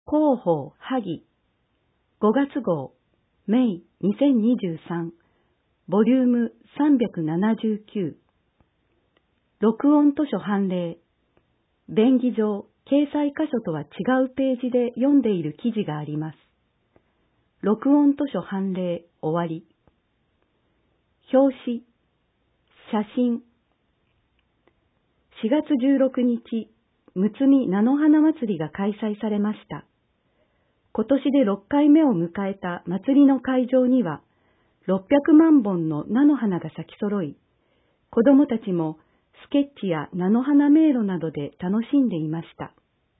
広報萩5月号メイ2023ボリューム379録音図書判例便宜上掲載箇所とは違うページで読んでいる記事があります。録音図書判例終わり。表紙写真4月16日むつみ菜の花祭りが開催されました。今年で6回目を迎えた祭りの会場には600万本の菜の花が咲き揃い、子どもたちもスケッチや菜の花迷路などで楽しんでいました。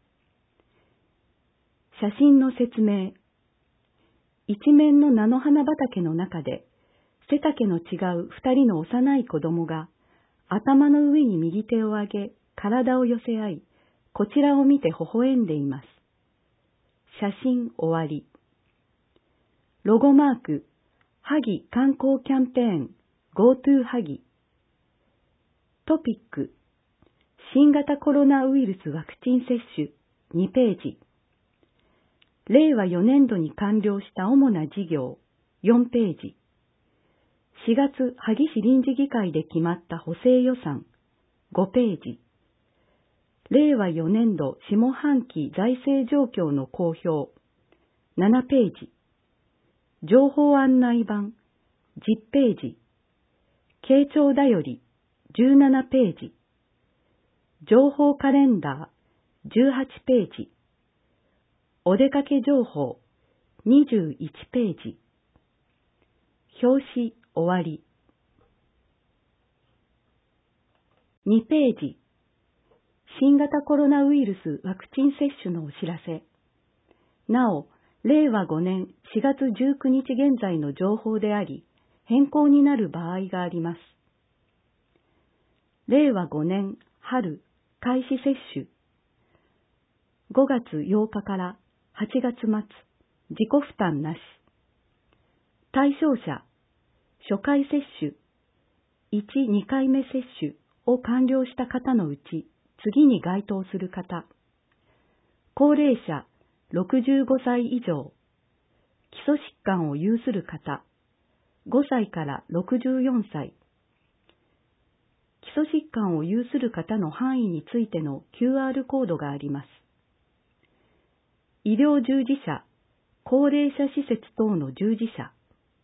写真の説明。一面の菜の花畑の中で背丈の違う2人の幼い子供が頭の上に右手を上げ体を寄せ合い、こちらを見て微笑んでいます。写真終わり。ロゴマーク、萩観光キャンペーン GoTo 萩。トピック、新型コロナウイルスワクチン接種2ページ。令和4年度に完了した主な事業4ページ。4月萩市臨時議会で決まった補正予算5ページ。令和4年度下半期財政状況の公表7ページ。情報案内板10ページ。慶長だより17ページ。情報カレンダー18ページ。お出かけ情報21ページ。表紙終わり。2ページ。新型コロナウイルスワクチン接種のお知らせ。なお、令和5年4月19日現在の情報であり、変更になる場合があります。令和5年春開始接種。5月8日から8月末、自己負担なし。対象者、初回接種、1、2回目接種を完了した方のうち、次に該当する方。高齢者、65歳以上。基礎疾患を有する方、5歳から64歳。基礎疾患を有する方の範囲についての QR コードがあります。医療従事者、高齢者施設等の従事者。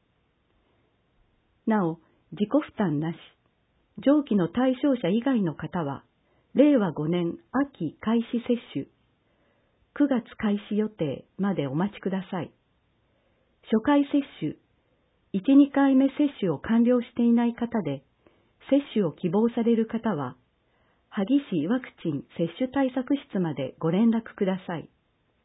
なお、自己負担なし、上記の対象者以外の方は、令和5年秋開始接種、9月開始予定までお待ちください。初回接種、1、2回目接種を完了していない方で、接種を希望される方は、萩市ワクチン接種対策室までご連絡ください。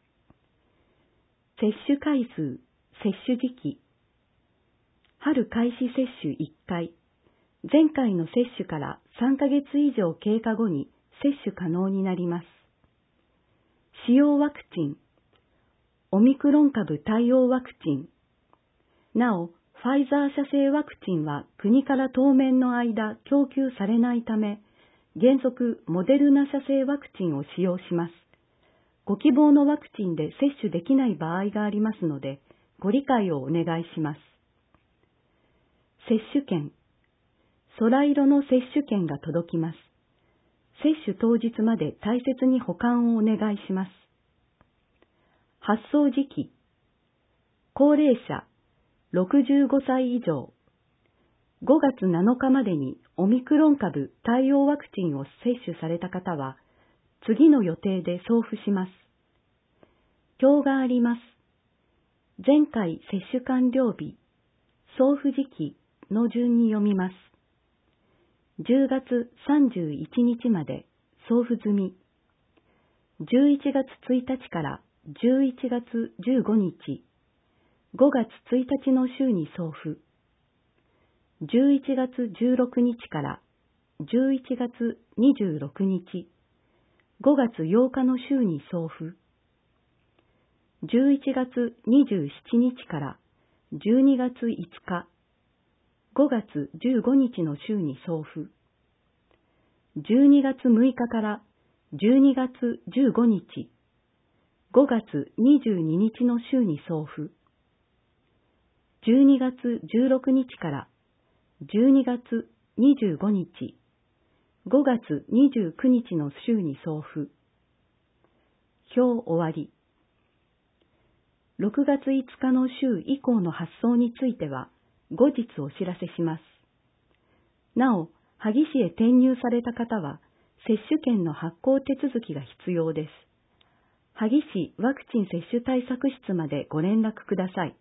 接種回数、接種時期。春開始接種1回、前回の接種から3ヶ月以上経過後に接種可能になります。使用ワクチン、オミクロン株対応ワクチン。なお、ファイザー社製ワクチンは国から当面の間供給されないため、原則モデルナ社製ワクチンを使用します。ご希望のワクチンで接種できない場合がありますので、ご理解をお願いします。接種券。空色の接種券が届きます。接種当日まで大切に保管をお願いします。発送時期。高齢者、65歳以上。5月7日までにオミクロン株対応ワクチンを接種された方は、次の予定で送付します。表があります。前回接種完了日、送付時期の順に読みます。10月31日まで送付済み。11月1日から11月15日、5月1日の週に送付。11月16日から11月26日、5月8日の週に送付。11月27日から12月5日、5月15日の週に送付。12月6日から12月15日、 5月22日の週に送付。12月16日から12月25日、5月29日の週に送付。表終わり。6月5日の週以降の発送については、後日お知らせします。なお、萩市へ転入された方は、接種券の発行手続きが必要です。萩市ワクチン接種対策室までご連絡ください。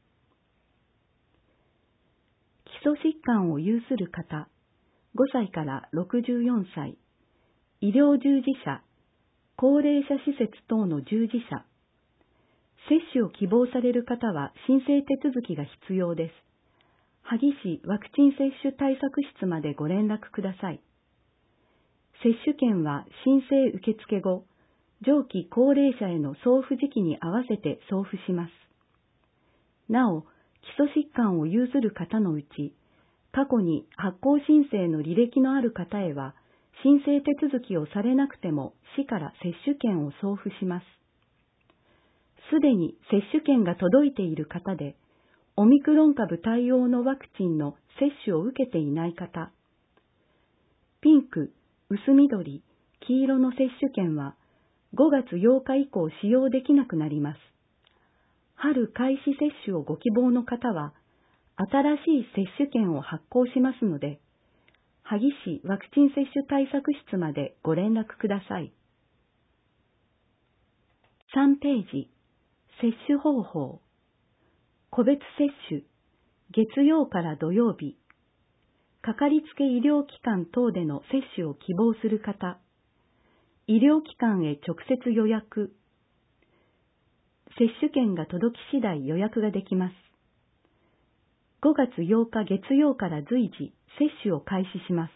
基礎疾患を有する方、5歳から64歳、医療従事者、高齢者施設等の従事者、接種を希望される方は申請手続きが必要です。萩市ワクチン接種対策室までご連絡ください。接種券は申請受付後、上記高齢者への送付時期に合わせて送付します。なお、基礎疾患を有する方のうち、過去に発行申請の履歴のある方へは、申請手続きをされなくても市から接種券を送付します。すでに接種券が届いている方で、オミクロン株対応のワクチンの接種を受けていない方、ピンク、薄緑、黄色の接種券は5月8日以降使用できなくなります。春開始接種をご希望の方は、新しい接種券を発行しますので、萩市ワクチン接種対策室までご連絡ください。3ページ、接種方法。個別接種、月曜から土曜日。かかりつけ医療機関等での接種を希望する方。医療機関へ直接予約。接種券が届き次第予約ができます。5月8日月曜から随時接種を開始します。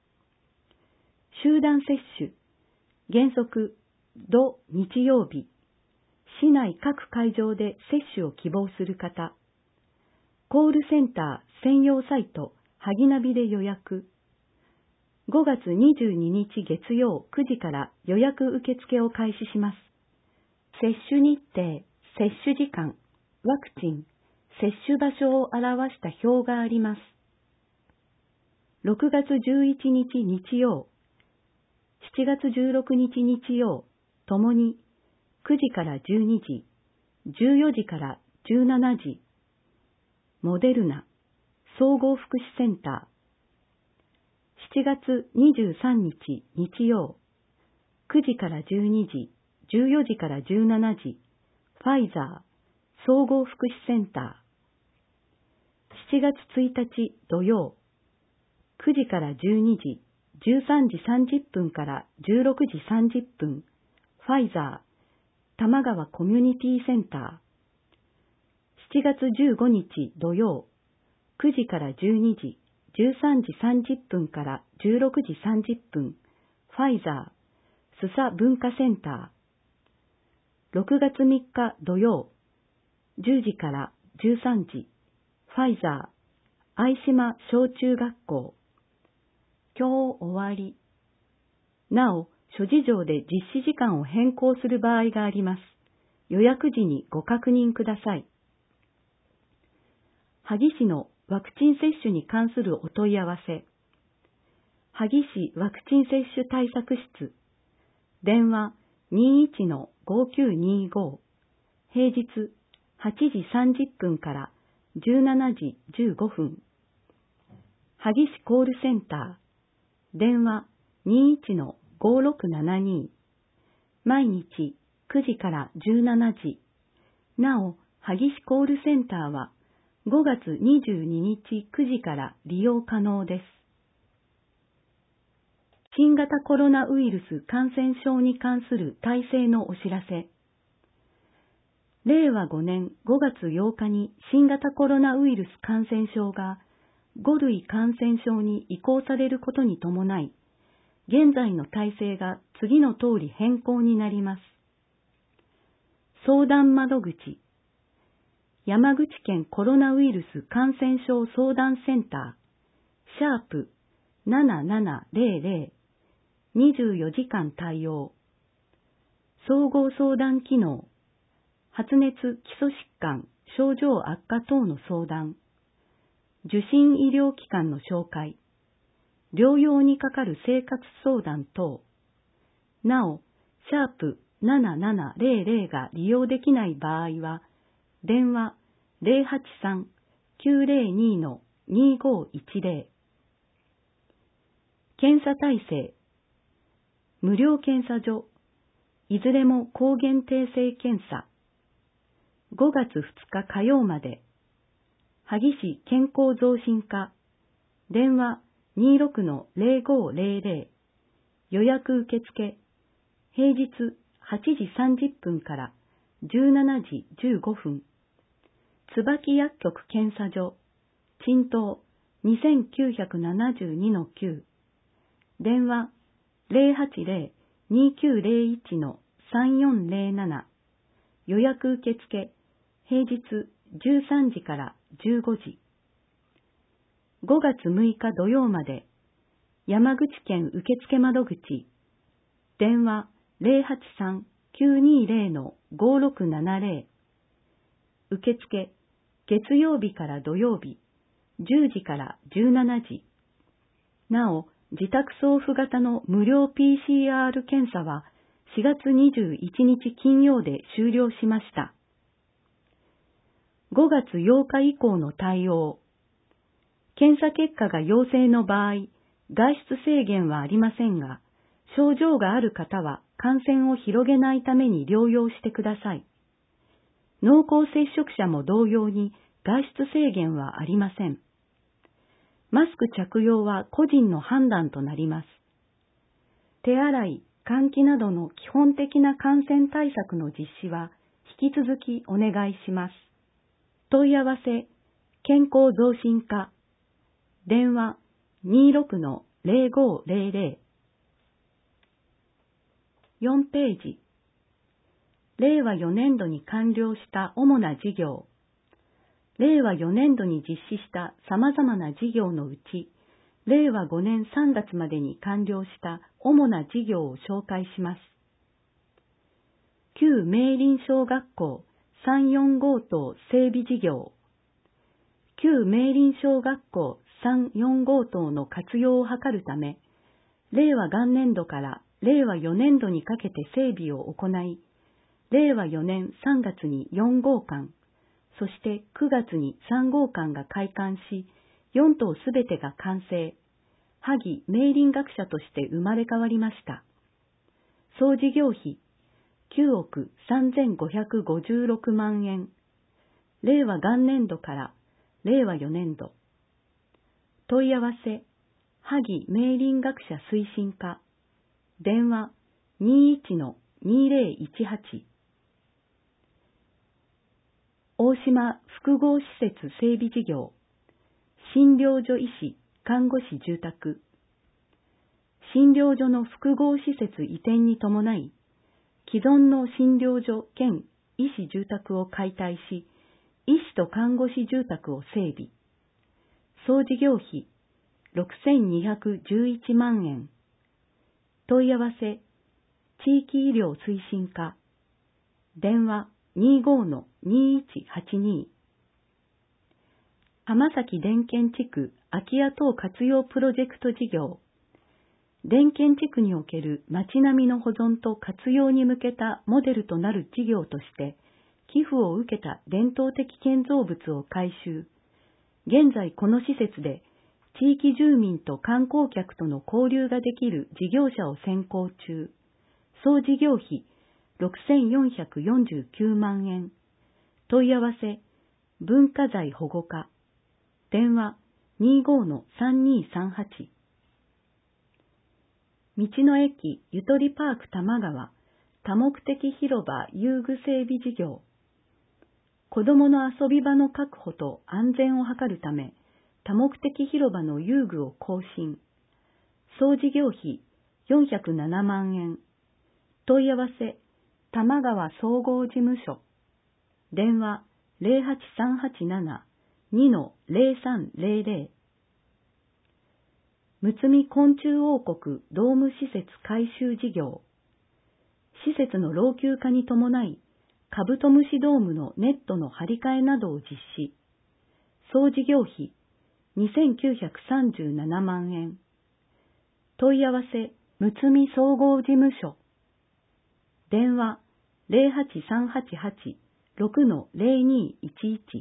集団接種、原則、土日曜日、市内各会場で接種を希望する方、コールセンター専用サイト、はぎナビで予約。5月22日月曜9時から予約受付を開始します。接種日程、接種時間、ワクチン、接種場所を表した表があります。6月11日日曜、7月16日日曜、ともに9時から12時、14時から17時、モデルナ、総合福祉センター。7月23日日曜、9時から12時、14時から17時、ファイザー、総合福祉センター。7月1日土曜、9時から12時、13時30分から16時30分、ファイザー、玉川コミュニティセンター。7月15日土曜、9時から12時、13時30分から16時30分、ファイザー、須佐文化センター。6月3日土曜、10時から13時、ファイザー、相島小中学校。今日終わり。なお、諸事情で実施時間を変更する場合があります。予約時にご確認ください。萩市のワクチン接種に関するお問い合わせ。萩市ワクチン接種対策室。電話 21-5925。平日8時30分から17時15分。萩市コールセンター。電話 21-5672。毎日9時から17時。なお、萩市コールセンターは5月22日9時から利用可能です。新型コロナウイルス感染症に関する体制のお知らせ。令和5年5月8日に新型コロナウイルス感染症が5類感染症に移行されることに伴い、現在の体制が次の通り変更になります。相談窓口。山口県コロナウイルス感染症相談センター、#7700、24時間対応。総合相談機能、 発熱、基礎疾患、症状悪化等の相談、受診医療機関の紹介、療養にかかる生活相談等、なお、#7700が利用できない場合は、電話083-902-2510。検査体制、無料検査所、いずれも抗原定性検査。5月2日火曜まで。萩市健康増進課、電話26-0500、予約受付、平日8時30分から17時15分。椿薬局検査所、鎮東2972-9、電話080-2901-3407、予約受付、平日13時から15時。5月6日土曜まで、山口県受付窓口、電話083-920-5670、受付、月曜日から土曜日、10時から17時。なお、自宅送付型の無料 PCR 検査は4月21日金曜で終了しました。5月8日以降の対応。検査結果が陽性の場合、外出制限はありませんが、症状がある方は感染を広げないために療養してください。濃厚接触者も同様に外出制限はありません。マスク着用は個人の判断となります。手洗い、換気などの基本的な感染対策の実施は引き続きお願いします。問い合わせ、健康増進課、電話26-0500。4ページ。令和4年度に完了した主な事業。令和4年度に実施した様々な事業のうち、令和5年3月までに完了した主な事業を紹介します。旧明林小学校3-4号棟整備事業。旧明林小学校3-4号棟の活用を図るため、令和元年度から令和4年度にかけて整備を行い、令和4年3月に4号館、そして9月に3号館が開館し、4棟すべてが完成、萩明林学舎として生まれ変わりました。総事業費9億3556万円。令和元年度から令和4年度。問い合わせ、萩明林学舎推進課、電話21-2018。大島複合施設整備事業、診療所医師、看護師住宅。診療所の複合施設移転に伴い、既存の診療所兼医師住宅を解体し、医師と看護師住宅を整備。総事業費6211万円。問い合わせ、地域医療推進課、電話25-2182。浜崎田県地区空き家等活用プロジェクト事業。田県地区における町並みの保存と活用に向けたモデルとなる事業として、寄付を受けた伝統的建造物を改修。現在この施設で地域住民と観光客との交流ができる事業者を選考中。総事業費6449万円。問い合わせ、文化財保護課。電話25-3238。道の駅ゆとりパーク多摩川多目的広場遊具整備事業。子どもの遊び場の確保と安全を図るため、多目的広場の遊具を更新。総事業費407万円。問い合わせ、多摩川総合事務所。電話08387-2-0300。むつみ昆虫王国ドーム施設改修事業。施設の老朽化に伴い、 カブトムシドームのネットの張り替えなどを実施。総事業費2937万円。問い合わせ、むつみ総合事務所。電話、08388-6-0211。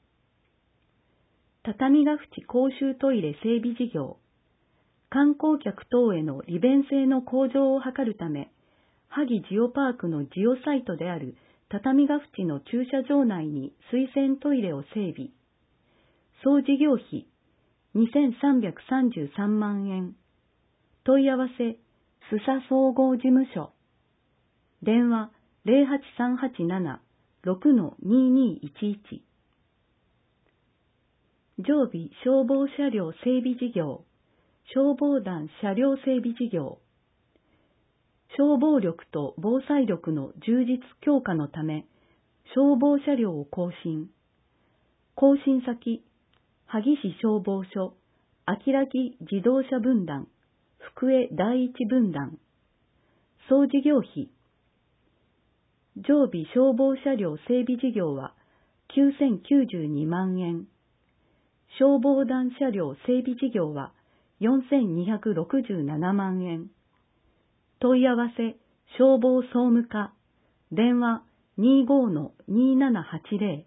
畳ヶ淵公衆トイレ整備事業。観光客等への利便性の向上を図るため、萩ジオパークのジオサイトである畳ヶ淵の駐車場内に水洗トイレを整備。総事業費2333万円。問い合わせ、須佐総合事務所。電話08387-6-2211。常備消防車両整備事業。消防団車両整備事業。消防力と防災力の充実強化のため、消防車両を更新。更新先、萩市消防署、秋良木自動車分団、福江第一分団。総事業費。常備消防車両整備事業は9092万円。消防団車両整備事業は4267万円。問い合わせ、消防総務課。電話25-2780。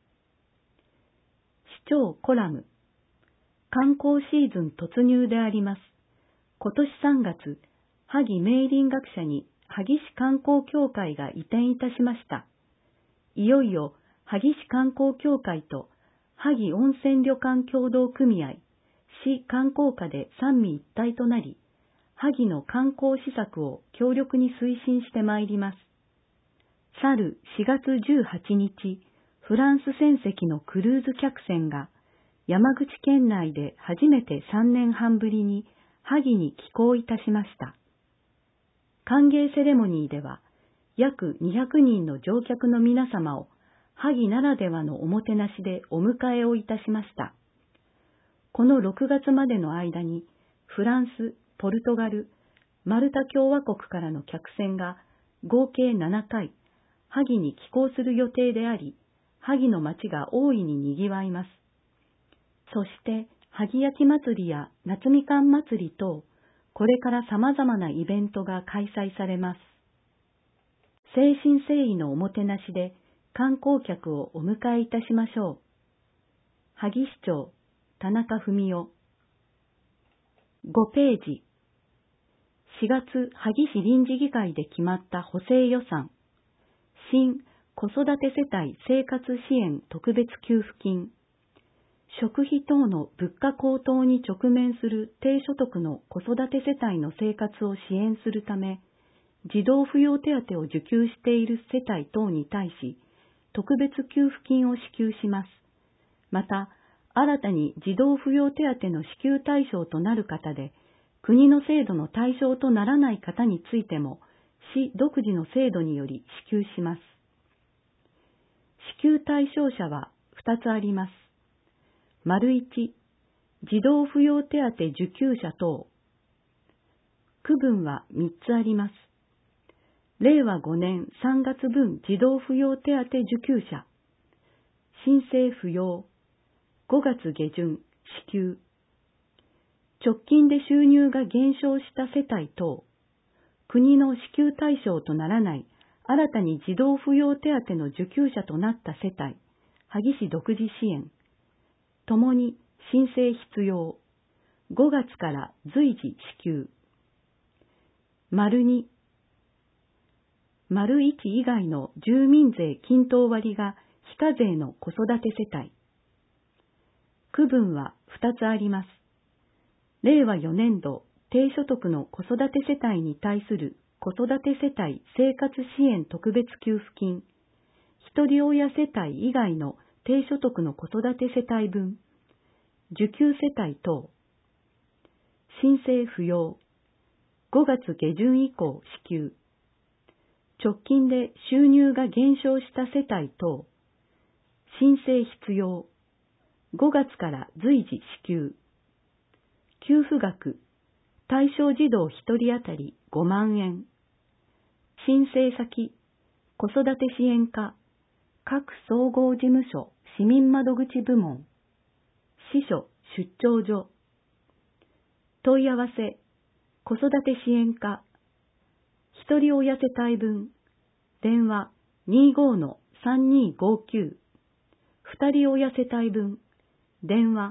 市長コラム。観光シーズン突入であります。今年3月、萩明林学舎に萩市観光協会が移転いたしました。いよいよ萩市観光協会と萩温泉旅館協同組合、市観光課で三位一体となり、萩の観光施策を強力に推進してまいります。去る4月18日、フランス船籍のクルーズ客船が山口県内で初めて3年半ぶりに萩に寄港いたしました。歓迎セレモニーでは、約200人の乗客の皆様を萩ならではのおもてなしでお迎えをいたしました。この6月までの間に、フランス、ポルトガル、マルタ共和国からの客船が合計7回、萩に寄港する予定であり、萩の町が大いに賑わいます。そして、萩焼き祭りや夏みかん祭り等、これから様々なイベントが開催されます。誠心誠意のおもてなしで観光客をお迎えいたしましょう。萩市長、田中文夫。5ページ。4月、萩市臨時議会で決まった補正予算。新子育て世帯生活支援特別給付金。食費等の物価高騰に直面する低所得の子育て世帯の生活を支援するため、児童扶養手当を受給している世帯等に対し、特別給付金を支給します。また、新たに児童扶養手当の支給対象となる方で、国の制度の対象とならない方についても、市独自の制度により支給します。支給対象者は2つあります。丸1、児童扶養手当受給者等。区分は3つあります。令和5年3月分児童扶養手当受給者。申請不要。5月下旬支給。直近で収入が減少した世帯等。国の支給対象とならない新たに児童扶養手当の受給者となった世帯。萩市独自支援。ともに申請必要。5月から随時支給。丸2、丸1以外の住民税均等割が非課税の子育て世帯。区分は2つあります。令和4年度低所得の子育て世帯に対する子育て世帯生活支援特別給付金。一人親世帯以外の低所得の子育て世帯分。受給世帯等。申請不要。5月下旬以降支給。直近で収入が減少した世帯等。申請必要。5月から随時支給。給付額。対象児童1人当たり5万円。申請先。 子育て支援課、各総合事務所市民窓口部門、支所出張所。問い合わせ、子育て支援課、ひとり親世帯分、電話25-3259、ふたり親世帯分、電話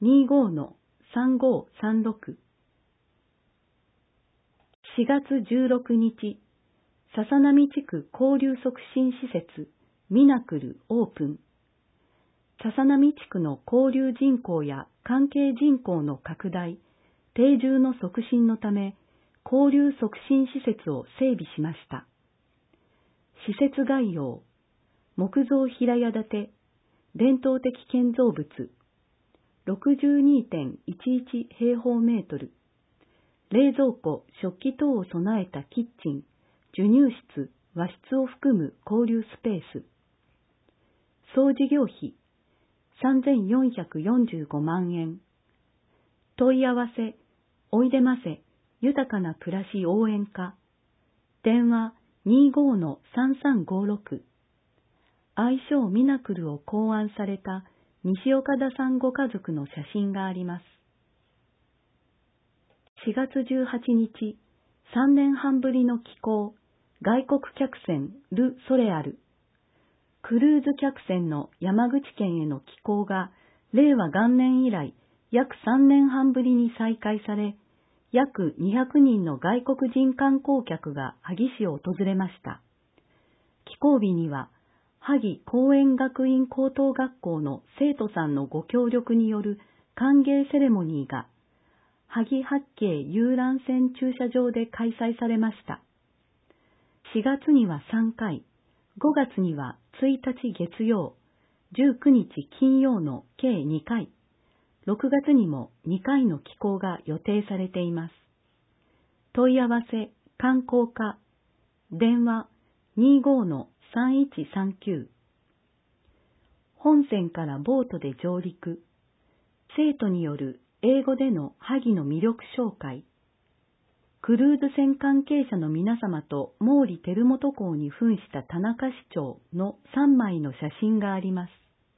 25-3536。4月16日、笹波地区交流促進施設、ミナクルオープン。笹波地区の交流人口や関係人口の拡大、定住の促進のため、交流促進施設を整備しました。施設概要、木造平屋建て、伝統的建造物、62.11 平方メートル、冷蔵庫、食器等を備えたキッチン、授乳室、和室を含む交流スペース。総事業費、3445万円。問い合わせ、おいでませ、豊かな暮らし応援課。電話25-3356。愛称ミナクルを考案された西岡田さんご家族の写真があります。4月18日、3年半ぶりの寄港、外国客船ル・ソレアル。クルーズ客船の山口県への寄港が令和元年以来約3年半ぶりに再開され、約200人の外国人観光客が萩市を訪れました。寄港日には、萩公園学院高等学校の生徒さんのご協力による歓迎セレモニーが、萩八景遊覧船駐車場で開催されました。4月には3回、5月には1日月曜、19日金曜の計2回、6月にも2回の寄港が予定されています。問い合わせ、観光課、電話25-3139。本線からボートで上陸、生徒による英語での萩の魅力紹介、クルーズ船関係者の皆様と毛利輝元港に扮した田中市長の3枚の写真があります。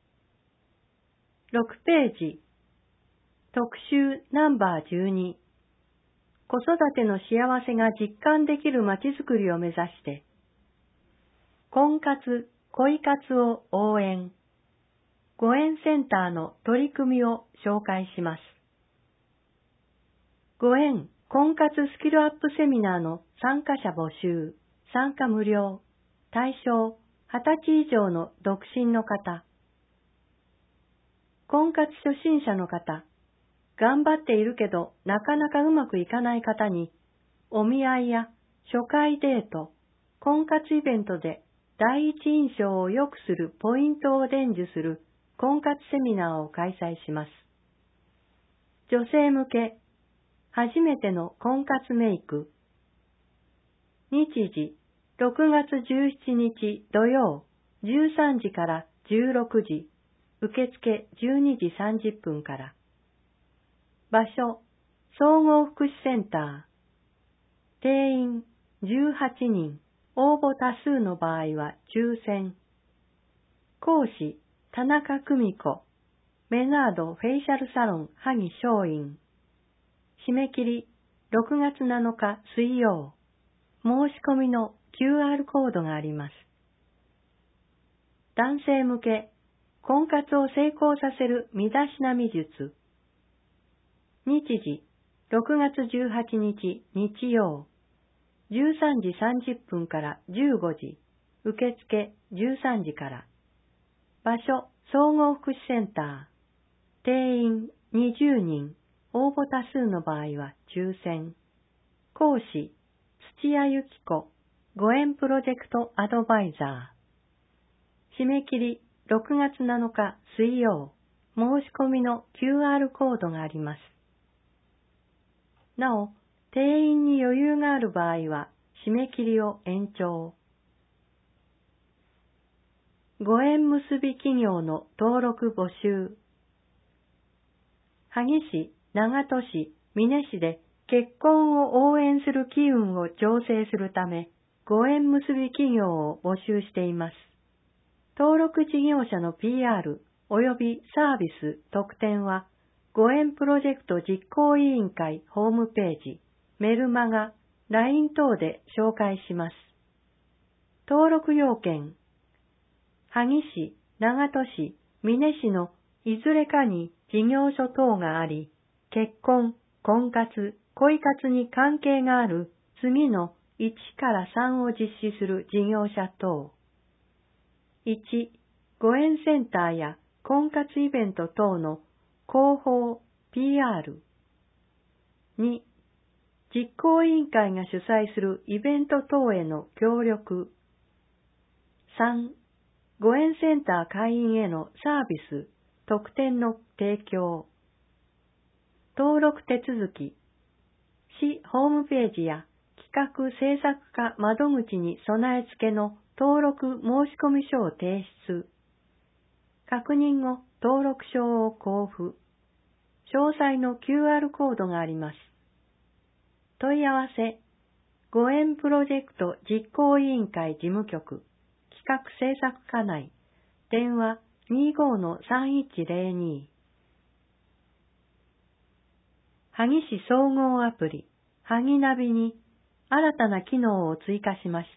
6ページ、特集ナンバー12、子育ての幸せが実感できるまちづくりを目指して、婚活、恋活を応援、ご縁センターの取り組みを紹介します。ご縁婚活スキルアップセミナーの参加者募集、参加無料、対象20歳以上の独身の方。婚活初心者の方、頑張っているけどなかなかうまくいかない方に、お見合いや初回デート、婚活イベントで第一印象を良くするポイントを伝授する婚活セミナーを開催します。女性向け、初めての婚活メイク。日時、6月17日土曜、13時から16時、受付12時30分から。場所、総合福祉センター。定員、18人、応募多数の場合は抽選。講師、田中久美子、メナードフェイシャルサロン萩松院。締め切り、6月7日水曜。申し込みの QR コードがあります。男性向け、婚活を成功させる身だしなみ術。日時、6月18日日曜。13時30分から15時。受付13時から。場所、総合福祉センター。定員20人。応募多数の場合は抽選。講師、土屋由紀子、ご縁プロジェクトアドバイザー。締め切り、6月7日水曜。申し込みの QR コードがあります。なお、定員に余裕がある場合は、締め切りを延長。ご縁結び企業の登録募集。萩市、長門市、美祢市で結婚を応援する機運を醸成するため、 ご縁結び企業を募集しています。登録事業者の PR 及びサービス特典は、ご縁プロジェクト実行委員会ホームページ、メルマガ、LINE 等で紹介します。登録要件、萩市、長門市、美祢市のいずれかに事業所等があり、結婚、婚活、恋活に関係がある次の1から3を実施する事業者等。1、ご縁センターや婚活イベント等の広報、PR。2、実行委員会が主催するイベント等への協力。3、ご縁センター会員へのサービス、特典の提供。登録手続き。市ホームページや企画制作課窓口に備え付けの登録申込書を提出。確認後、登録証を交付。詳細の QR コードがあります。問い合わせ、ご縁プロジェクト実行委員会事務局、企画制作課内、電話 25-3102。萩市総合アプリ、萩ナビに新たな機能を追加しました。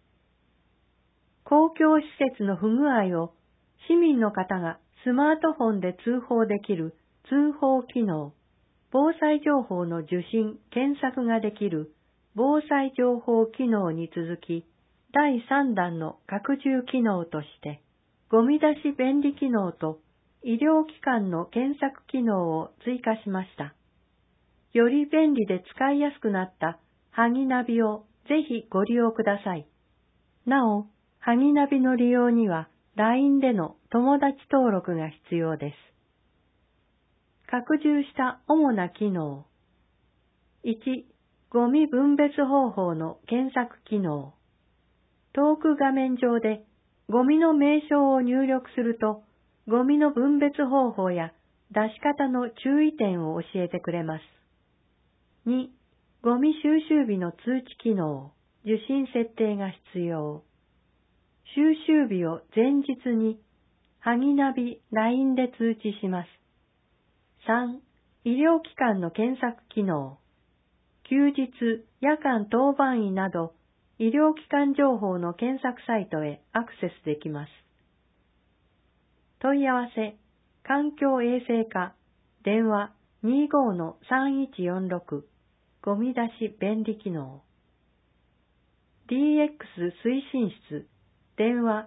公共施設の不具合を市民の方がスマートフォンで通報できる通報機能、防災情報の受信・検索ができる防災情報機能に続き、第3弾の拡充機能として、ゴミ出し便利機能と医療機関の検索機能を追加しました。より便利で使いやすくなった萩ナビをぜひご利用ください。なお、萩ナビの利用には LINE での友達登録が必要です。拡充した主な機能。1、ゴミ分別方法の検索機能。トーク画面上でゴミの名称を入力すると、ゴミの分別方法や出し方の注意点を教えてくれます。2、ゴミ収集日の通知機能、受信設定が必要。収集日を前日に、萩ナビ LINE で通知します。3、医療機関の検索機能。休日、夜間当番医など、医療機関情報の検索サイトへアクセスできます。問い合わせ、環境衛生課、電話 25-3146、ゴミ出し便利機能。DX 推進室、電話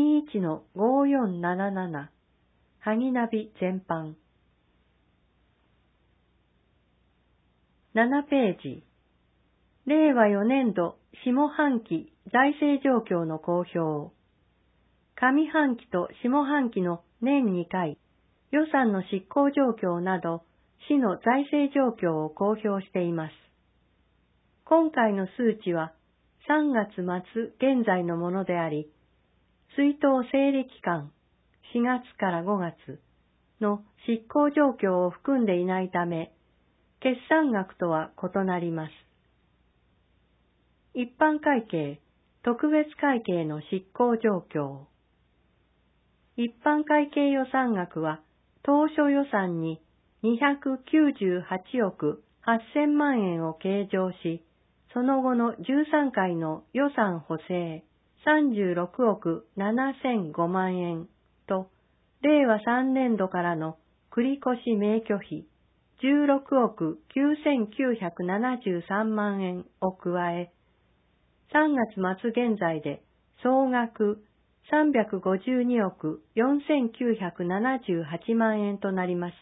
21-5477、萩ナビ全般。7ページ。令和4年度下半期財政状況の公表。上半期と下半期の年2回、予算の執行状況など、市の財政状況を公表しています。今回の数値は3月末現在のものであり、出納整理期間4月から5月の執行状況を含んでいないため、決算額とは異なります。一般会計、特別会計の執行状況。一般会計予算額は当初予算に298億8000万円を計上し、その後の13回の予算補正36億7005万円と、令和3年度からの繰越免許費16億9973万円を加え、3月末現在で総額352億4978万円となりました。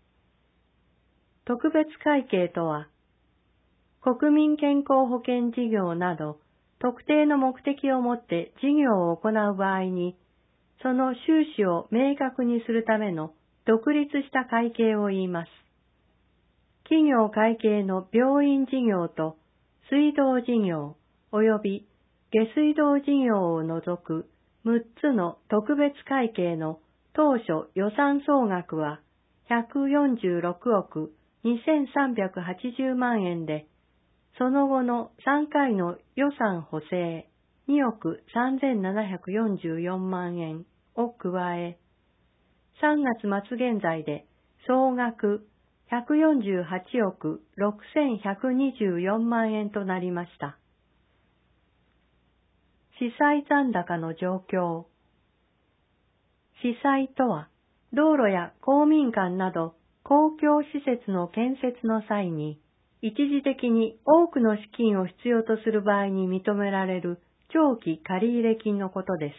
特別会計とは、国民健康保険事業など特定の目的をもって事業を行う場合に、その収支を明確にするための独立した会計を言います。企業会計の病院事業と水道事業及び下水道事業を除く6つの特別会計の当初予算総額は146億2380万円で、 その後の3回の予算補正2億3744万円を加え、3月末現在で総額148億6124万円となりました。司債残高の状況。司債とは、道路や公民館など公共施設の建設の際に、一時的に多くの資金を必要とする場合に認められる長期借入金のことです。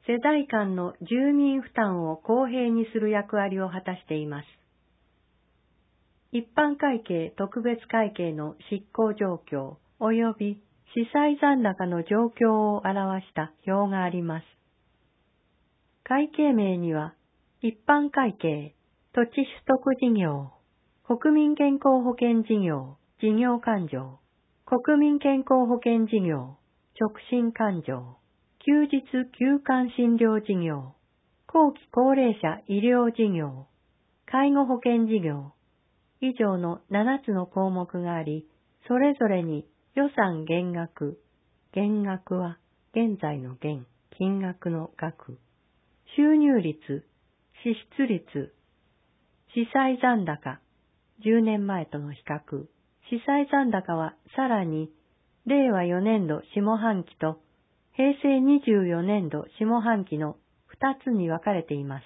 世代間の住民負担を公平にする役割を果たしています。一般会計特別会計の執行状況及び司債残高の状況を表した表があります。会計名には、一般会計、土地取得事業、国民健康保険事業、事業勘定、国民健康保険事業、直進勘定、休日休館診療事業、後期高齢者医療事業、介護保険事業、以上の7つの項目があり、それぞれに予算減額、減額は現在の減、金額の額、収入率、支出率、司債残高、10年前との比較、司債残高はさらに、令和4年度下半期と平成24年度下半期の2つに分かれています。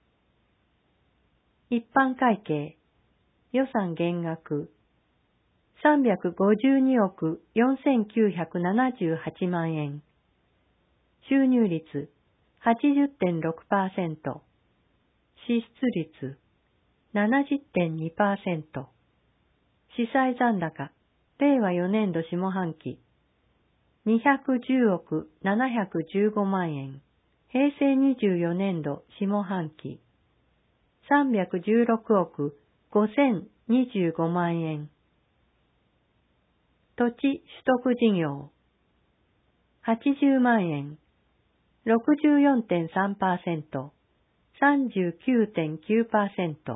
一般会計、予算減額、352億4978万円。収入率 80.6%。支出率 70.2%。司債残高、令和4年度下半期、210億715万円。平成24年度下半期、316億5025万円。土地取得事業、80万円、64.3%、39.9%。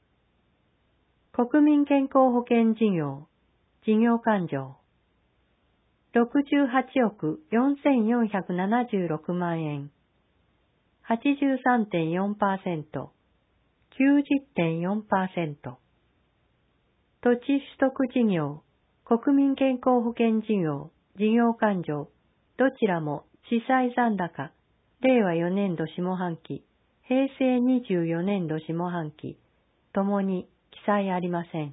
国民健康保険事業、事業勘定、68億4476万円、83.4%、90.4%。土地取得事業、国民健康保険事業、事業勘定、どちらも司債残高、令和4年度下半期、平成24年度下半期、ともに記載ありません。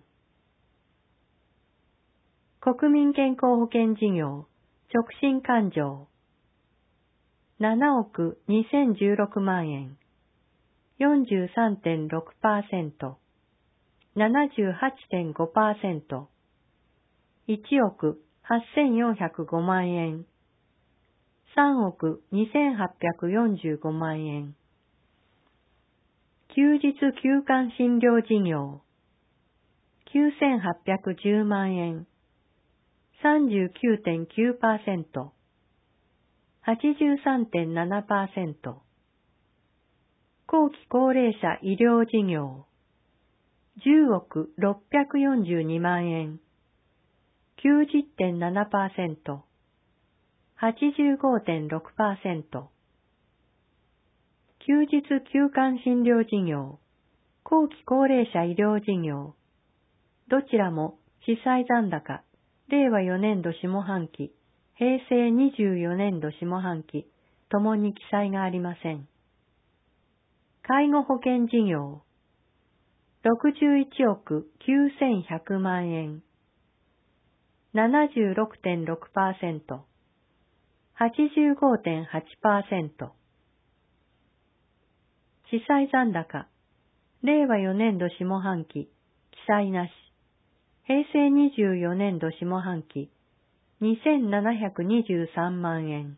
国民健康保険事業、直進勘定、7億2016万円、43.6%、78.5%、1億8405万円、3億2845万円。休日休館診療事業、9810万円、39.9%、83.7%。後期高齢者医療事業、10億642万円、90.7%、85.6%。休日休館診療事業、後期高齢者医療事業、どちらも司債残高、令和4年度下半期、平成24年度下半期、ともに記載がありません。介護保険事業、61億9100万円、76.6%、85.8%。司債残高、令和4年度下半期、記載なし。平成24年度下半期、2723万円。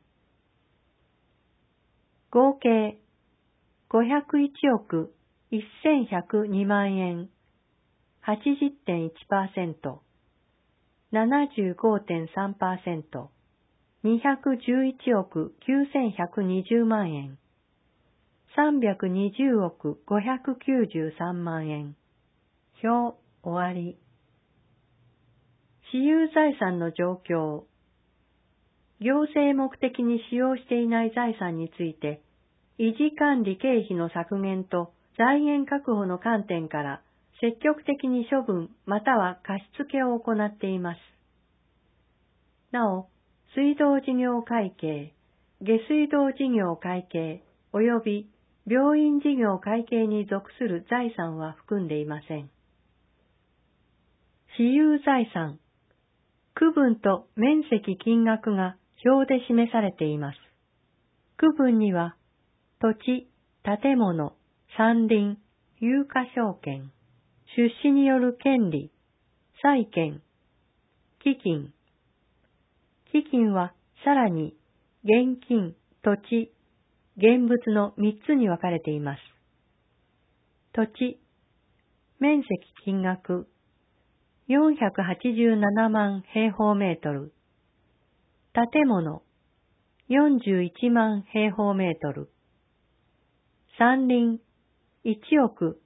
合計、501億1102万円、80.1%、75.3%、211億9120万円、320億593万円。表終わり。 私有財産の状況。行政目的に使用していない財産について、維持管理経費の削減と財源確保の観点から積極的に処分または貸付を行っています。なお、水道事業会計、下水道事業会計及び病院事業会計に属する財産は含んでいません。私有財産。区分と面積金額が表で示されています。区分には、土地、建物、山林、有価証券、出資による権利、債権、基金。基金はさらに現金、土地、現物の3つに分かれています。土地、面積金額、487万平方メートル。建物、41万平方メートル。山林、1億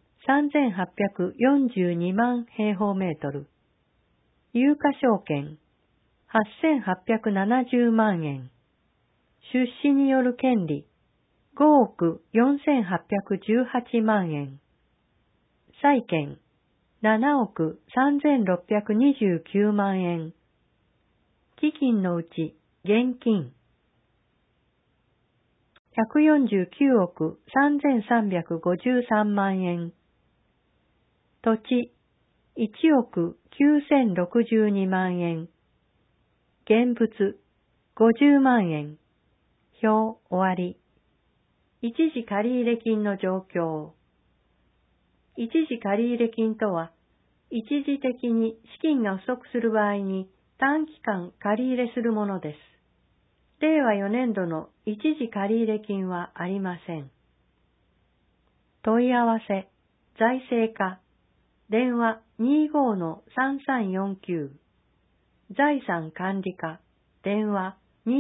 3842万平方メートル。有価証券、8870万円。出資による権利、5億4818万円。債権、7億3629万円。基金のうち現金、149億3353万円。土地、1億9062万円。現物、50万円。表終わり。一時借入金の状況。一時借入金とは、一時的に資金が不足する場合に短期間借り入れするものです。令和4年度の一時借入金はありません。問い合わせ、財政課、電話 25-3349、財産管理課、電話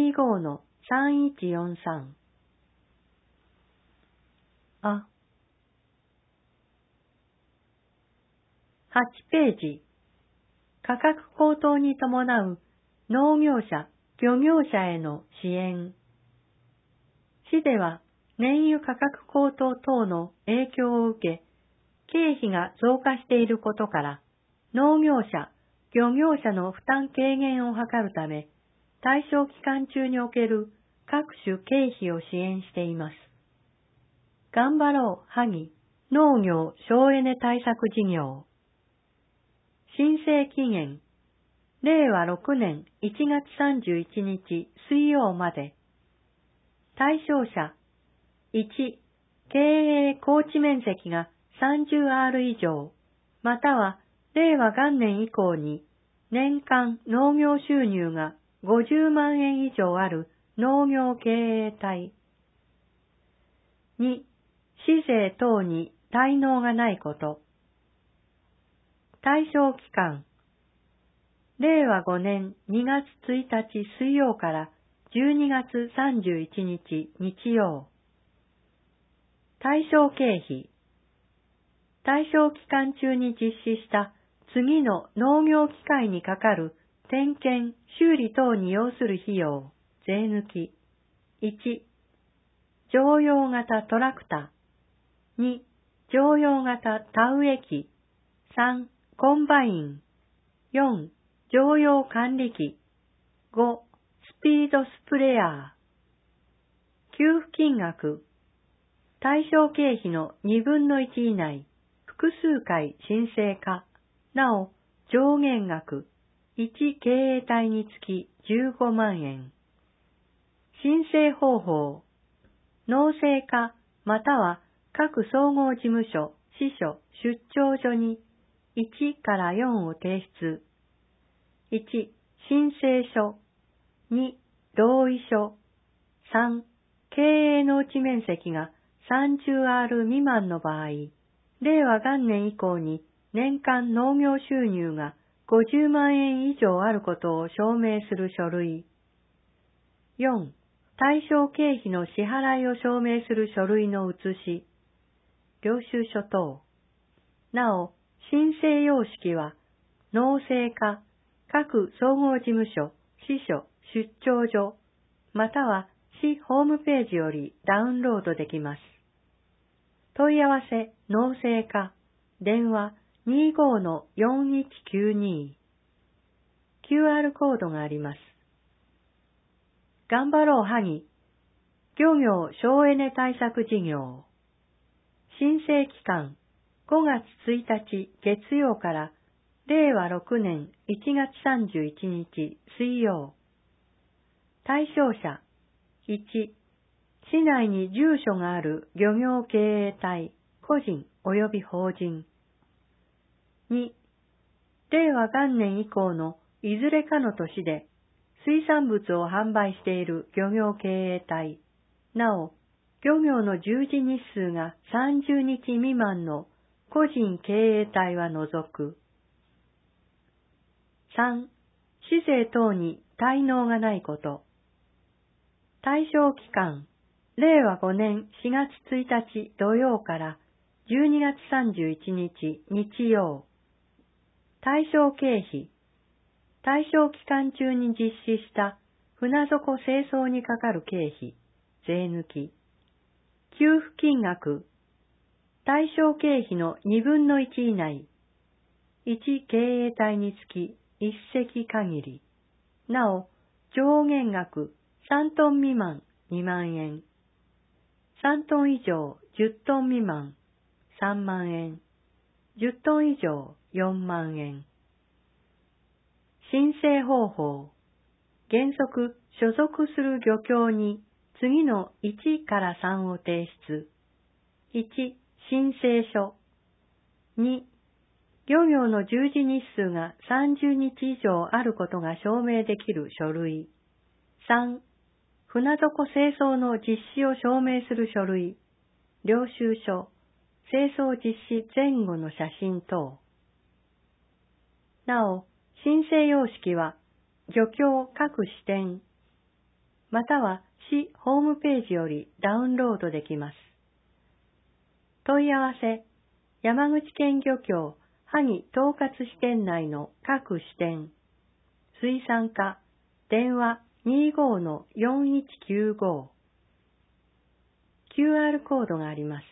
25-3143。8ページ。価格高騰に伴う農業者、漁業者への支援。市では燃油価格高騰等の影響を受け、経費が増加していることから、農業者、漁業者の負担軽減を図るため、対象期間中における各種経費を支援しています。頑張ろう萩農業省エネ対策事業。申請期限、令和6年1月31日水曜まで。対象者、1、経営耕地面積が30R 以上、または令和元年以降に年間農業収入が50万円以上ある農業経営体。2、市税等に滞納がないこと。対象期間、令和5年2月1日水曜から12月31日日曜。対象経費、対象期間中に実施した次の農業機械にかかる点検、修理等に要する費用、税抜き。1、乗用型トラクター。2、乗用型田植え機。3、コンバイン。4、乗用管理機。5、スピードスプレヤー。給付金額。対象経費の2分の1以内、複数回申請か。なお、上限額、1経営体につき15万円。申請方法。農政課または各総合事務所、支所、出張所に1から4を提出。1、申請書。2、同意書。3、経営農地面積が30R 未満の場合、令和元年以降に年間農業収入が50万円以上あることを証明する書類。4、対象経費の支払いを証明する書類の写し。領収書等。なお、申請様式は、農政課、 各総合事務所、支所、出張所、または市ホームページよりダウンロードできます。問い合わせ、農政課、電話 25-4192。QR コードがあります。頑張ろう萩、漁業省エネ対策事業。申請期間、5月1日月曜から令和6年1月31日水曜。対象者、1、市内に住所がある漁業経営体、個人及び法人。2、令和元年以降のいずれかの年で水産物を販売している漁業経営体、なお、漁業の従事日数が30日未満の個人経営体は除く。3、市税等に滞納がないこと。対象期間、令和5年4月1日土曜から12月31日日曜。対象経費、対象期間中に実施した船底清掃にかかる経費、税抜き。給付金額、対象経費の2分の1以内。1経営体につき1隻限り。なお、上限額3トン未満2万円。3トン以上10トン未満3万円。10トン以上4万円。申請方法。原則、所属する漁協に次の1から3を提出。1、申請書。2、漁業の従事日数が30日以上あることが証明できる書類。3、船底清掃の実施を証明する書類。領収書、清掃実施前後の写真等。なお、申請様式は、漁協各支店、または市ホームページよりダウンロードできます。問い合わせ、山口県漁協萩統括支店内の各支店、水産課、電話 25-4195。QR コードがあります。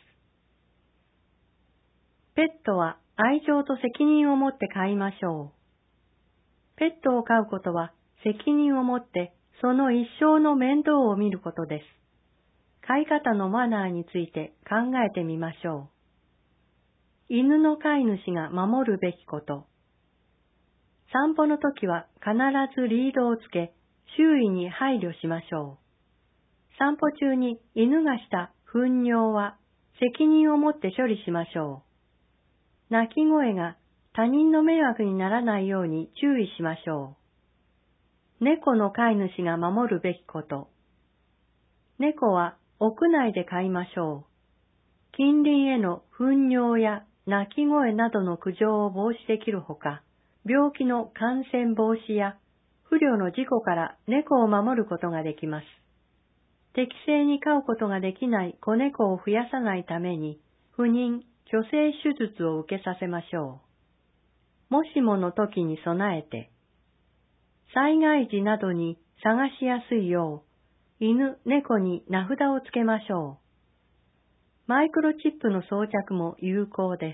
ペットは愛情と責任を持って飼いましょう。ペットを飼うことは責任を持ってその一生の面倒を見ることです。飼い方のマナーについて考えてみましょう。犬の飼い主が守るべきこと。散歩の時は必ずリードをつけ、周囲に配慮しましょう。散歩中に犬がした糞尿は責任を持って処理しましょう。鳴き声が他人の迷惑にならないように注意しましょう。猫の飼い主が守るべきこと。猫は屋内で飼いましょう。近隣への糞尿や鳴き声などの苦情を防止できるほか、病気の感染防止や不慮の事故から猫を守ることができます。適正に飼うことができない子猫を増やさないために、不妊・去勢手術を受けさせましょう。もしもの時に備えて、災害時などに探しやすいよう、犬・猫に名札をつけましょう。マイクロチップの装着も有効です。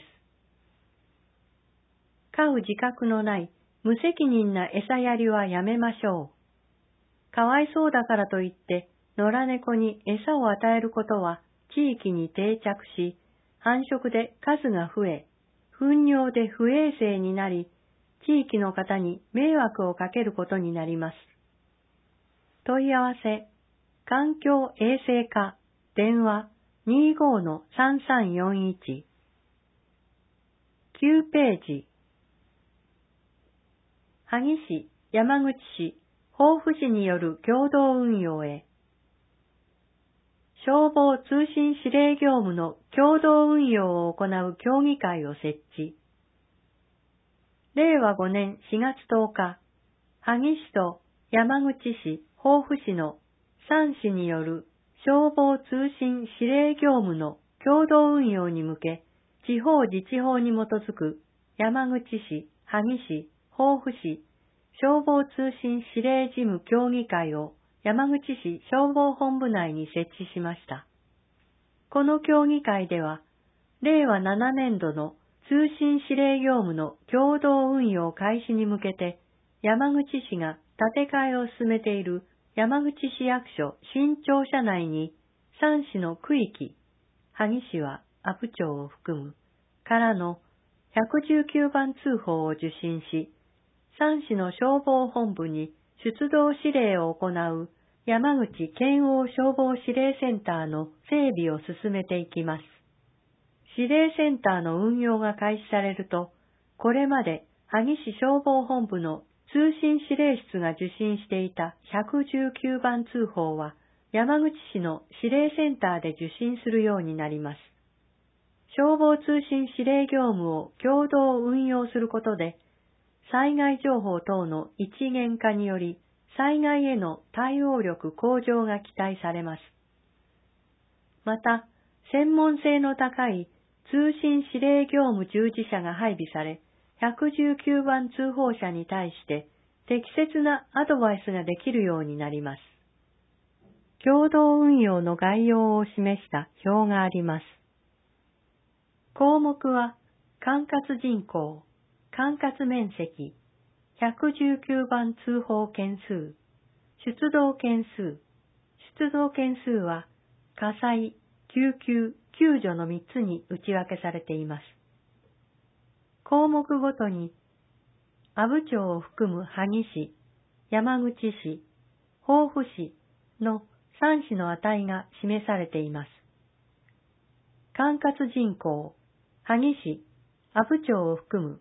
飼う自覚のない無責任な餌やりはやめましょう。かわいそうだからといって野良猫に餌を与えることは地域に定着し、繁殖で数が増え、糞尿で不衛生になり、地域の方に迷惑をかけることになります。問い合わせ、環境衛生課、電話 25-3341。9ページ。萩市、山口市、防府市による共同運用へ。消防通信指令業務の共同運用を行う協議会を設置。令和5年4月10日、萩市と山口市、防府市の3市による消防通信指令業務の共同運用に向け、地方自治法に基づく山口市、萩市、防府市、 消防通信指令事務協議会を山口市消防本部内に設置しました。この協議会では、令和7年度の通信指令業務の共同運用開始に向けて、山口市が建て替えを進めている山口市役所新庁舎内に3市の区域、萩市は阿武町を含む、からの119番通報を受信し、3市の消防本部に出動指令を行う山口県央消防指令センターの整備を進めていきます。指令センターの運用が開始されると、これまで萩市消防本部の通信指令室が受信していた119番通報は、山口市の指令センターで受信するようになります。消防通信指令業務を共同運用することで、災害情報等の一元化により、災害への対応力向上が期待されます。また、専門性の高い通信指令業務従事者が配備され、119番通報者に対して適切なアドバイスができるようになります。共同運用の概要を示した表があります。項目は、管轄人口、管轄面積、119番通報件数、出動件数。出動件数は、火災、救急、救助の3つに内訳されています。項目ごとに、阿武町を含む萩市、山口市、防府市の3市の値が示されています。管轄人口、萩市、阿武町を含む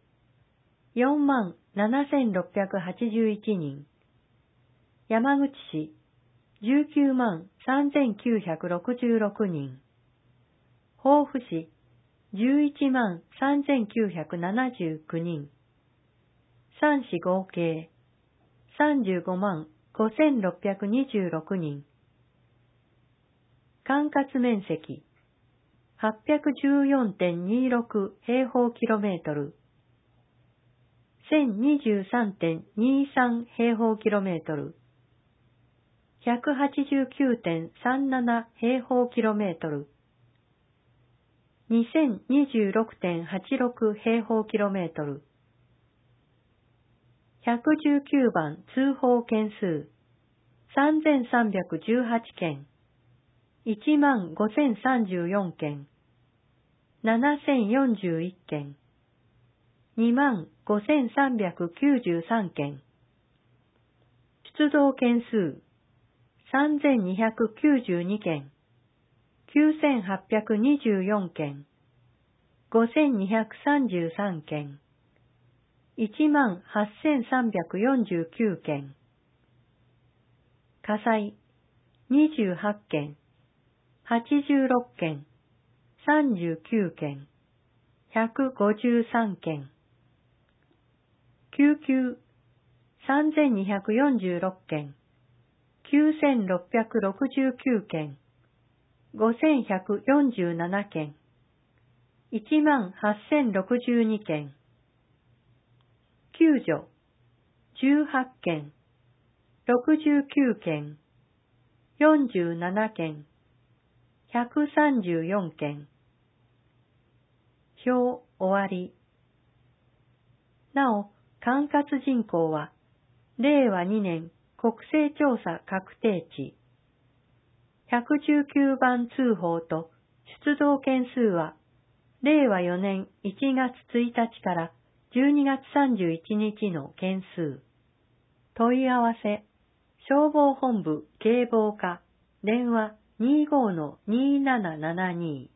47,681人、山口市、193,966人、防府市、113,979人、3市合計、355,5,626人、管轄面積、814.26 平方キロメートル、1023.23 平方キロメートル、189.37 平方キロメートル、2026.86 平方キロメートル、119番通報件数、3,318件、15,034件、7,041件、25,393件、出動件数、3,292件、9,824件、5,233件、18,349件、火災、28件、86件、39件、153件、救急、3,246件、9,669件、5,147件、18,062件、救助、18件、69件、47件、134件。表終わり。なお、管轄人口は、令和2年国勢調査確定値。119番通報と出動件数は、令和4年1月1日から12月31日の件数。問い合わせ、消防本部警防課、電話 25-2772。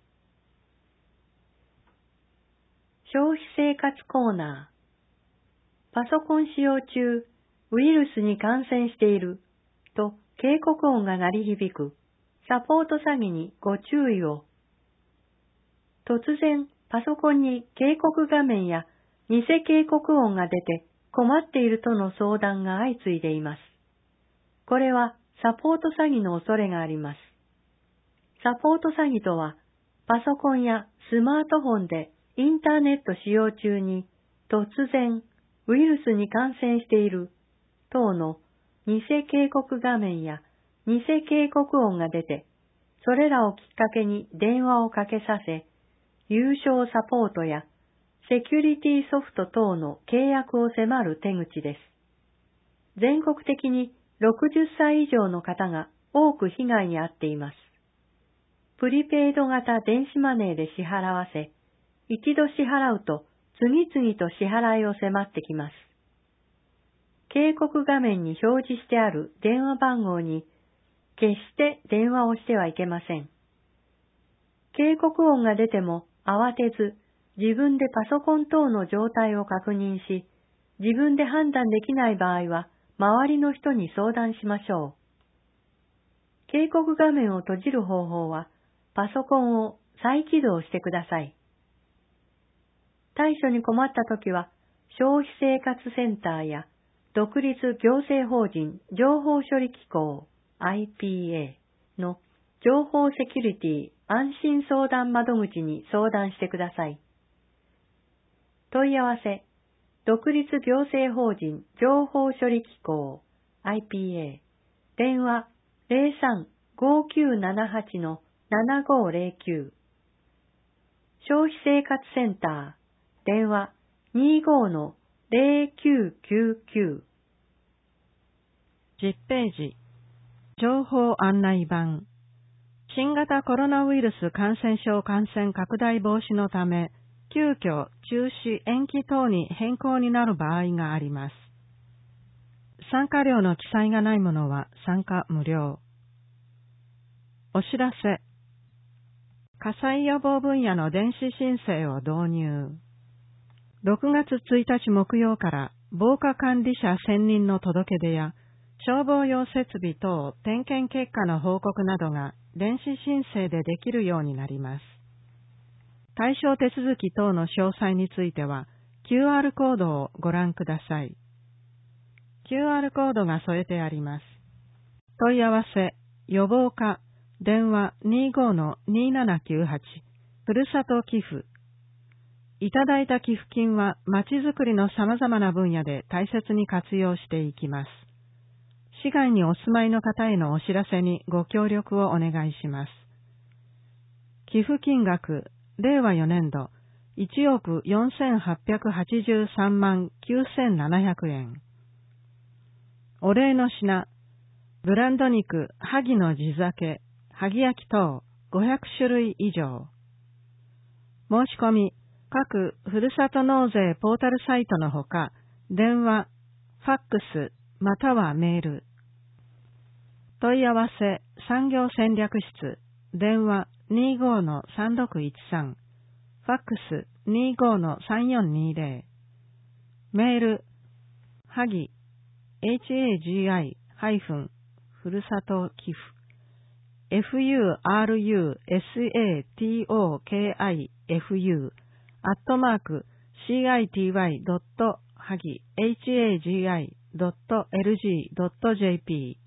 消費生活コーナー。パソコン使用中、ウイルスに感染していると警告音が鳴り響くサポート詐欺にご注意を。突然パソコンに警告画面や偽警告音が出て困っているとの相談が相次いでいます。これはサポート詐欺の恐れがあります。サポート詐欺とは、パソコンやスマートフォンでインターネット使用中に突然ウイルスに感染している等の偽警告画面や偽警告音が出て、それらをきっかけに電話をかけさせ、有償サポートやセキュリティソフト等の契約を迫る手口です。全国的に60歳以上の方が多く被害に遭っています。プリペイド型電子マネーで支払わせ、一度支払うと次々と支払いを迫ってきます。警告画面に表示してある電話番号に決して電話をしてはいけません。警告音が出ても慌てず自分でパソコン等の状態を確認し、自分で判断できない場合は周りの人に相談しましょう。警告画面を閉じる方法はパソコンを再起動してください。対処に困ったときは消費生活センターや独立行政法人情報処理機構 IPA の情報セキュリティ安心相談窓口に相談してください。問い合わせ、独立行政法人情報処理機構 IPA 電話 03-5978-7509 消費生活センター電話 25-0999 10ページ情報案内板新型コロナウイルス感染症感染拡大防止のため急遽中止延期等に変更になる場合があります。参加料の記載がないものは参加無料。お知らせ。火災予防分野の電子申請を導入。6月1日木曜から防火管理者専任の届け出や消防用設備等点検結果の報告などが電子申請でできるようになります。対象手続き等の詳細については QR コードをご覧ください。QR コードが添えてあります。問い合わせ、予防課、電話 25-2798、ふるさと寄付。いただいた寄付金はまちづくりの様々な分野で大切に活用していきます。市外にお住まいの方へのお知らせにご協力をお願いします。寄付金額、令和4年度、1億4883万9700円。お礼の品、ブランド肉、萩の地酒、萩焼き等500種類以上。申し込み、各ふるさと納税ポータルサイトのほか、電話、ファックス、またはメール。問い合わせ、産業戦略室、電話 25-3613、ファックス 25-3420、メール、はぎ、HAGI- ふるさと寄付、FURUSATOKIFU @hagi.hagi.lg.jp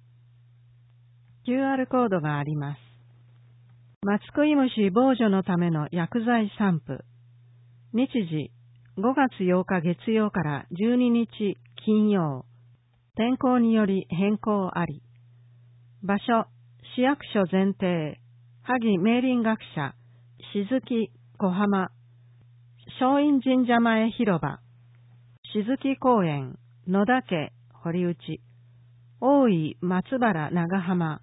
QR コードがあります。松食い虫防除のための薬剤散布。日時、5月8日月曜から12日金曜。天候により変更あり。場所、市役所前庭、萩明林学者、静木小浜、松陰神社前広場、静木公園、野田家堀内、大井松原長浜。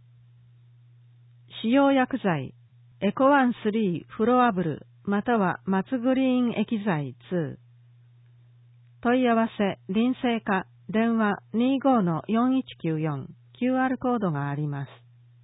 使用薬剤、エコワン3フロアブルまたは松グリーン液剤2。問い合わせ、臨生課、電話 25-4194、QR コードがあります。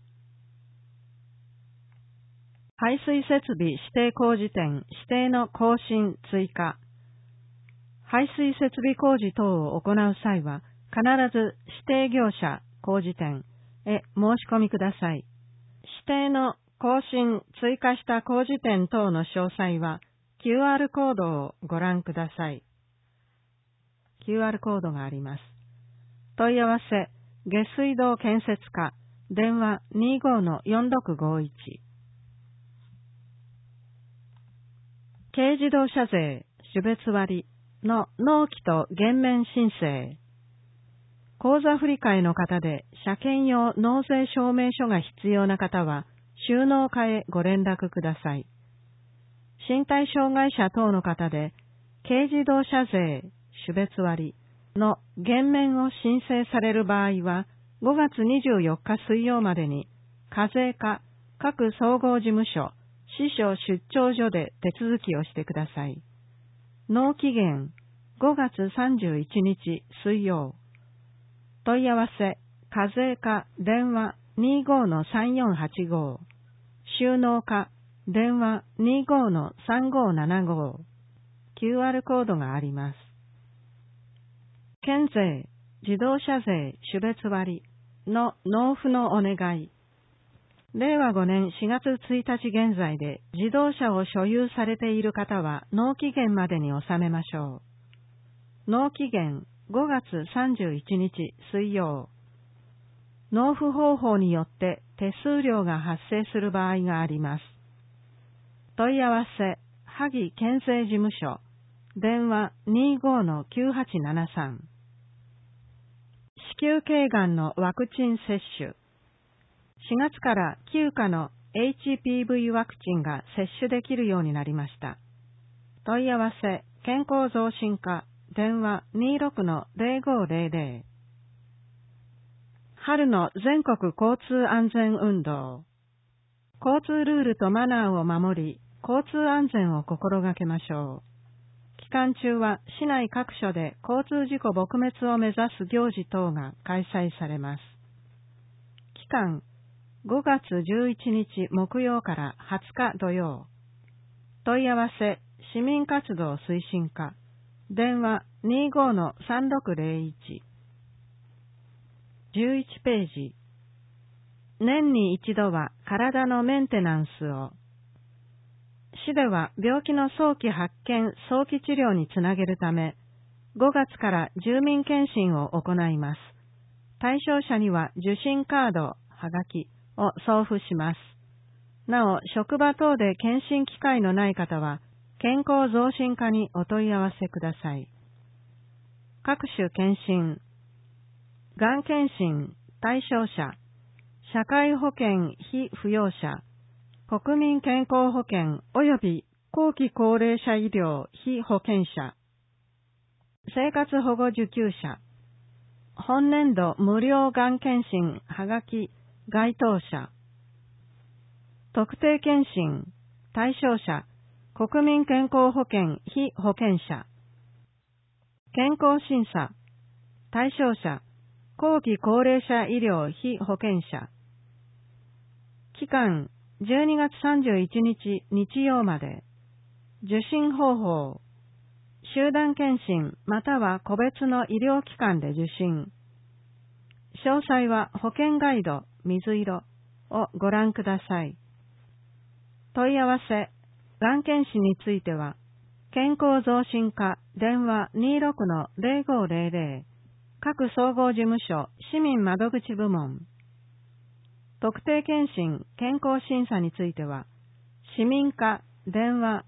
排水設備指定工事店指定の更新追加。排水設備工事等を行う際は、必ず指定業者工事店へ申し込みください。指定の更新追加した工事店等の詳細は QR コードをご覧ください。QR コードがあります。問い合わせ、下水道建設課、電話 25-4651。軽自動車税、種別割の納期と減免申請。 口座振替の方で車検用納税証明書が必要な方は、収納課へご連絡ください。身体障害者等の方で、軽自動車税種別割の減免を申請される場合は、5月24日水曜までに、課税課各総合事務所、支所出張所で手続きをしてください。納期限5月31日水曜。問い合わせ、課税課電話 25-3485、収納課電話 25-3575、QR コードがあります。県税、自動車税種別割の納付のお願い。令和5年4月1日現在で自動車を所有されている方は納期限までに納めましょう。納期限5月31日水曜。納付方法によって手数料が発生する場合があります。問い合わせ、萩県税事務所、電話 25-9873。子宮頸がんのワクチン接種。4月から9価の HPV ワクチンが接種できるようになりました。問い合わせ、健康増進課、電話 26-0500。春の全国交通安全運動。交通ルールとマナーを守り、交通安全を心がけましょう。期間中は市内各所で交通事故撲滅を目指す行事等が開催されます。期間5月11日木曜から20日土曜。問い合わせ、市民活動推進課、電話 25-3601。11ページ。年に一度は体のメンテナンスを。市では病気の早期発見・早期治療につなげるため、5月から住民検診を行います。対象者には受診カード、はがきを送付します。なお、職場等で検診機会のない方は、健康増進課にお問い合わせください。各種検診、がん検診、対象者、社会保険被扶養者、国民健康保険及び後期高齢者医療被保険者、生活保護受給者、本年度無料がん検診はがき該当者、特定健診対象者、国民健康保険被保険者、健康審査対象者、後期高齢者医療被保険者。期間12月31日日曜まで。受診方法、集団検診または個別の医療機関で受診。詳細は保険ガイド水色をご覧ください。問い合わせ、がん検診については、健康増進課電話 26-0500、各総合事務所市民窓口部門。特定健診健康審査については、市民課電話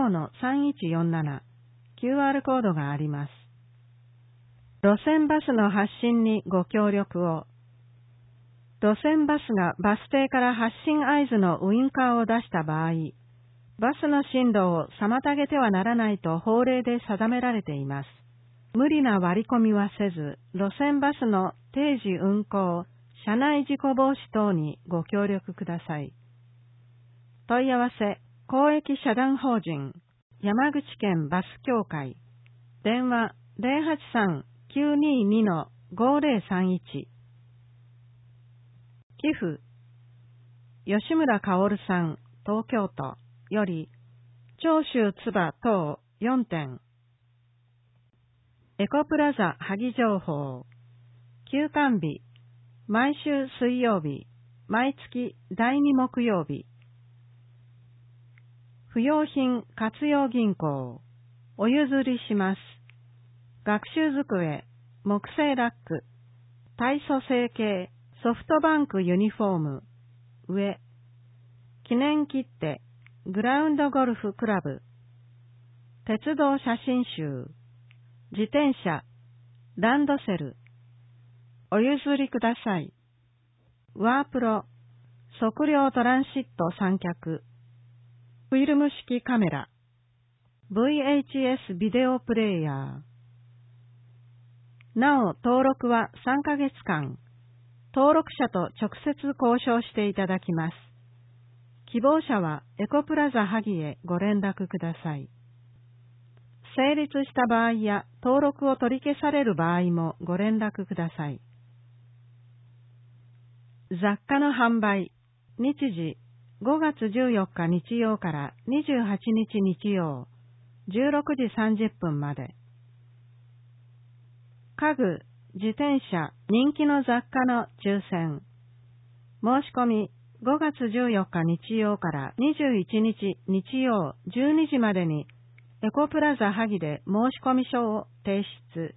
25-3147、QR コードがあります。路線バスの発信にご協力を。路線バスがバス停から発信合図のウインカーを出した場合、バスの進路を妨げてはならないと法令で定められています。無理な割り込みはせず、路線バスの定時運行、車内事故防止等にご協力ください。問い合わせ、公益社団法人、山口県バス協会、電話 083-922-5031。寄付、吉村薫さん、東京都より、長州つば等4点。エコプラザ萩情報、休館日、毎週水曜日、毎月第2木曜日。不用品活用銀行、お譲りします。学習机、木製ラック、体組成計、ソフトバンクユニフォーム、上。記念切手、グラウンドゴルフクラブ。鉄道写真集、自転車、ランドセル。 お譲りください。ワープロ、測量トランシット三脚、フィルム式カメラ、VHS ビデオプレイヤー。なお、登録は3ヶ月間、登録者と直接交渉していただきます。希望者はエコプラザ萩へご連絡ください。成立した場合や登録を取り消される場合もご連絡ください。雑貨の販売、日時5月14日日曜から28日日曜、16時30分まで。家具、自転車、人気の雑貨の抽選。申し込み、5月14日日曜から21日日曜12時までにエコプラザ萩で申し込み書を提出。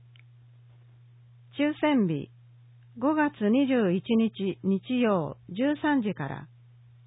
抽選日、5月21日日曜13時から。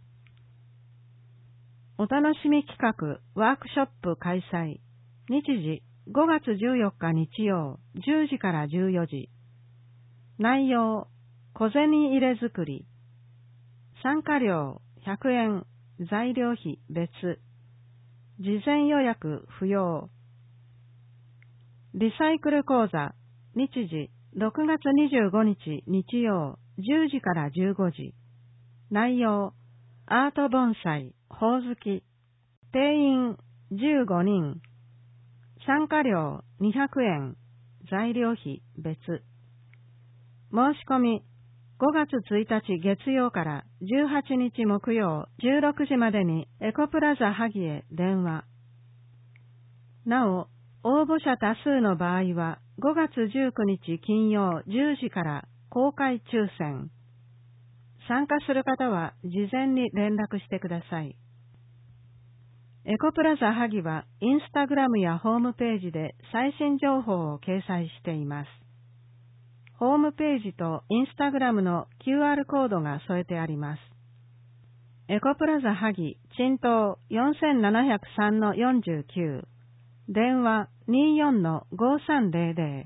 お楽しみ企画ワークショップ開催。日時5月14日日曜10時から14時。内容、小銭入れ作り。参加料100円、材料費別。事前予約不要。リサイクル講座、日時6月25日日曜10時から15時。内容、アート盆栽、ほおずき。定員15人。参加料200円、材料費別。申し込み、5月1日月曜から18日木曜16時までにエコプラザ萩へ電話。なお、応募者多数の場合は5月19日金曜10時から公開抽選。参加する方は事前に連絡してください。エコプラザ萩はインスタグラムやホームページで最新情報を掲載しています。ホームページとインスタグラムの QR コードが添えてあります。エコプラザ萩、賃東 4703-49、電話 24-5300。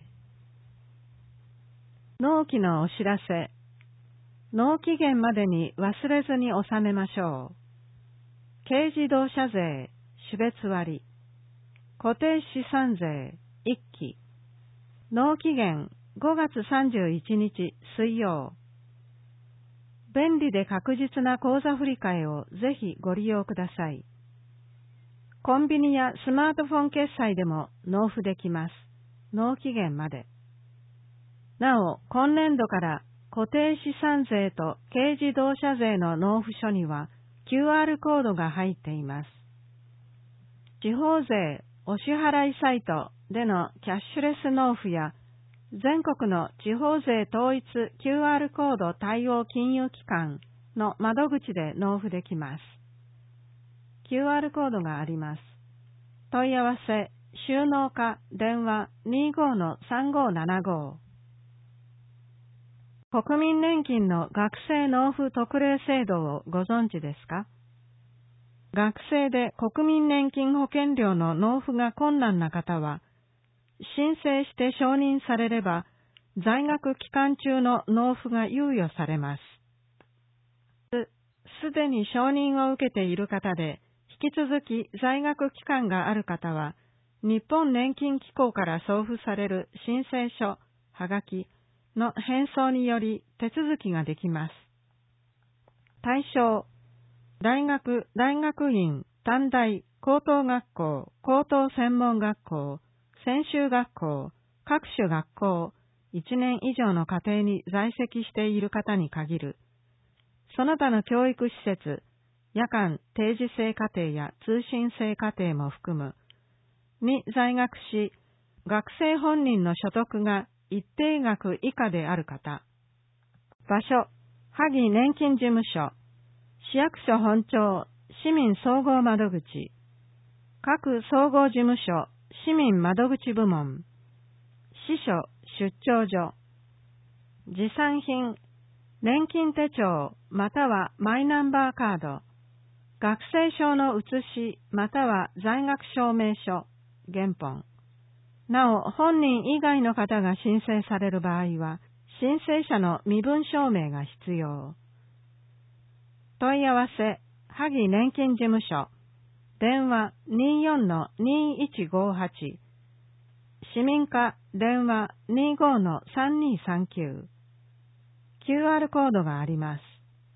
納期のお知らせ。納期限までに忘れずに納めましょう。軽自動車税、種別割。固定資産税、1期。納期限5月31日水曜。便利で確実な口座振替をぜひご利用ください。コンビニやスマートフォン決済でも納付できます。納期限まで。なお、今年度から固定資産税と軽自動車税の納付書には QR コードが入っています。地方税お支払いサイトでのキャッシュレス納付や全国の地方税統一 QR コード対応金融機関の窓口で納付できます。QR コードがあります。問い合わせ、収納課、電話 25-3575。国民年金の学生納付特例制度をご存知ですか？学生で国民年金保険料の納付が困難な方は、申請して承認されれば、在学期間中の納付が猶予されます。すでに承認を受けている方で、引き続き在学期間がある方は、日本年金機構から送付される申請書、はがきの返送により手続きができます。対象、大学、大学院、短大、高等学校、高等専門学校、専修学校、各種学校、1年以上の課程に在籍している方に限る。その他の教育施設、夜間、定時制課程や通信制課程も含む。に在学し、学生本人の所得が一定額以下である方。場所、萩年金事務所、市役所本庁、市民総合窓口、各総合事務所、市民窓口部門、支所、出張所、持参品、年金手帳またはマイナンバーカード、学生証の写しまたは在学証明書、原本。なお、本人以外の方が申請される場合は、 申請者の身分証明が必要。問い合わせ、萩年金事務所、電話 24-2158、市民課電話 25-3239、QR コードがあります。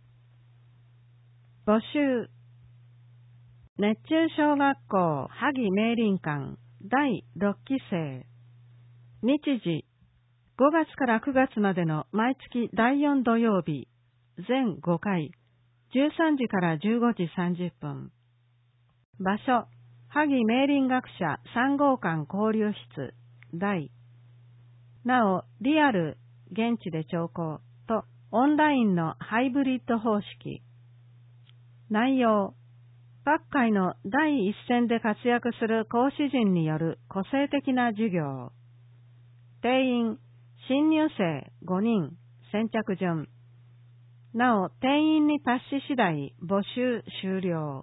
募集、熱中小学校萩明林館第6期生、日時、5月から9月までの毎月第4土曜日、全5回、13時から15時30分。場所、萩明林学者3号館交流室、第。なお、リアル、現地で聴講とオンラインのハイブリッド方式。内容、各界の第一線で活躍する講師陣による個性的な授業。定員、新入生5人、先着順。なお、定員に達し次第募集終了。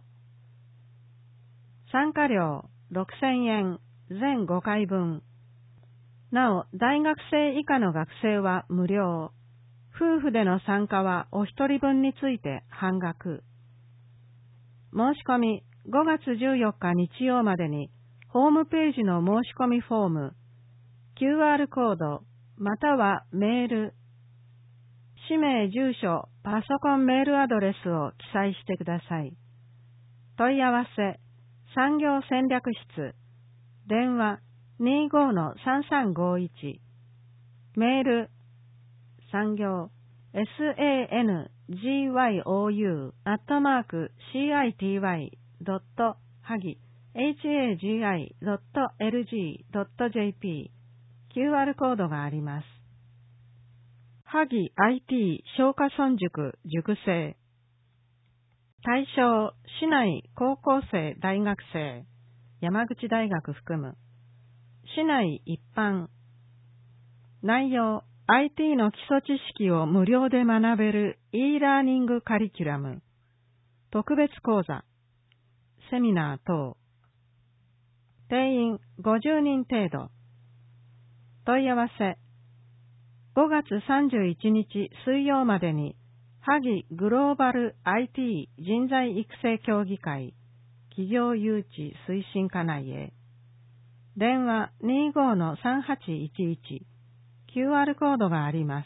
参加料6000円、全5回分。なお、大学生以下の学生は無料。夫婦での参加はお一人分について半額。申し込み5月14日日曜までに、ホームページの申し込みフォーム、QR コード、またはメール、氏名、住所、パソコンメールアドレスを記載してください。問い合わせ、産業戦略室、電話 25-3351、メール、産業、sangyo.hagi.hagi.lg.jp、QR コードがあります。萩 IT 松下村塾塾生。対象、市内高校生大学生、山口大学含む。市内一般。内容、IT の基礎知識を無料で学べる e ラーニングカリキュラム。特別講座。セミナー等。定員50人程度。問い合わせ。5月31日水曜までに、萩グローバル IT 人材育成協議会、企業誘致推進課内へ。電話 25-3811、QR コードがあります。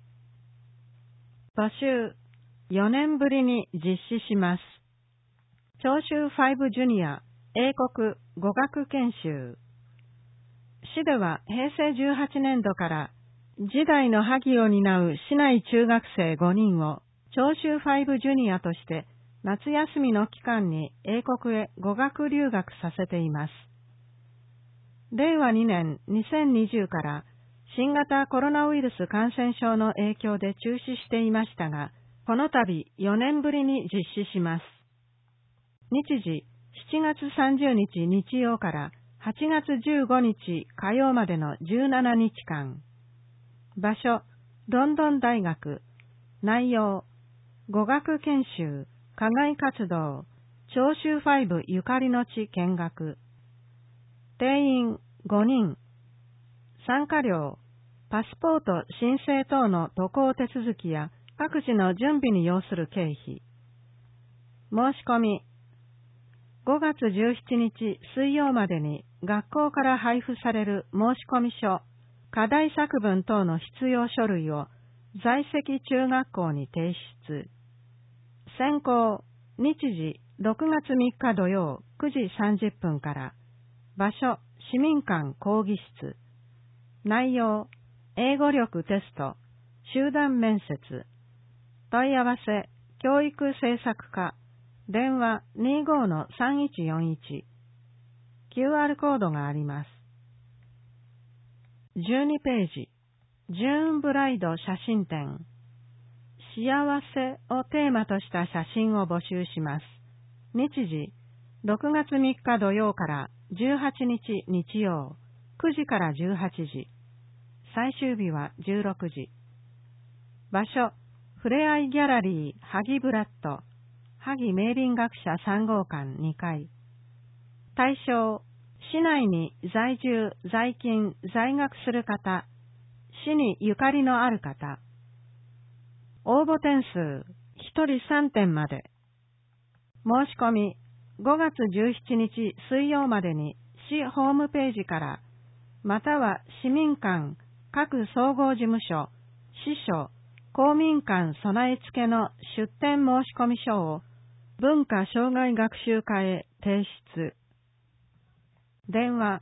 募集、4年ぶりに実施します。聴衆5ジュニア、英国語学研修。市では平成18年度から次代の萩を担う市内中学生5人を聴衆5ジュニアとして夏休みの期間に英国へ語学留学させています。令和2年2020から新型コロナウイルス感染症の影響で中止していましたが、この度4年ぶりに実施します。日時7月30日日曜から8月15日火曜までの17日間。場所、ロンドン大学。内容、語学研修、課外活動、聴衆5ゆかりの地見学。定員5人。参加料、パスポート申請等の渡航手続きや各自の準備に要する経費。申し込み、5月17日水曜までに学校から配布される申込書、課題作文等の必要書類を在籍中学校に提出。選考、日時6月3日土曜9時30分から。場所、市民館講義室。内容、英語力テスト、集団面接。問い合わせ、教育政策課。電話 25-3141。QR コードがあります。12ページ。ジューンブライド写真展。幸せをテーマとした写真を募集します。日時、6月3日土曜から18日日曜、9時から18時。最終日は16時。場所、ふれあいギャラリー、萩ブラッド。萩明林学者3号館2階。対象、市内に在住、在勤、在学する方、 市にゆかりのある方。応募点数1人3点まで。申し込み5月17日水曜までに市ホームページから、または市民館各総合事務所、支所、公民館備え付けの出展申し込み書を文化障害学習課へ提出。電話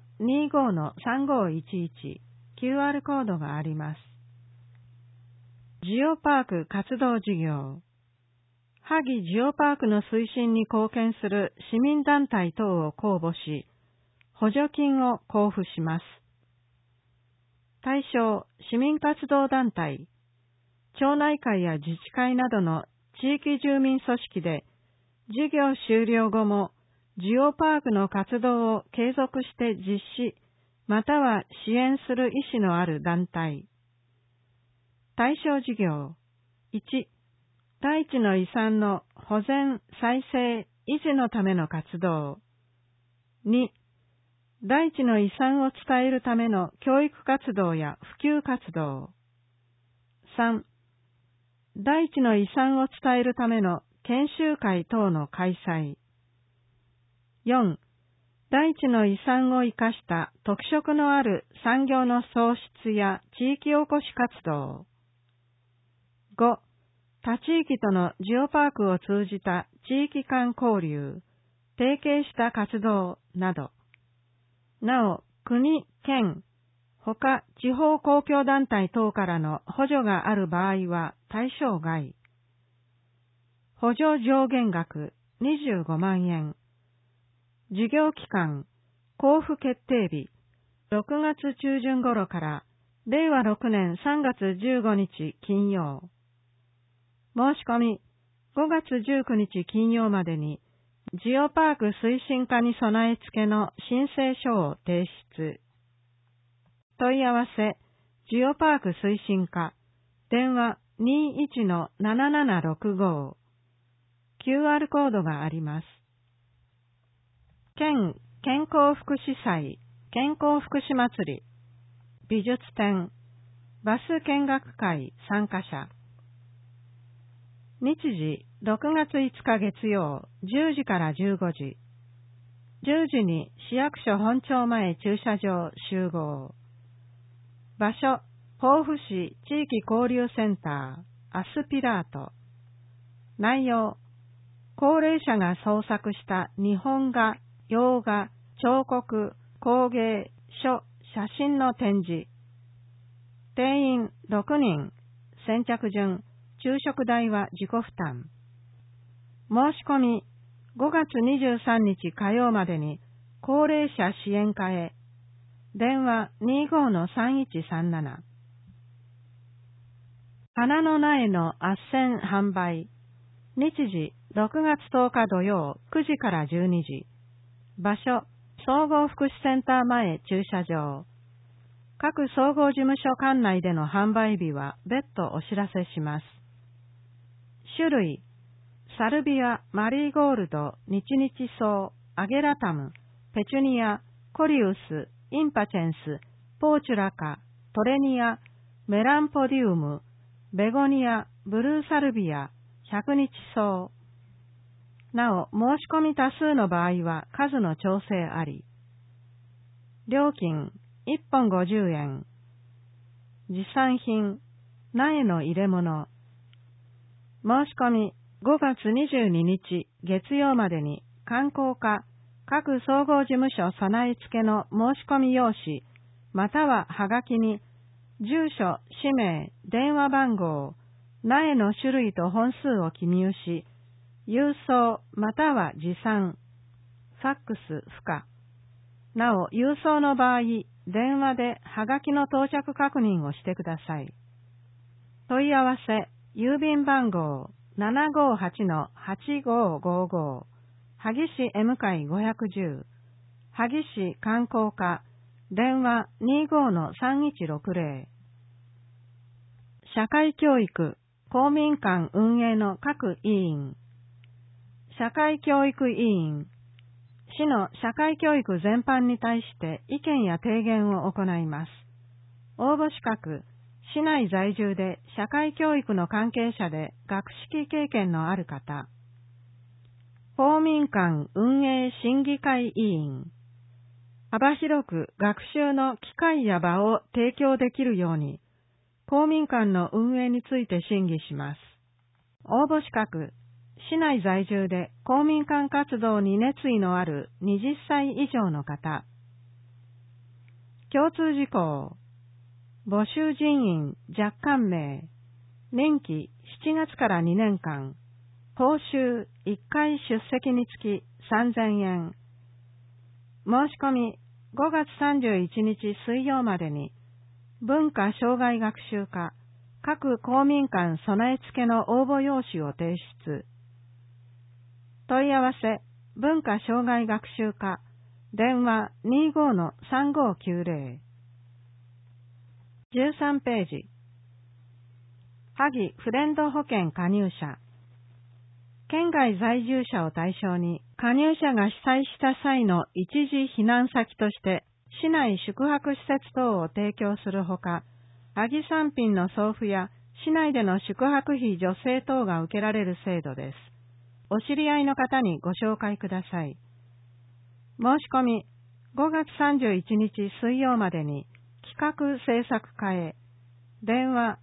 25-3511 QR コードがあります。ジオパーク活動事業。萩ジオパークの推進に貢献する市民団体等を公募し、補助金を交付します。対象、市民活動団体、町内会や自治会などの地域住民組織で、事業終了後もジオパークの活動を継続して実施、または支援する意思のある団体。対象事業、1、大地の遺産の保全、再生、維持のための活動。2、大地の遺産を伝えるための教育活動や普及活動。3、大地の遺産を伝えるための研修会等の開催。4、大地の遺産を生かした特色のある産業の創出や地域おこし活動。5、他地域とのジオパークを通じた地域間交流、提携した活動など。なお、国、県、他地方公共団体等からの補助がある場合は対象外。補助上限額25万円。事業期間、交付決定日、6月中旬頃から令和6年3月15日金曜。申し込み、5月19日金曜までに、ジオパーク推進課に備え付けの申請書を提出。問い合わせ、ジオパーク推進課、電話 21-7765。QR コードがあります。県健康福祉祭、健康福祉祭り、美術展、バス見学会参加者。日時、6月5日月曜、10時から15時。10時に市役所本庁前駐車場集合。場所、防府市地域交流センター、アスピラート。内容、高齢者が創作した日本画、洋画、彫刻、工芸、書、写真の展示。定員6人、先着順、昼食代は自己負担。申し込み、5月23日火曜までに高齢者支援課へ。電話 25-3137。花の苗の斡旋販売。日時、6月10日土曜9時から12時。場所、総合福祉センター前駐車場。各総合事務所管内での販売日は別途お知らせします。種類、サルビア、マリーゴールド、日々草、アゲラタム、ペチュニア、コリウス、インパチェンス、ポーチュラカ、トレニア、メランポディウム、ベゴニア、ブルーサルビア、百日草。なお、申し込み多数の場合は数の調整あり。料金、1本50円。持参品、苗の入れ物。申し込み、5月22日月曜までに観光課、各総合事務所備え付けの申し込み用紙、またははがきに、住所、氏名、電話番号、苗の種類と本数を記入し、郵送または持参、ファックス不可。なお、郵送の場合、電話ではがきの到着確認をしてください。問い合わせ、郵便番号 758-8555、萩市 M 会510、萩市観光課、電話 25-3160。社会教育、公民館運営の各委員。社会教育委員。市の社会教育全般に対して意見や提言を行います。応募資格、 市内在住で社会教育の関係者で学識経験のある方。公民館運営審議会委員。幅広く学習の機会や場を提供できるように、公民館の運営について審議します。応募資格、市内在住で公民館活動に熱意のある20歳以上の方。共通事項、募集人員若干名、任期7月から2年間、報酬1回出席につき3000円。申し込み5月31日水曜までに、文化障害学習課各公民館備え付けの応募用紙を提出。問い合わせ、文化障害学習課、電話 25-3590。13ページ。萩フレンド保険加入者。県外在住者を対象に、加入者が被災した際の一時避難先として、市内宿泊施設等を提供するほか、萩産品の送付や市内での宿泊費助成等が受けられる制度です。お知り合いの方にご紹介ください。申し込み、5月31日水曜までに、企画制作課へ、電話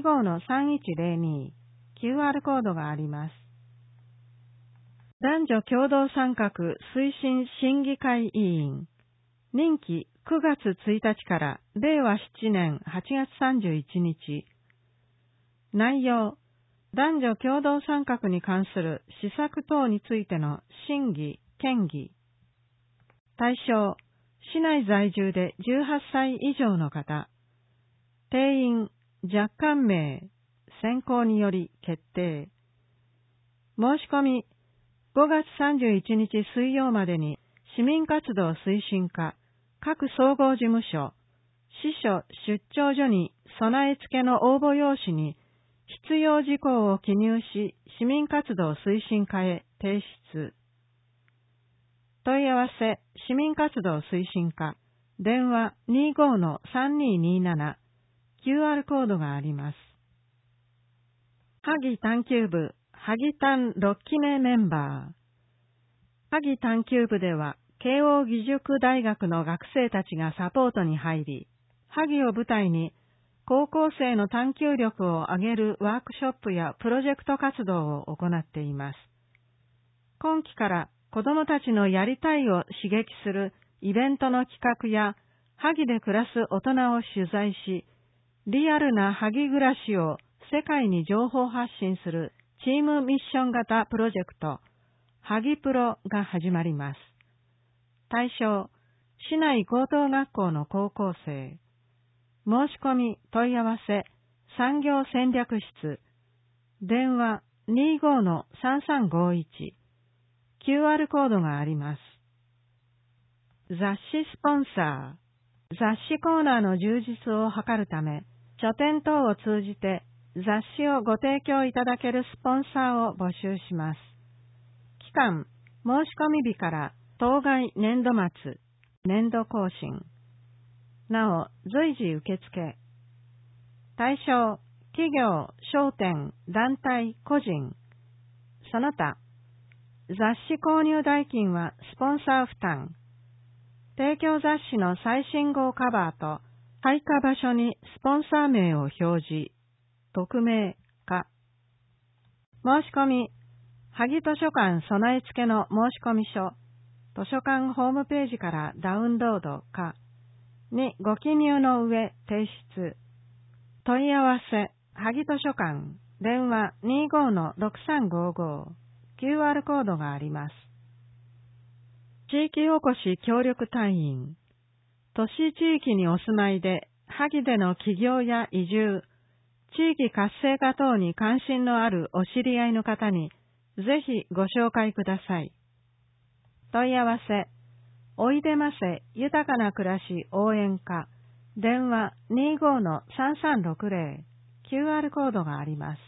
25-3102、QR コードがあります。男女共同参画推進審議会委員。任期9月1日から令和7年8月31日。内容、男女共同参画に関する施策等についての審議、検議。対象、市内在住で18歳以上の方。定員、若干名、選考により決定。申し込み、5月31日水曜までに市民活動推進課、各総合事務所、支所出張所に備え付けの応募用紙に必要事項を記入し、市民活動推進課へ提出。問い合わせ、市民活動推進課、電話 25-3227、QR コードがあります。萩探究部、萩探6期目メンバー。萩探究部では、慶応義塾大学の学生たちがサポートに入り、萩を舞台に高校生の探究力を上げるワークショップやプロジェクト活動を行っています。今期から子どもたちのやりたいを刺激するイベントの企画や、萩で暮らす大人を取材し、リアルな萩暮らしを世界に情報発信するチームミッション型プロジェクト、萩プロが始まります。対象、市内高等学校の高校生。申し込み、問い合わせ、産業戦略室。電話 25-3351。QR コードがあります。雑誌スポンサー。雑誌コーナーの充実を図るため、書店等を通じて雑誌をご提供いただけるスポンサーを募集します。期間、申し込み日から当該年度末、年度更新。なお、随時受付。対象、企業、商店、団体、個人。その他、雑誌購入代金はスポンサー負担。提供雑誌の最新号カバーと配下場所にスポンサー名を表示。匿名か。申し込み、萩図書館備え付けの申込書、図書館ホームページからダウンロードかにご記入の上提出。問い合わせ、萩図書館、電話 25-6355、QR コードがあります。地域おこし協力隊員、都市地域にお住まいで、萩での起業や移住、地域活性化等に関心のあるお知り合いの方に、ぜひご紹介ください。問い合わせ、おいでませ豊かな暮らし応援課、電話 25-3360、QR コードがあります。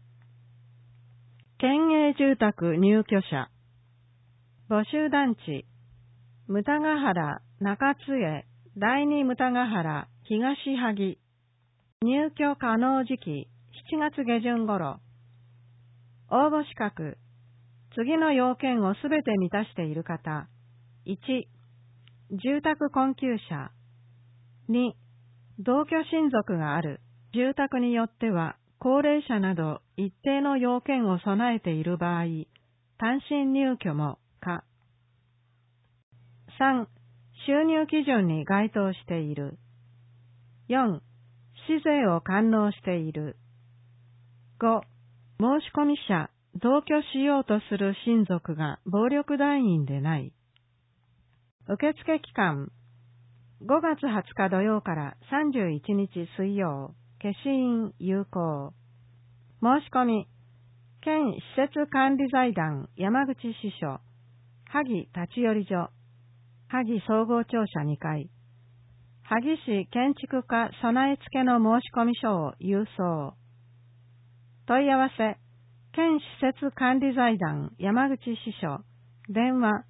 県営住宅入居者、募集団地、牟田ヶ原、中津江、第二牟田ヶ原、東萩、 入居可能時期7月下旬頃。応募資格。次の要件をすべて満たしている方。1、住宅困窮者。2、同居親族がある。住宅によっては高齢者など一定の要件を備えている場合、単身入居も可。3、収入基準に該当している。4、市税を完納している。5、申込者、同居しようとする親族が暴力団員でない。受付期間、5月20日土曜から31日水曜、消印有効。申し込み、県施設管理財団山口支所、萩立ち寄り所、萩総合庁舎2階、萩市建築課備え付けの申込書を郵送。問い合わせ、県施設管理財団山口支所、電話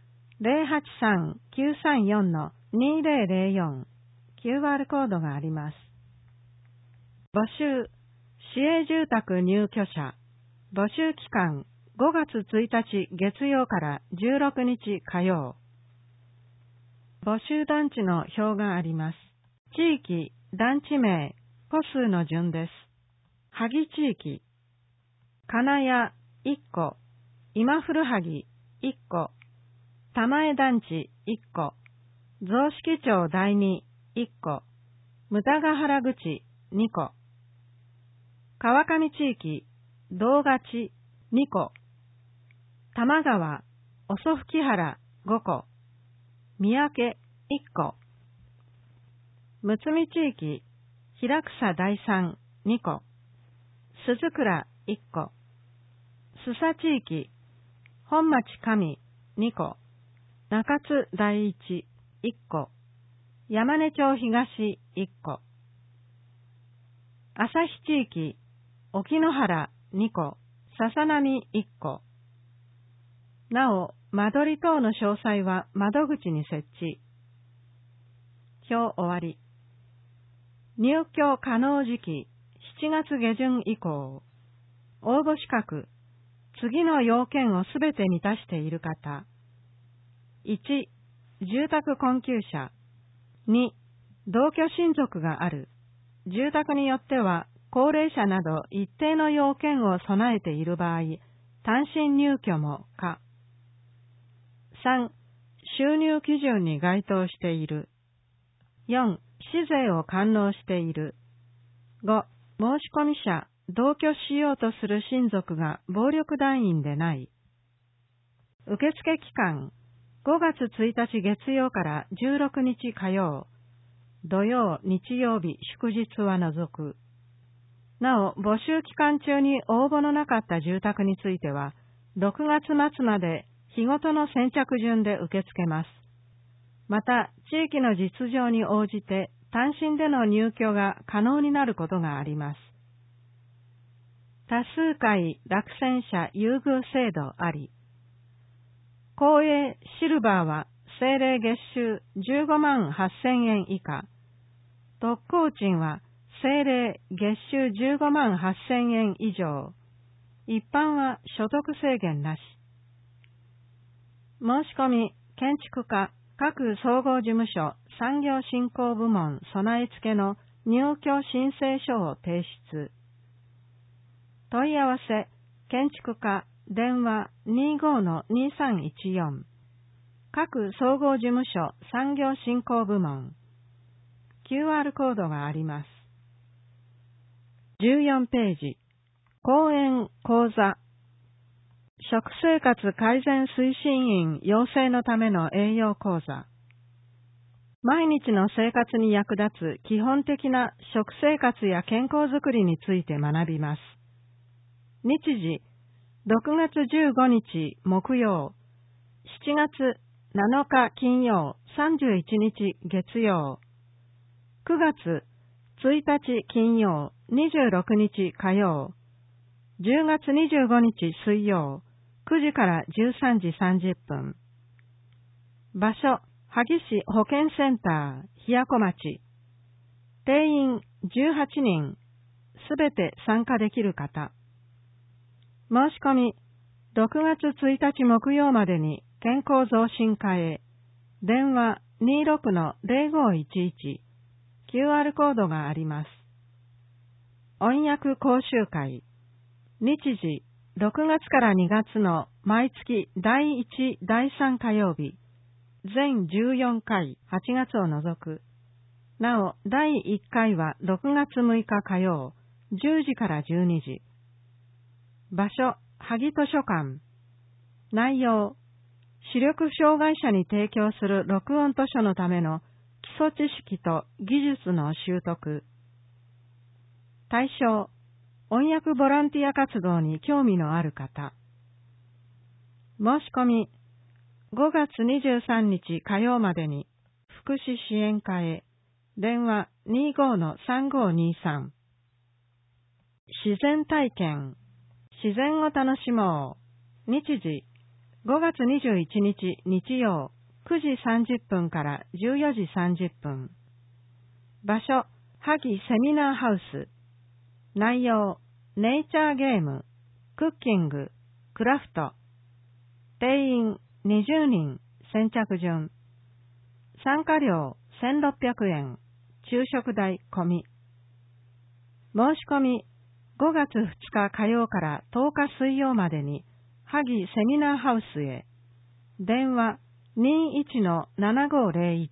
083-934-2004、QR コードがあります。募集、市営住宅入居者、募集期間5月1日月曜から16日火曜。募集団地の表があります。地域、団地名、戸数の順です。萩地域、金谷1個、今古萩1個、玉江団地1個、雑色町第2 1個、牟田ヶ原口2個、川上地域、道賀地2個、玉川、遅吹原5個、三宅1個、むつみ地域、平草第3 2個、鈴倉1個、須佐地域、本町上2個、中津第一1個、山根町東1個、旭地域、沖野原2個、笹波1個。なお、間取り等の詳細は窓口に設置。表終わり。入居可能時期、7月下旬以降。応募資格、次の要件をすべて満たしている方。1、住宅困窮者。2、同居親族がある。住宅によっては、高齢者など一定の要件を備えている場合、単身入居も可。3、収入基準に該当している。4、市税を完納している。5、申込者、同居しようとする親族が暴力団員でない。受付期間、5月1日月曜から16日火曜、土曜、日曜日、祝日は除く。なお、募集期間中に応募のなかった住宅については、6月末まで日ごとの先着順で受け付けます。また、地域の実情に応じて単身での入居が可能になることがあります。多数回落選者優遇制度あり。公営シルバーは政令月収15万8000円以下。特工賃は政令月収15万8000円以上。一般は所得制限なし。申し込み、建築課、各総合事務所、産業振興部門備え付けの入居申請書を提出。問い合わせ、建築課、電話 25-2314。各総合事務所、産業振興部門。QR コードがあります。14ページ。講演講座。食生活改善推進員養成のための栄養講座。毎日の生活に役立つ基本的な食生活や健康づくりについて学びます。日時、6月15日木曜、7月7日金曜、31日月曜、9月1日金曜、26日火曜、10月25日水曜、9時から13時30分。場所、萩市保健センター、ひやこ町。 定員18人、すべて参加できる方。申し込み、6月1日木曜までに健康増進課へ、電話 26-0511、QR コードがあります。音訳講習会、日時、6月から2月の毎月第1、第3火曜日、全14回、8月を除く。なお、第1回は6月6日火曜、10時から12時。場所、萩図書館。内容、視力障害者に提供する録音図書のための基礎知識と技術の習得。対象、音訳ボランティア活動に興味のある方。申し込み、5月23日火曜までに福祉支援課へ、電話 25-3523。自然体験、自然を楽しもう。日時、5月21日日曜、9時30分から14時30分。場所、萩セミナーハウス。内容、ネイチャーゲーム、クッキング、クラフト。定員20人、先着順。参加料1600円、昼食代込み。申し込み、5月2日火曜から10日水曜までに、萩セミナーハウスへ。電話 21-7501。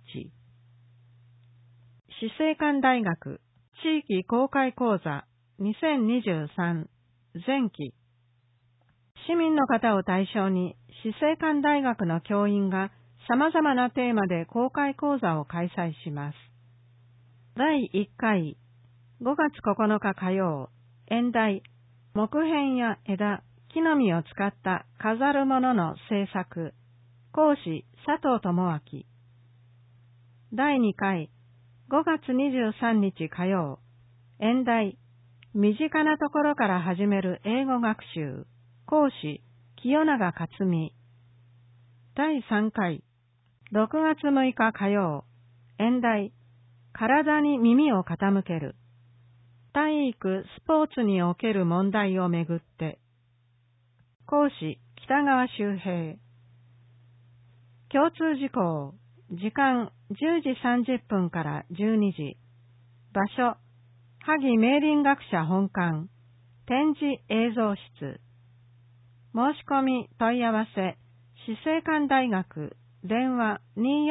死生館大学地域公開講座2023前期。市民の方を対象に、死生館大学の教員が様々なテーマで公開講座を開催します。第1回、5月9日火曜、演題、木片や枝、木の実を使った飾るものの制作。講師、佐藤智明。第2回、5月23日火曜、演題、身近なところから始める英語学習。講師、清永克美。第3回、6月6日火曜、演題、体に耳を傾ける。体育・スポーツにおける問題をめぐって。講師、北川修平。共通事項、時間10時30分から12時。場所、萩明林学者本館、展示映像室。申し込み問い合わせ、死生館大学、電話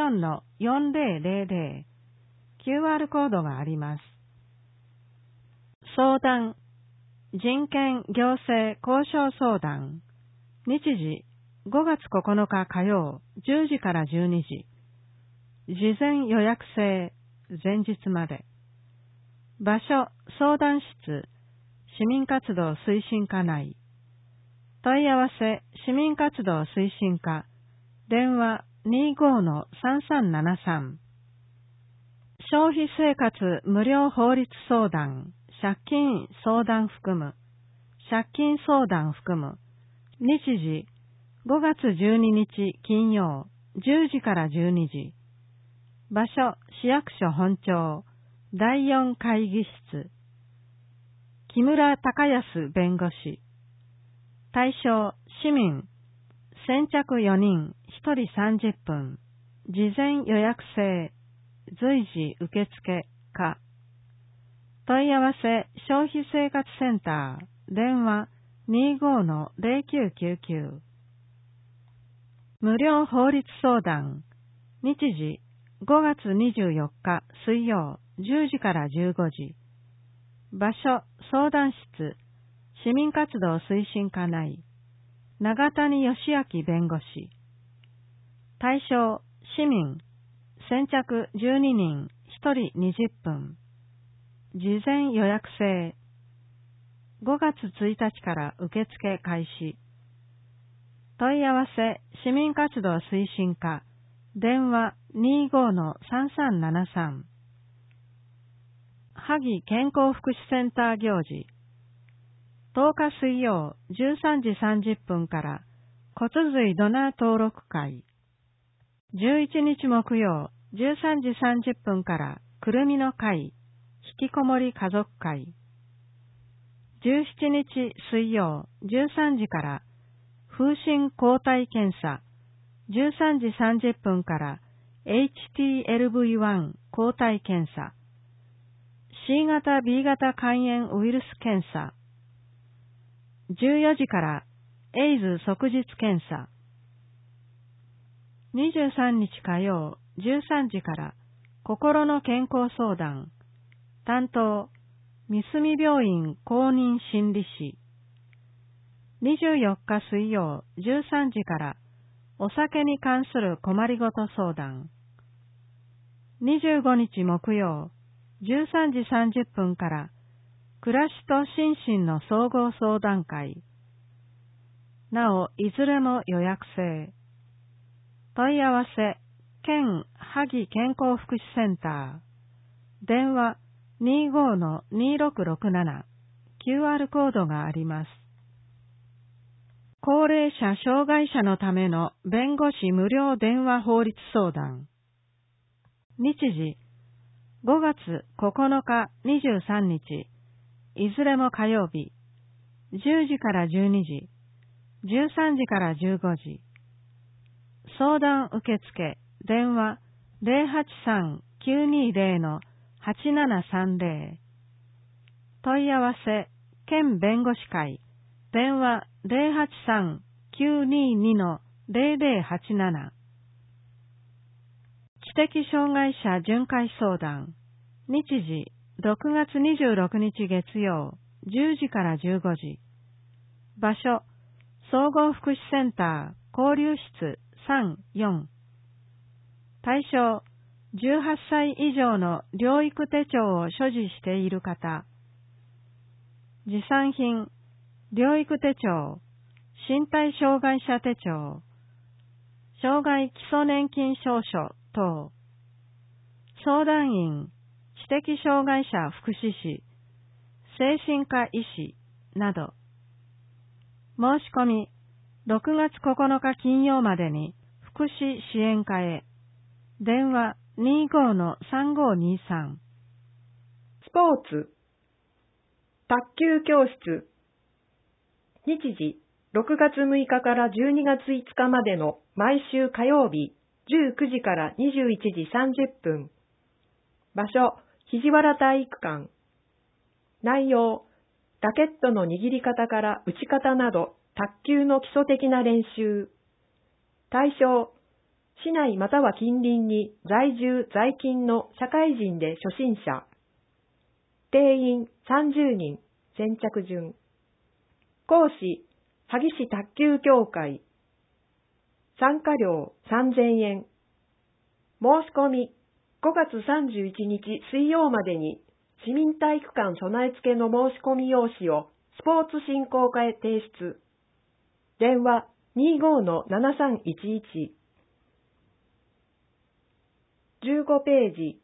24-4000、QR コードがあります。相談、人権行政交渉相談。日時、5月9日火曜、10時から12時。事前予約制、前日まで。場所、相談室、市民活動推進課内。問い合わせ、市民活動推進課、電話 25-3373。消費生活無料法律相談、借金相談含む、借金相談含む。日時、5月12日金曜、10時から12時。場所、市役所本庁、第4会議室。木村隆康弁護士。対象、市民。先着4人、1人30分。事前予約制。随時受付か。問い合わせ、消費生活センター。電話 25-0999。無料法律相談。日時、5月24日水曜、10時から15時。場所、相談室。市民活動推進課内。永谷義明弁護士。対象、市民。先着12人、1人20分。事前予約制。5月1日から受付開始。問い合わせ、市民活動推進課。電話 25-3373。萩健康福祉センター行事。10日水曜13時30分から骨髄ドナー登録会。11日木曜13時30分からくるみの会、 引きこもり家族会。17日水曜13時から風疹抗体検査、13時30分から HTLV1 抗体検査、C 型 B 型肝炎ウイルス検査、14時からエイズ即日検査、23日火曜13時から心の健康相談、担当、三隅病院公認心理師。24日水曜13時からお酒に関する困りごと相談。25日木曜13時30分から暮らしと心身の総合相談会。なお、いずれも予約制。問い合わせ、県萩健康福祉センター。電話 25-2667。QR コードがあります。高齢者障害者のための弁護士無料電話法律相談。日時、5月9日23日、いずれも火曜日、10時から12時、13時から15時。相談受付、電話 083-920-8730。問い合わせ、県弁護士会、電話 083-922-0087。知的障害者巡回相談。日時、6月26日月曜、10時から15時。場所、総合福祉センター、交流室3、4。対象、18歳以上の療育手帳を所持している方。持参品、療育手帳、身体障害者手帳、障害基礎年金証書等。相談員、知的障害者福祉士、精神科医師など。申し込み、6月9日金曜までに福祉支援課へ。電話 25-3523。 スポーツ、卓球教室。日時、6月6日から12月5日までの毎週火曜日、19時から21時30分。場所、肘原体育館。内容、ラケットの握り方から打ち方など、卓球の基礎的な練習。対象、市内または近隣に在住在勤の社会人で初心者。定員30人、先着順。講師、萩市卓球協会。参加料3000円。申し込み、5月31日水曜までに市民体育館備え付けの申し込み用紙をスポーツ振興課へ提出。電話 25-7311。15ページ。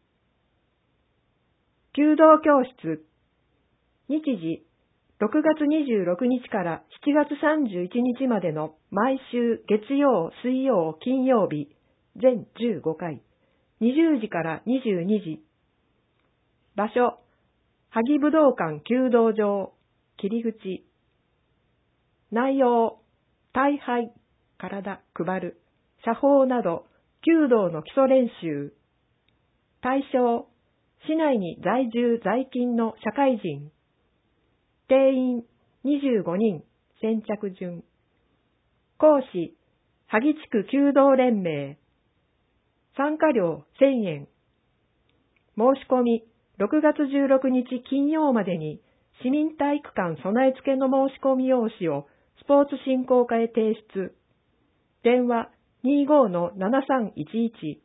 弓道教室。日時、6月26日から7月31日までの毎週月曜、水曜、金曜日、全15回、20時から22時。場所、萩武道館弓道場、切り口。内容、大杯、体、配る、作法など、弓道の基礎練習。対象、市内に在住在勤の社会人。定員25人、先着順。講師、萩地区弓道連盟。参加料1000円。申し込み、6月16日金曜までに市民体育館備え付けの申し込み用紙をスポーツ振興課へ提出。電話 25-7311。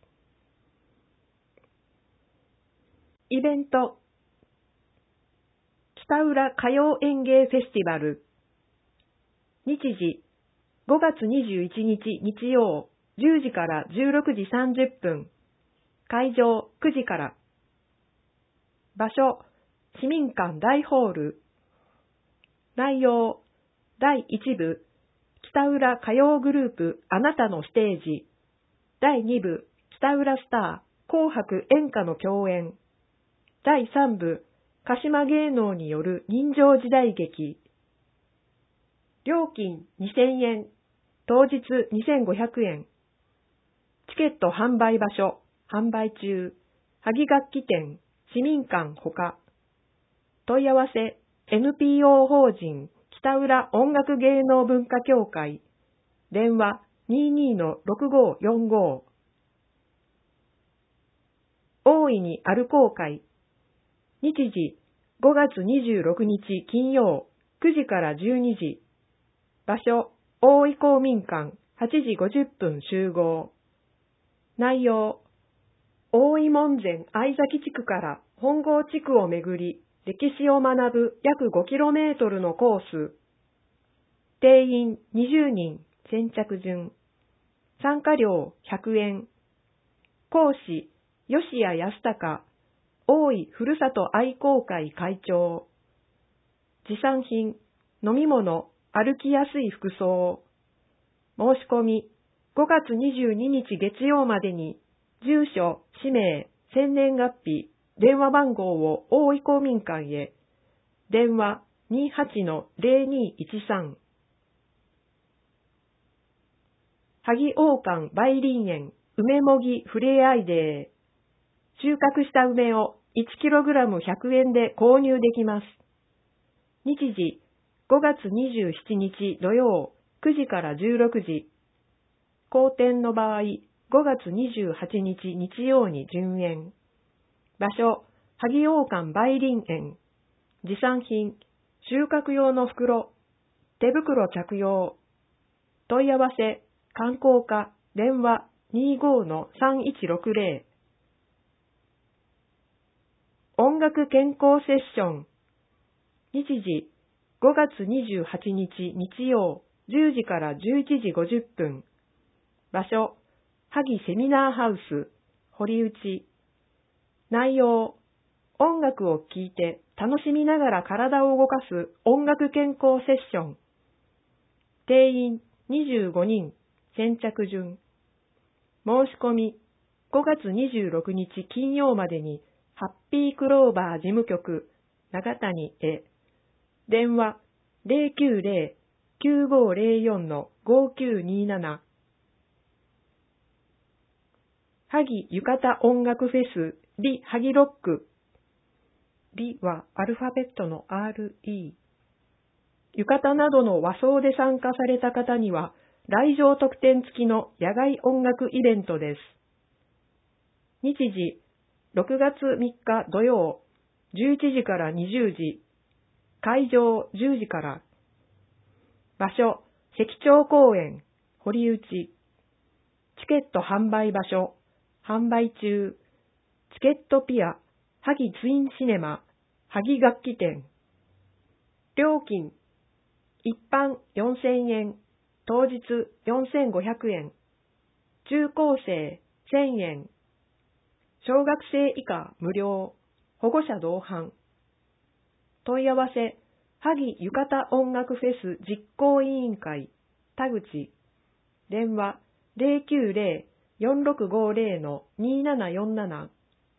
イベント、北浦歌謡演芸フェスティバル。日時、5月21日日曜、10時から16時30分。会場9時から。場所、市民館大ホール。内容、第1部、北浦歌謡グループあなたのステージ。第2部、北浦スター紅白演歌の共演。 第3部、鹿島芸能による人情時代劇。料金2000円、当日2500円。チケット販売場所、販売中。萩楽器店、市民館ほか。問い合わせ、NPO 法人北浦音楽芸能文化協会。電話22-6545。大いにある公会。日時5月26日金曜9時から12時。場所、大井公民館8時50分集合。内容、大井門前相崎地区から本郷地区をめぐり、歴史を学ぶ約 5km のコース。定員20人、先着順。参加料100円。講師、吉谷康隆、大井ふるさと愛好会会長。持参品、飲み物、歩きやすい服装。申し込み、5月22日月曜までに、住所、氏名、生年月日、電話番号を大井公民館へ。電話28-0213。萩王館梅林園梅もぎふれあいデー。収穫した梅を 1kg100 円で購入できます。日時5月27日土曜9時から16時。後店の場合5月28日日曜に順延。場所、萩王館梅林園。持参品、収穫用の袋、手袋着用。問い合わせ、観光課、電話25-3160。音楽健康セッション。日時、5月28日日曜10時から11時50分。場所、萩セミナーハウス、堀内。内容、音楽を聴いて楽しみながら体を動かす音楽健康セッション。定員25人、先着順。申し込み、5月26日金曜までに、ハッピークローバー事務局、長谷へ。電話090-9504-5927。萩浴衣音楽フェス、リ・萩ロック。リはアルファベットの RE。浴衣などの和装で参加された方には、来場特典付きの野外音楽イベントです。日時、6月3日土曜、11時から20時。会場10時から。場所、関町公園、堀内。チケット販売場所、販売中。チケットピア、萩ツインシネマ、萩楽器店。料金、一般4000円、当日4500円。中高生1000円。小学生以下無料。保護者同伴。問い合わせ、萩浴衣音楽フェス実行委員会、田口。電話090-4650-2747。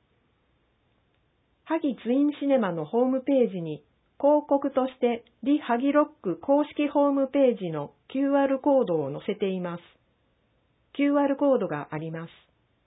萩ツインシネマのホームページに、広告としてリ・ハギロック公式ホームページの QR コードを載せています。QR コードがあります。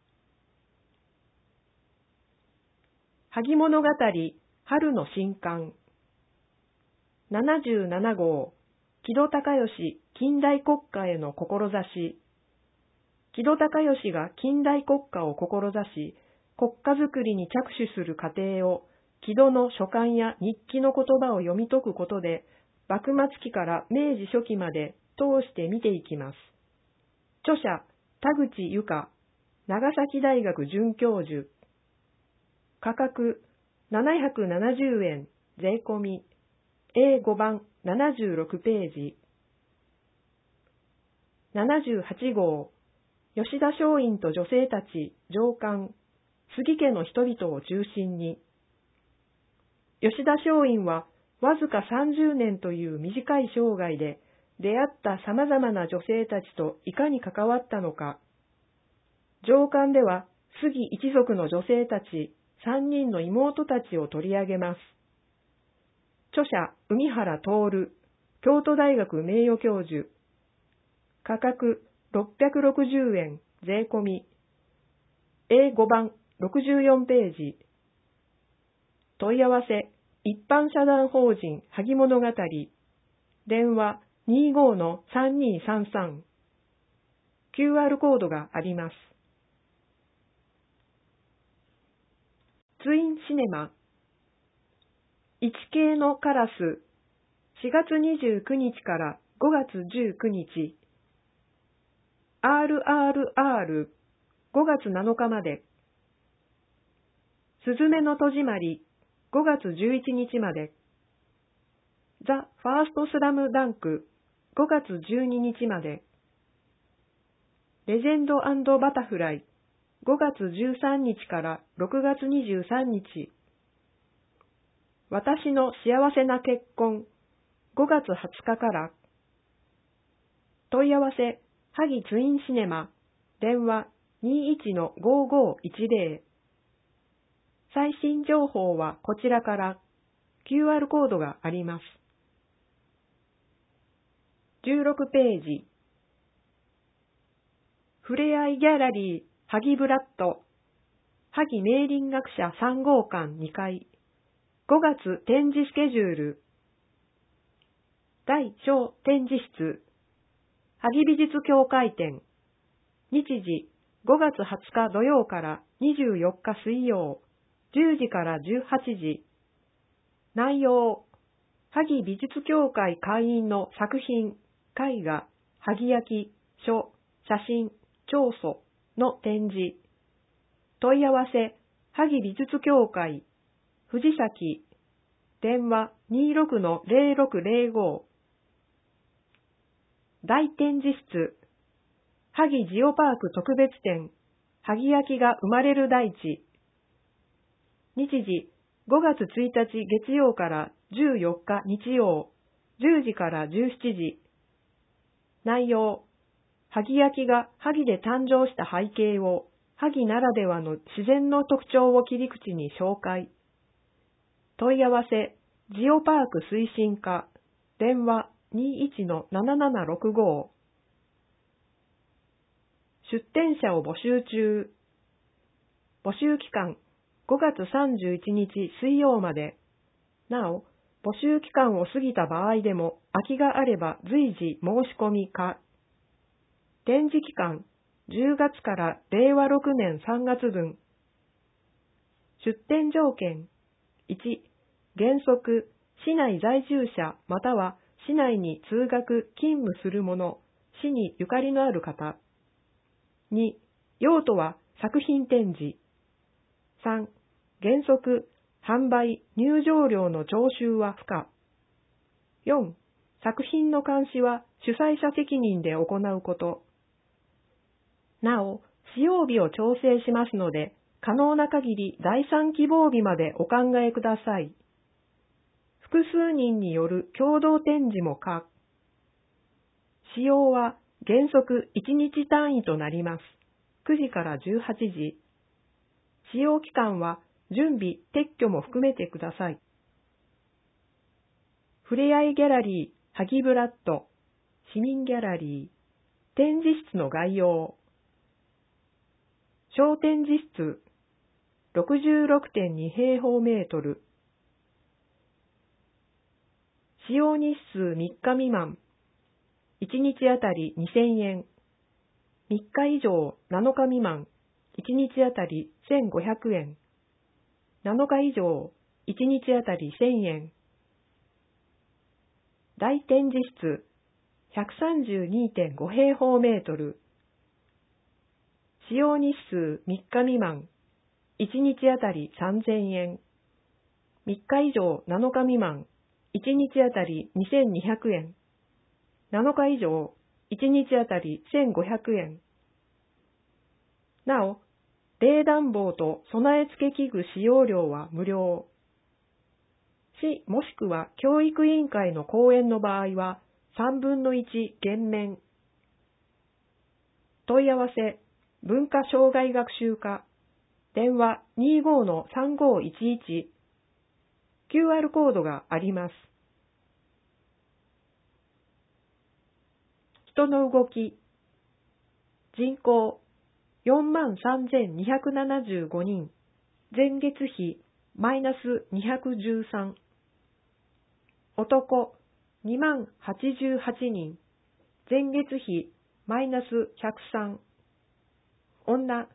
萩物語、春の新刊。77号、木戸孝允近代国家への志。木戸孝允が近代国家を志し、国家づくりに着手する過程を、木戸の書簡や日記の言葉を読み解くことで、幕末期から明治初期まで通して見ていきます。著者、田口由香、長崎大学准教授。価格、770円、税込み。A5 番76ページ。78号、吉田松陰と女性たち上官、杉家の人々を中心に。吉田松陰はわずか30年という短い生涯で出会った様々な女性たちといかに関わったのか。上巻では杉一族の女性たち 3人の妹たちを取り上げます。著者、海原徹、京都大学名誉教授。価格、660円、税込み。A5 番、64ページ。問い合わせ、一般社団法人萩物語。電話、25-3233。QR コードがあります。ツインシネマ。一系のカラス。4月29日から5月19日。RRR。5月7日まで。すずめの戸締まり。5月11日まで。ザ・ファーストスラムダンク。5月12日まで。レジェンド&バタフライ。5月13日から6月23日。私の幸せな結婚。5月20日から。問い合わせ、萩ツインシネマ。電話 21-5510。最新情報はこちらから。QR コードがあります。16ページ。ふれあいギャラリー、萩ブラッド。萩明林学者3号館2階。5月展示スケジュール。大小展示室。萩美術協会展。日時、5月20日土曜から24日水曜。10時から18時。内容、萩美術協会会員の作品、絵画、萩焼、書、写真、彫塑の展示。問い合わせ、萩美術協会、藤崎、電話 26-0605。大展示室、萩ジオパーク特別展、萩焼が生まれる大地。日時、5月1日月曜から14日日曜、10時から17時。内容、萩焼が萩で誕生した背景を、萩ならではの自然の特徴を切り口に紹介。問い合わせ、ジオパーク推進課、電話 21-7765。出展者を募集中。募集期間、5月31日水曜まで。なお、募集期間を過ぎた場合でも空きがあれば随時申し込み可。展示期間、10月から令和6年3月分。出展条件、1、原則、市内在住者または市内に通学・勤務する者、市にゆかりのある方。2、用途は作品展示。3、原則、販売・入場料の徴収は不可。4、作品の監視は主催者責任で行うこと。なお、使用日を調整しますので、可能な限り第3希望日までお考えください。複数人による共同展示も可。使用は原則1日単位となります。9時から18時。使用期間は準備・撤去も含めてください。ふれあいギャラリー、萩ブラッド、市民ギャラリー、展示室の概要。小展示室、66.2 平方メートル。使用日数3日未満。1日あたり2000円。3日以上7日未満。1日あたり1500円。7日以上1日あたり1000円。大展示室、132.5 平方メートル。使用日数3日未満。1日あたり3000円。3日以上7日未満。1日あたり2200円。7日以上1日あたり1500円。なお、冷暖房と備え付け器具使用料は無料。市もしくは教育委員会の講演の場合は3分の1減免。問い合わせ、文化障害学習課。 電話25-3511、QR コードがあります。人の動き、人口43,275人、前月比マイナス213、男20,088人、前月比マイナス103、女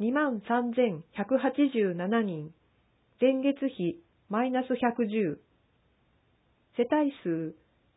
23,187人、前月比マイナス110、世帯数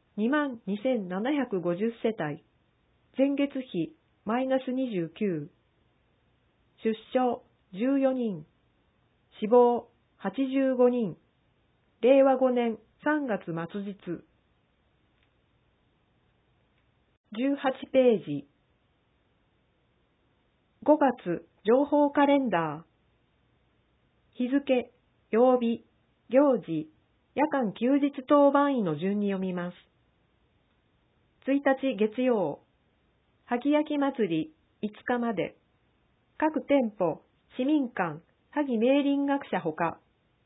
22,750世帯、前月比マイナス29、出生14人、死亡85人、令和5年3月末日。18ページ。5月情報カレンダー。日付、曜日、行事、夜間休日当番位の順に読みます。1日月曜、萩焼祭り5日まで。各店舗、市民館、萩明林学者ほか。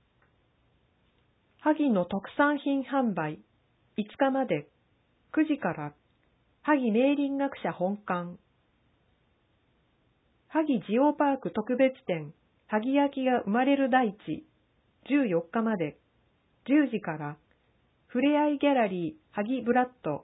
萩の特産品販売5日まで。9時から萩明林学者本館。萩ジオパーク特別展萩焼が生まれる大地14日まで。10時からふれあいギャラリー萩ブラッド。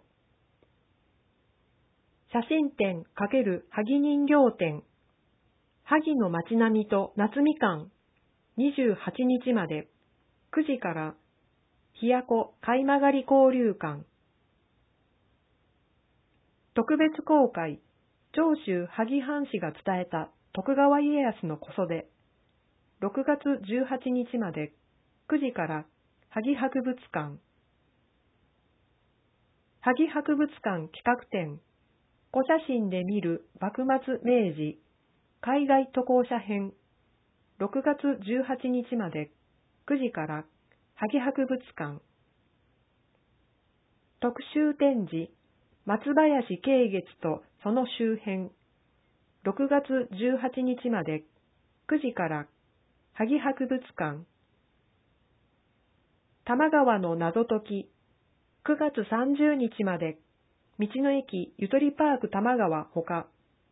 写真展×萩人形展萩の街並みと夏みかん28日まで。9時からひやこ貝曲がり交流館。特別公開長州萩藩士が伝えた徳川家康の小袖6月18日まで。9時から萩博物館。萩博物館企画展古写真で見る幕末明治海外渡航者編6月18日まで。9時から萩博物館。特集展示松林景月とその周辺6月18日まで。9時から萩博物館。多摩川の謎解き9月30日まで。道の駅ゆとりパーク多摩川ほか。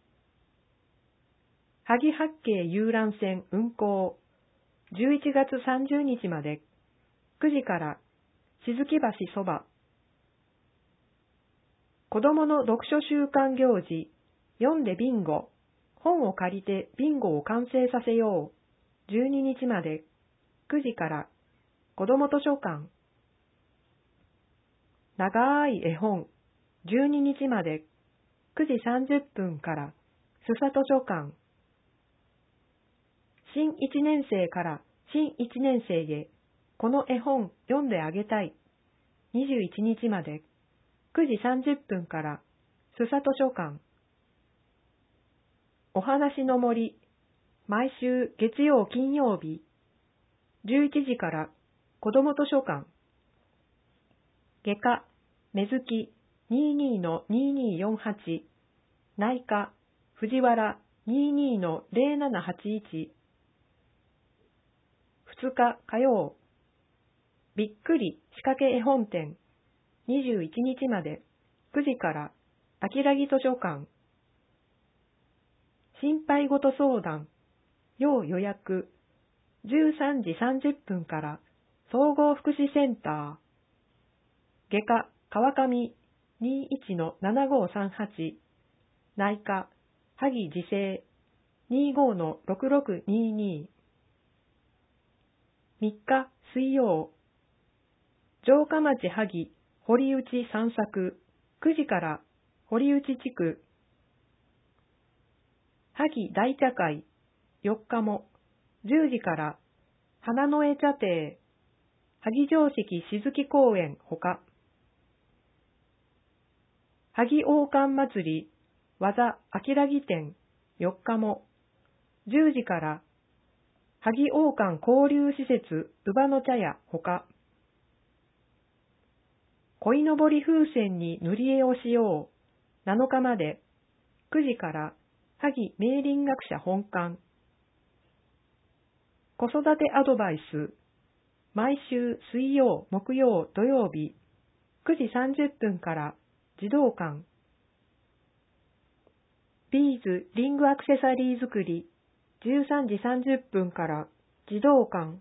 萩八景遊覧船運行11月30日まで。9時から静木橋そば。子どもの読書週間行事読んでビンゴ本を借りてビンゴを完成させよう12日まで。9時から子ども図書館。長い絵本12日まで。9時30分から須佐図書館。新1年生から新1年生へこの絵本読んであげたい21日まで。9時30分から須佐図書館。お話の森毎週月曜金曜日11時から子ども図書館。外科目月22-2248内科藤原22-0781 2日火曜びっくり仕掛け絵本展21日まで。9時からあきらぎ図書館。心配ごと相談要予約13時30分から総合福祉センター。外科川上21-7538内科萩自生 25-6622 3日水曜城下町萩堀内散策9時から堀内地区。萩大茶会4日も10時から花の絵茶亭萩城式静木公園ほか。萩王冠祭り技あきらぎ展4日も10時から萩王冠交流施設乳母の茶屋ほか。鯉のぼり風船に塗り絵をしよう7日まで。9時から萩明林学者本館。 子育てアドバイス、毎週水曜、木曜、土曜日、9時30分から児童館。ビーズリングアクセサリー作り、13時30分から児童館。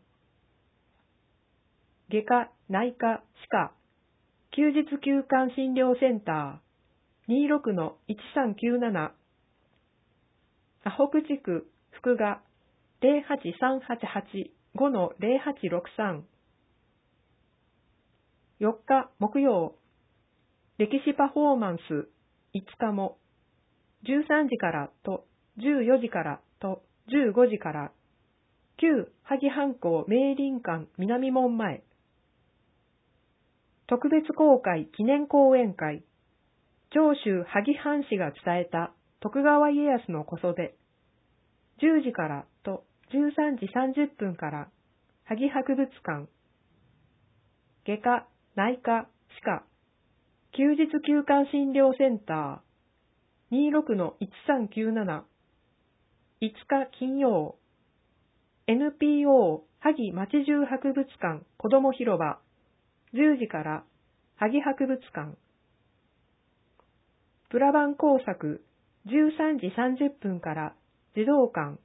外科、内科、歯科、休日休館診療センター、26-1397、アホク地区、福賀、08388-5-0863。4日木曜、歴史パフォーマンス、5日も、13時からと14時からと15時から、旧萩藩校明林館南門前、特別公開記念講演会、長州萩藩士が伝えた徳川家康の小袖、10時からと13時30分から萩博物館、外科、内科、歯科、休日休館診療センター、26-1397、5日金曜、NPO 萩町中博物館子ども広場、10時から萩博物館。プラバン工作、13時30分から児童館。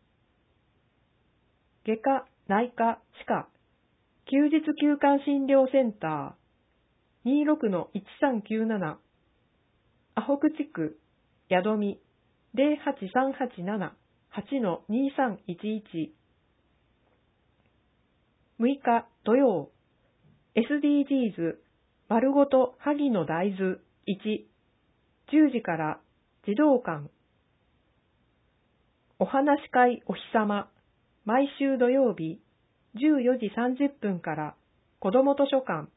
外科、内科、歯科、休日休館診療センター、26-1397、アホク地区、宿見、08387-8-2311。6日土曜、SDGs 丸ごと萩の大豆1、10時から児童館。お話し会お日様、毎週土曜日、14時30分から子ども図書館。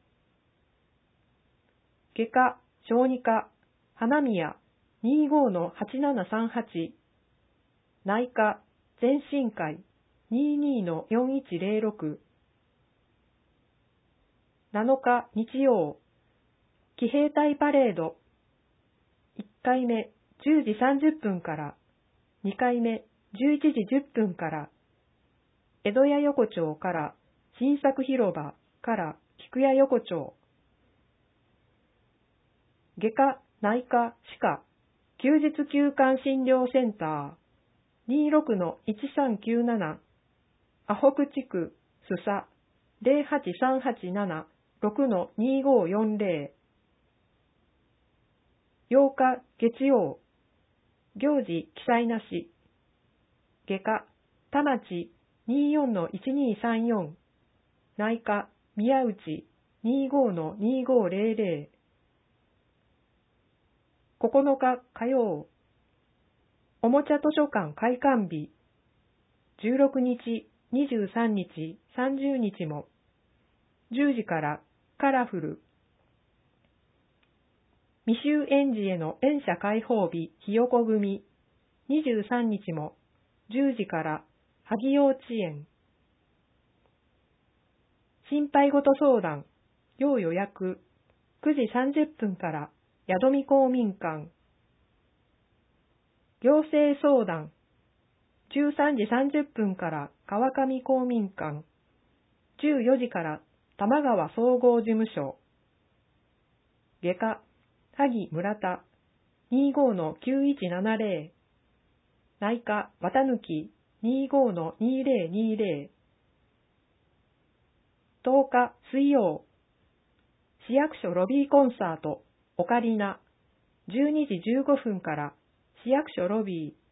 外科、小児科、花宮 25-8738。内科、全身会 22-4106。7日日曜、騎兵隊パレード。1回目10時30分から、2回目11時10分から、江戸屋横丁から新作広場から菊屋横丁。外科、内科、歯科、休日休館診療センター、26-1397、アホク地区、須佐、08387-6-2540。8日月曜、行事記載なし。外科、田町 24-1234。内科、宮内 25-2500。9日火曜、おもちゃ図書館開館日。16日、23日、30日も。10時からカラフル。未就園児への園舎開放日ひよこ組。23日も10時から萩幼稚園。心配事相談、要予約。9時30分から宿見公民館。行政相談、13時30分から川上公民館。14時から玉川総合事務所。外科、萩村田 25-9170。内科、綿貫 25-2020。10日水曜、市役所ロビーコンサート、オカリナ、12時15分から市役所ロビー。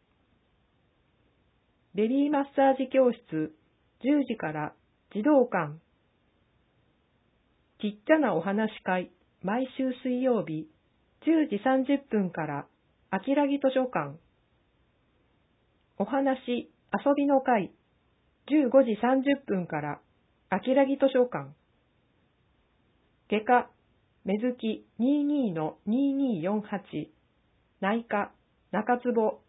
ベリーマッサージ教室、10時から児童館。ちっちゃなお話会、毎週水曜日、10時30分からあきらぎ図書館。お話、遊びの会、15時30分からあきらぎ図書館。外科、目月 22-2248。内科、中坪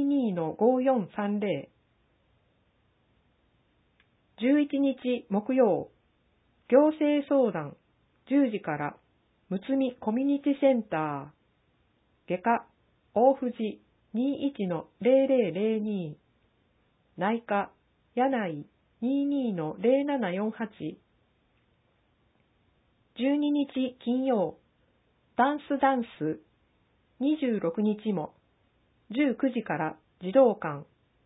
22-5430。11日木曜、行政相談、10時からむつみコミュニティセンター。外科、大藤 21-0002。内科、柳井 22-0748 12日金曜、ダンス26日も19時から児童館。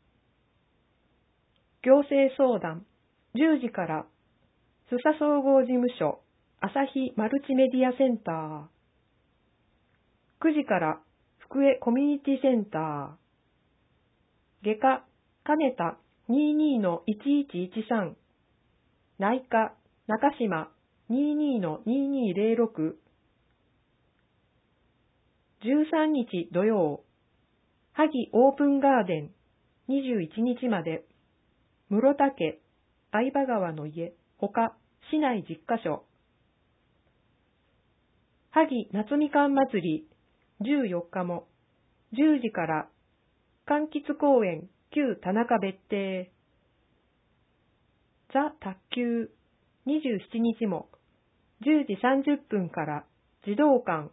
行政相談10時から須佐総合事務所朝日マルチメディアセンター。9時から福江コミュニティセンター。外科金田22-1113。内科中島22-2206。13日土曜、萩オープンガーデン21日まで。室竹、相葉川の家、ほか市内10カ所。萩夏みかん祭り14日も10時から柑橘公園旧田中別邸。ザ・卓球27日も10時30分から児童館。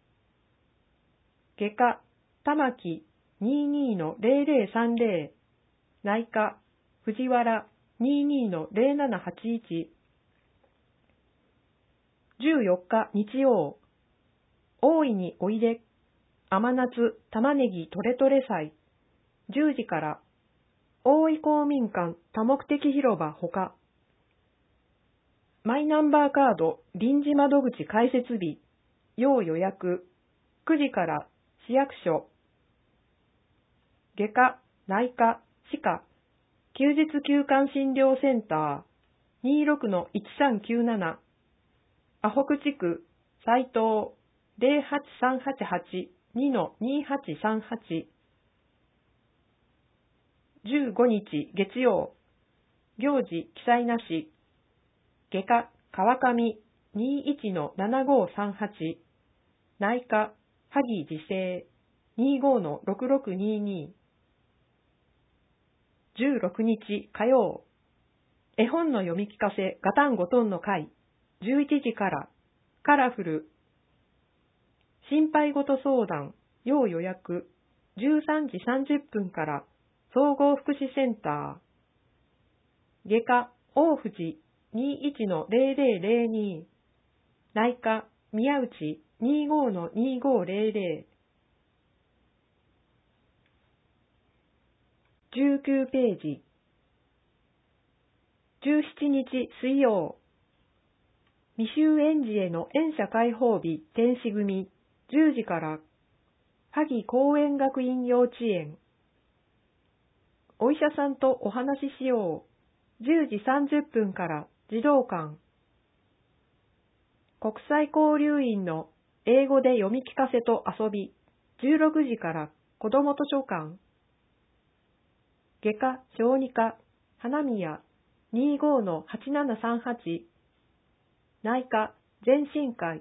外科玉木22-0030。内科藤原22-0781。14日日曜、大いにおいで甘夏玉ねぎトレトレ祭10時から大井公民館多目的広場ほか。マイナンバーカード臨時窓口開設日要予約9時から市役所。外科内科歯科休日休館診療センター 26-1397 阿北地区斉藤 08388-2-2838。15日月曜、行事記載なし。外科川上 21-7538。内科萩自生 25-6622。16日火曜、絵本の読み聞かせガタンゴトンの会11時からカラフル。心配事相談要予約13時30分から総合福祉センター。外科大藤 21-0002。内科宮内 25-2500。19ページ。17日水曜、未就園児への園舎開放日天使組10時から萩公園学院幼稚園。お医者さんとお話ししよう10時30分から児童館。国際交流員の英語で読み聞かせと遊び16時から子ども図書館。外科小児科花宮 25-8738。内科全身会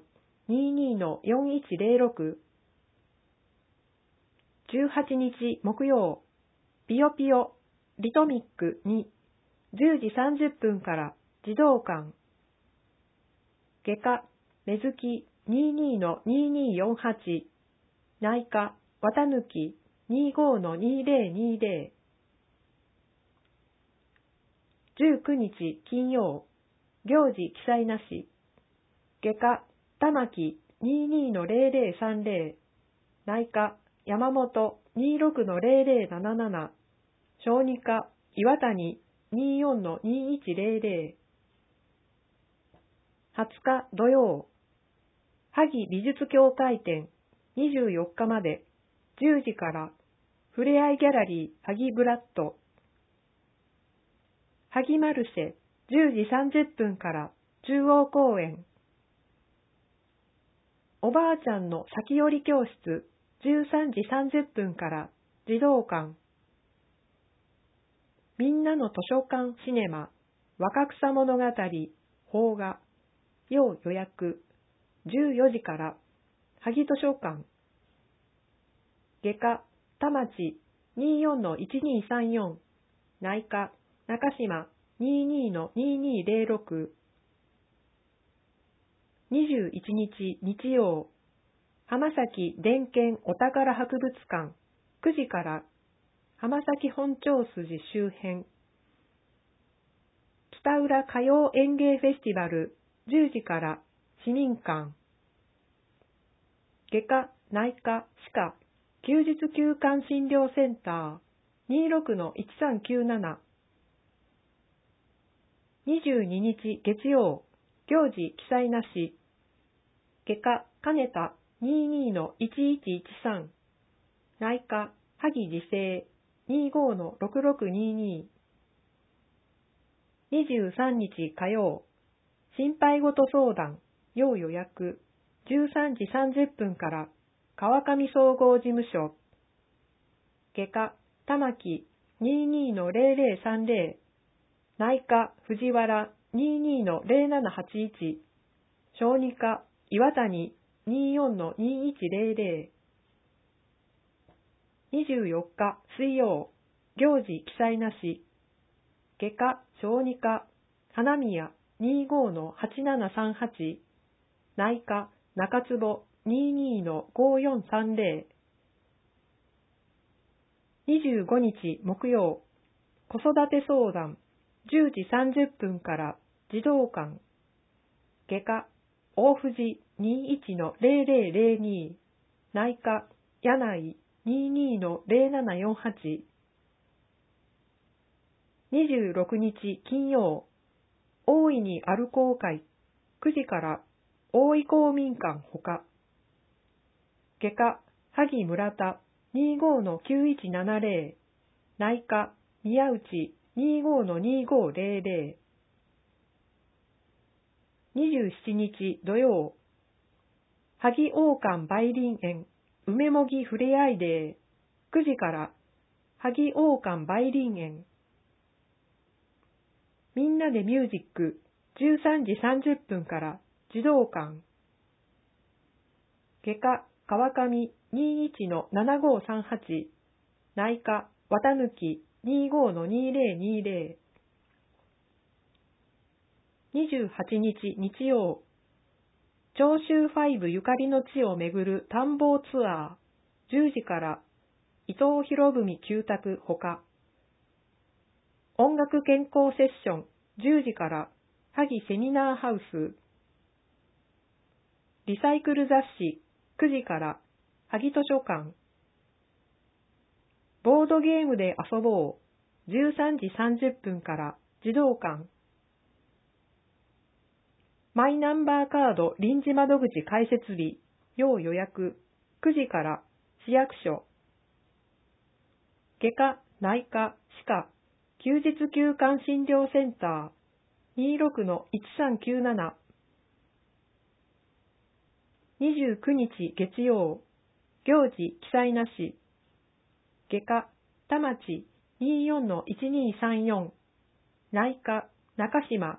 22-4106。18日木曜、ピヨピヨリトミック2 10時30分から児童館。外科目月 22-2248。内科綿貫 25-2020。19日金曜、行事記載なし。外科玉木 22-0030。内科山本 26-0077。小児科岩谷 24-2100。20日土曜、萩美術協会展24日まで10時からふれあいギャラリー萩ブラッド。萩マルシェ10時30分から中央公園。おばあちゃんの先寄り教室13時30分から児童館。みんなの図書館シネマ若草物語邦画要予約14時から萩図書館。外科田町 24-1234。内科中島 22-2206。21日日曜、浜崎伝研お宝博物館9時から浜崎本町筋周辺。 北浦歌謡演芸フェスティバル10時から市民館。外科、内科、歯科、休日休館診療センター 26-1397。22日月曜、行事記載なし。外科、金田 22-1113。内科、萩自生 25-6622。23日火曜、心配事相談、要予約、13時30分から川上総合事務所。外科、玉木 22-0030。内科、藤原 22-0781。小児科、岩谷 24-2100。24日水曜、行事記載なし。外科、小児科、花宮 25-8738。内科、中坪 22-5430。25日木曜、子育て相談、10時30分から児童館。外科、大藤 21-0002。内科、柳井 22-0748。26日金曜、大いにある公会、9時から大井公民館ほか。外科、萩村田 25-9170。内科、宮内 25-2500。27日土曜、萩王館梅林園梅もぎふれあいデー、9時から萩王館梅林園。みんなでミュージック、13時30分から児童館。外科、川上 21-7538。内科、綿貫 25-2020。28日日曜、長州5ゆかりの地を巡る探訪ツアー、10時から伊藤博文旧宅ほか。音楽健康セッション、10時から萩セミナーハウス。リサイクル雑誌、9時から萩図書館。ボードゲームで遊ぼう、13時30分から児童館。マイナンバーカード臨時窓口開設日、要予約、9時から市役所。外科、内科、歯科、休日休館診療センター 26-1397。29日月曜、行事記載なし。外科、田町 24-1234。内科、中島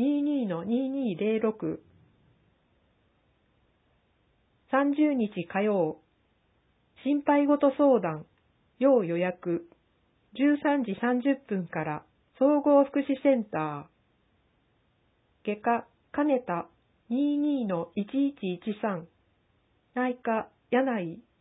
22-2206。30日火曜、心配事相談、要予約、13時30分から総合福祉センター。外科、金田 22-1113。内科、柳井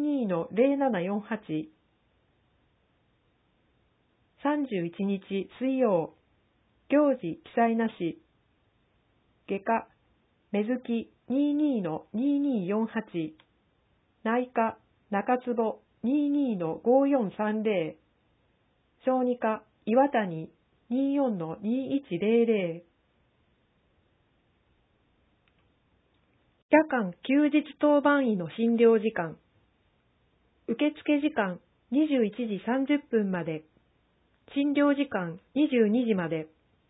22-0748。31日水曜、行事記載なし。外科、目月 22-2248。内科、中坪 22-5430。小児科、岩谷 24-2100。夜間休日当番医の診療時間。受付時間21時30分まで。診療時間22時まで。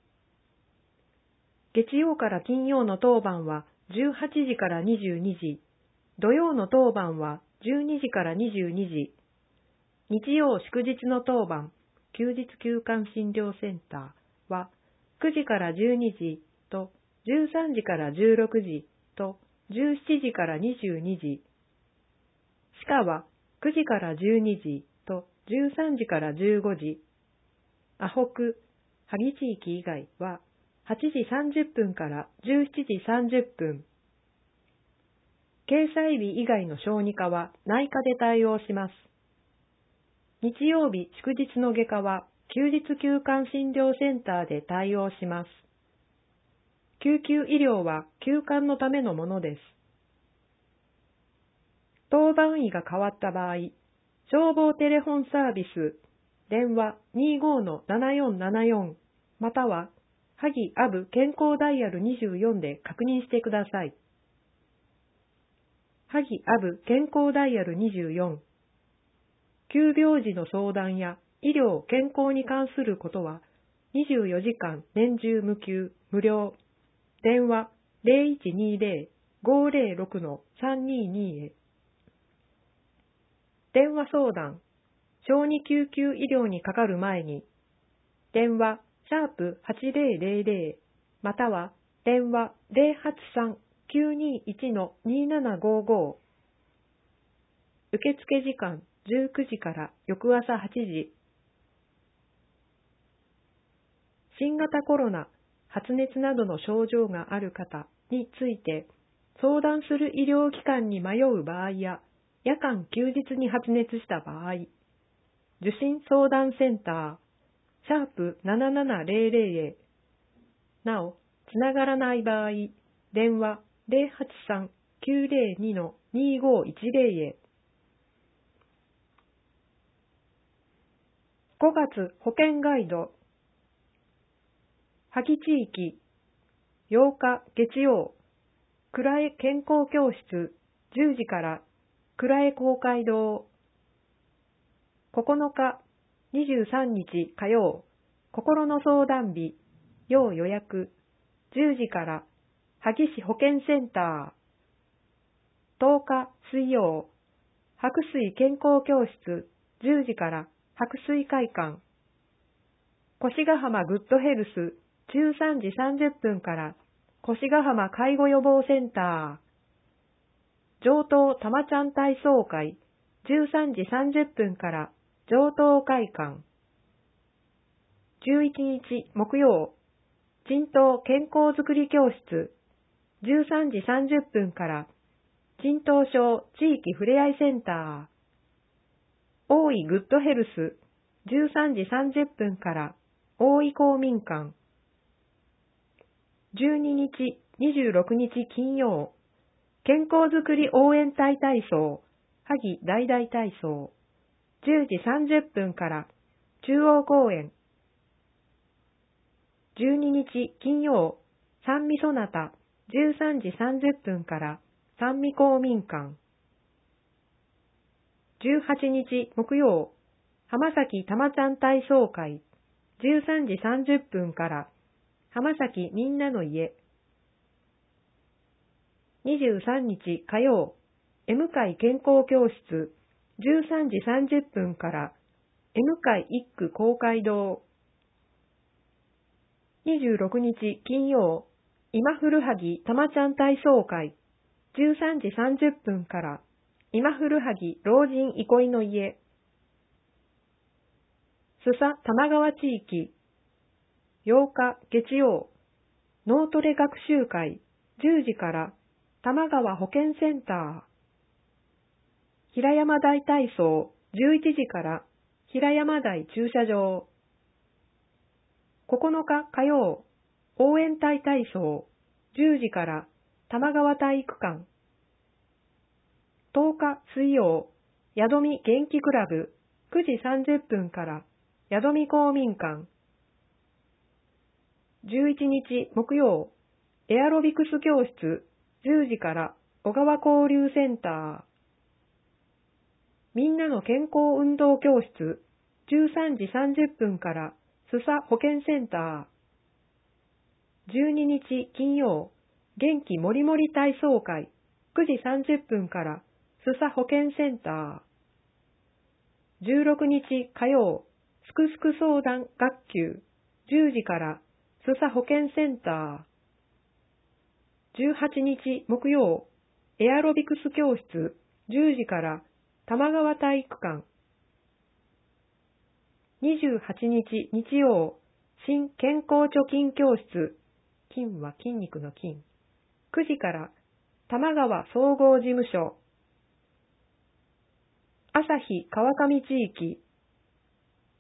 月曜から金曜の当番は18時から22時。土曜の当番は12時から22時。日曜祝日の当番、休日休館診療センターは9時から12時と13時から16時と17時から22時。歯科は9時から12時と13時から15時。アホク、萩地域以外は8時30分から17時30分。掲載日以外の小児科は内科で対応します。日曜日祝日の外科は休日休館診療センターで対応します。救急医療は休館のためのものです。当番医が変わった場合、消防テレホンサービス、電話 25-7474 または萩アブ健康ダイヤル24で確認してください。萩アブ健康ダイヤル24。急病時の相談や医療・健康に関することは24時間年中無休無料。電話 0120-506-322 へ。電話相談、小児救急医療にかかる前に、電話#8000または電話 083-921-2755。受付時間19時から翌朝8時。新型コロナ、発熱などの症状がある方について相談する医療機関に迷う場合や夜間休日に発熱した場合、受診相談センター#7700へ。なお、つながらない場合、電話 083-902-2510 へ。5月保健ガイド。萩地域、8日月曜、倉江健康教室10時から倉江公会堂。9日、23日火曜、心の相談日、要予約10時から萩市保健センター。10日水曜、白水健康教室10時から白水会館。越ヶ浜グッドヘルス13時30分から越ヶ浜介護予防センター。上東たまちゃん体操会13時30分から上東会館。11日木曜、鎮東健康づくり教室13時30分から鎮東省地域ふれあいセンター。大井グッドヘルス13時30分から大井公民館。12日、26日金曜、健康づくり応援隊体操、萩大々体操、10時30分から中央公園。12日金曜、三味そなた、13時30分から三味公民館。18日木曜、浜崎たまちゃん体操会、13時30分から浜崎みんなの家。23日火曜、M 会健康教室、13時30分から M 会一区公会堂。26日金曜、今古萩たまちゃん体操会、13時30分から今古萩老人憩いの家。須佐玉川地域、8日月曜、脳トレ学習会10時から玉川保健センター。平山台体操11時から平山台駐車場。9日火曜、応援隊体操10時から玉川体育館。10日水曜、宿見元気クラブ9時30分から宿見公民館。11日木曜、エアロビクス教室10時から小川交流センター。みんなの健康運動教室13時30分から須佐保健センター。12日金曜、元気もりもり体操会9時30分から須佐保健センター。16日火曜、すくすく相談学級10時から須佐保健センター。18日木曜、エアロビクス教室10時から玉川体育館。28日日曜、新健康貯金教室、金は筋肉の金、9時から玉川総合事務所。朝日川上地域、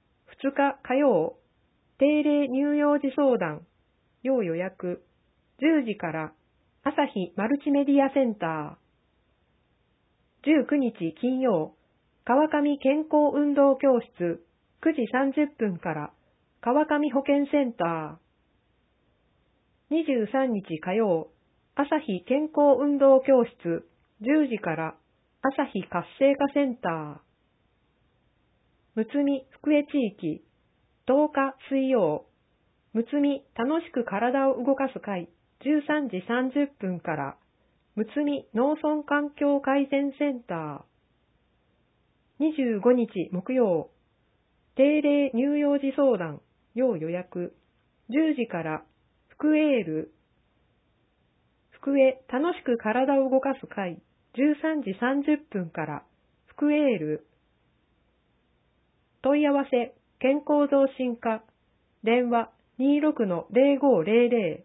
2日火曜、定例乳幼児相談、要予約、10時から朝日マルチメディアセンター。19日金曜、川上健康運動教室、9時30分から川上保健センター。23日火曜、朝日健康運動教室、10時から朝日活性化センター。むつみ福江地域、10日水曜、むつみ楽しく体を動かす会、13時30分から、むつみ農村環境改善センター。25日木曜、定例乳幼児相談、要予約、10時から、福エール、福江楽しく体を動かす会、13時30分から、福エール。問い合わせ、健康増進課、電話 26-0500。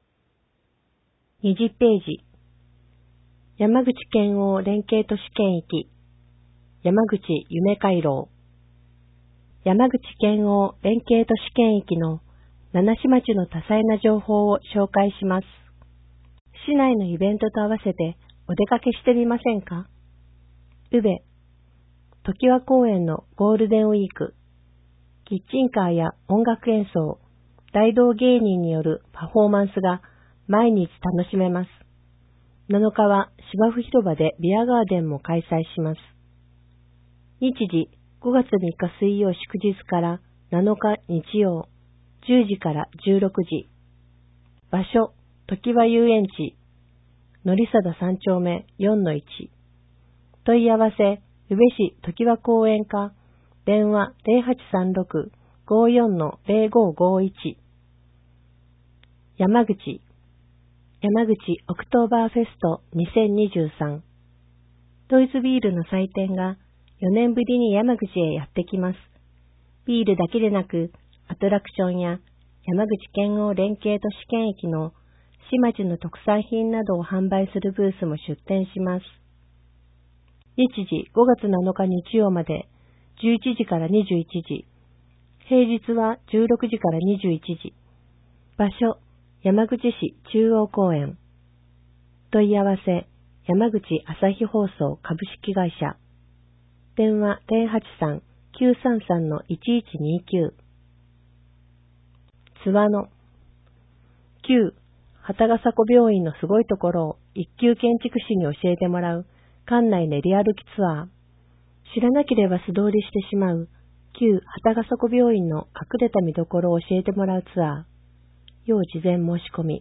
20ページ。山口県央連携都市圏域、山口夢回廊。山口県央連携都市圏域の七市町の多彩な情報を紹介します。市内のイベントと合わせてお出かけしてみませんか？宇部、常盤公園のゴールデンウィーク、キッチンカーや音楽演奏、大道芸人によるパフォーマンスが毎日楽しめます。7日は芝生広場でビアガーデンも開催します。日時、5月3日水曜祝日から7日日曜、10時から16時。場所、常盤遊園地、のりさだ3丁目 4-1。問い合わせ、宇部市常盤公園課、電話 0836-54-0551。山口オクトーバーフェスト2023。ドイツビールの祭典が4年ぶりに山口へやってきます。ビールだけでなく、アトラクションや山口県央連携都市圏域の市町の特産品などを販売するブースも出展します。日時5月7日日曜まで11時から21時。平日は16時から21時。場所、山口市中央公園。問い合わせ、山口朝日放送株式会社。電話 083-933-1129。津和野。旧畑ヶ迫病院のすごいところを一級建築士に教えてもらう館内練り歩きツアー。知らなければ素通りしてしまう旧畑ヶ迫病院の隠れた見どころを教えてもらうツアー。要事前申し込み。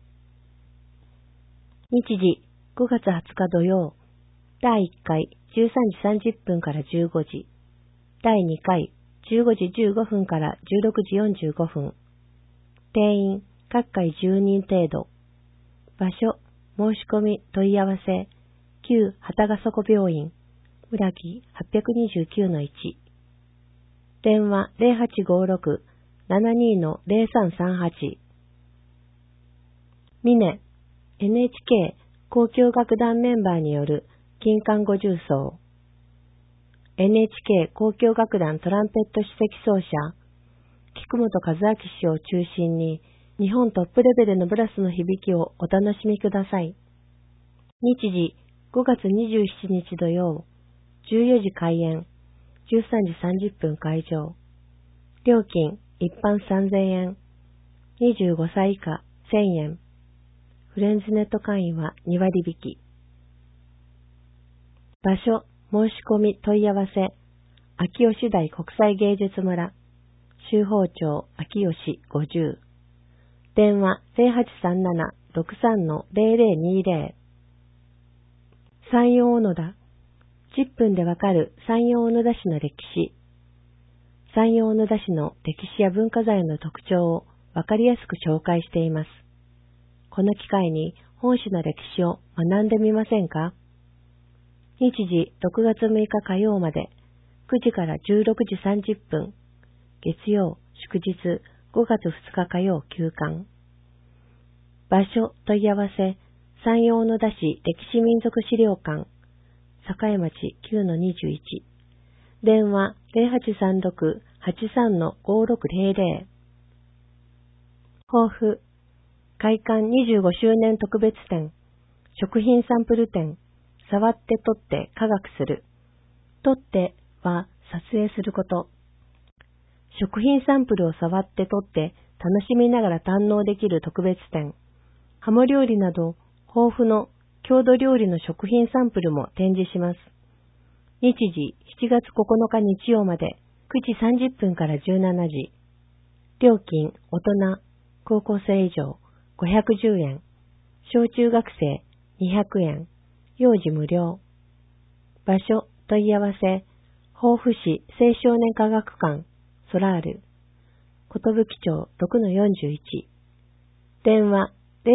日時5月20日土曜。第1回13時30分から15時。第2回15時15分から16時45分。定員各回10人程度。場所、申し込み問い合わせ、旧畑ヶ迫病院、村木 829-1。電話 0856-72-0338。峰、NHK 交響楽団メンバーによる金管五重奏。NHK 交響楽団トランペット首席奏者、菊本和明氏を中心に、日本トップレベルのブラスの響きをお楽しみください。日時5月27日土曜、14時開演、13時30分会場。料金、一般3000円、25歳以下1000円。フレンズネット会員は2割引き。場所、申し込み問い合わせ、秋吉台国際芸術村、周芳町秋吉50。電話 0837-63-0020。山陽小野田。10分でわかる山陽小野田市の歴史。山陽小野田市の歴史や文化財の特徴をわかりやすく紹介しています。この機会に本市の歴史を学んでみませんか？日時6月6日火曜まで9時から16時30分。月曜、祝日5月2日火曜休館。場所問い合わせ、山陽小野田市歴史民俗資料館、栄町 9-21。電話 83-5600。抱負、開館25周年特別展、食品サンプル展、触って取って科学する。取っては撮影すること。食品サンプルを触って取って楽しみながら堪能できる特別展。ハモ料理など豊富の郷土料理の食品サンプルも展示します。日時7月9日日曜まで9時30分から17時。料金大人、高校生以上510円。小中学生200円。幼児無料。場所問い合わせ、防府市青少年科学館、ソラール、寿町 6-41。電話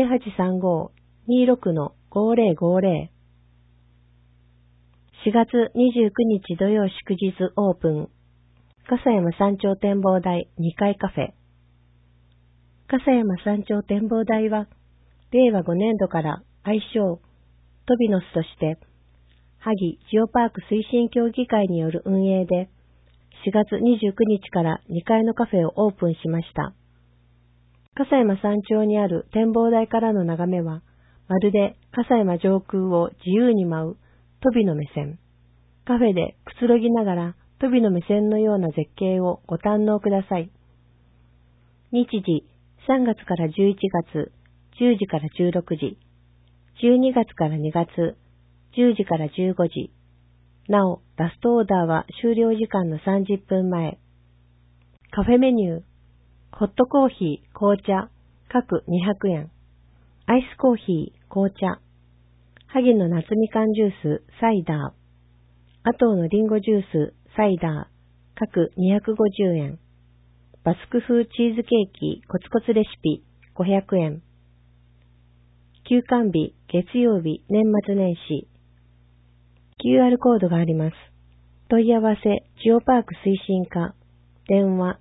0835-26-5050。4月29日土曜祝日オープン。笠山山頂展望台2階カフェ。笠山山頂展望台は、令和5年度から愛称、トビノスとして、萩ジオパーク推進協議会による運営で、4月29日から2階のカフェをオープンしました。笠山山頂にある展望台からの眺めは、まるで笠山上空を自由に舞うトビの目線。カフェでくつろぎながらトビの目線のような絶景をご堪能ください。日時3月から11月、10時から16時、12月から2月、10時から15時。なお、ラストオーダーは終了時間の30分前。カフェメニュー、ホットコーヒー、紅茶、各200円。アイスコーヒー、紅茶。萩の夏みかんジュース、サイダー。アトウのリンゴジュース、サイダー、各250円。バスク風チーズケーキ、コツコツレシピ、500円。休館日、月曜日、年末年始。QR コードがあります。問い合わせ、ジオパーク推進課、電話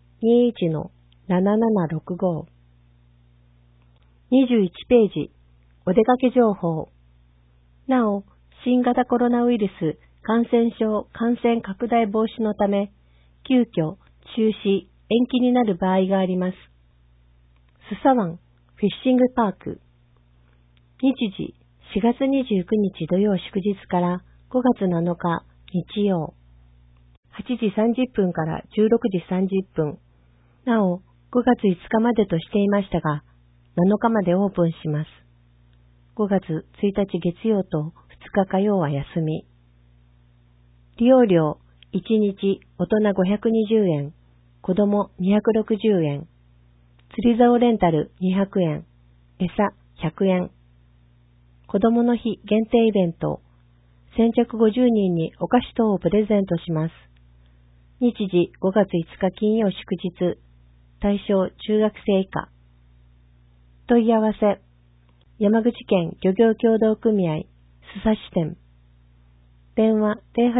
21-7765。21ページ、お出かけ情報。なお、新型コロナウイルス感染症感染拡大防止のため、急遽、中止、延期になる場合があります。スサワン、フィッシングパーク。日時、4月29日土曜祝日から5月7日日曜。8時30分から16時30分。なお、5月5日までとしていましたが、7日までオープンします。5月1日月曜と2日火曜は休み。利用料、1日大人520円、子供260円。釣り竿レンタル200円、餌100円。子供の日限定イベント、先着50人にお菓子等をプレゼントします。日時5月5日金曜祝日、対象中学生以下。問い合わせ、山口県漁業協同組合、須佐支店。電話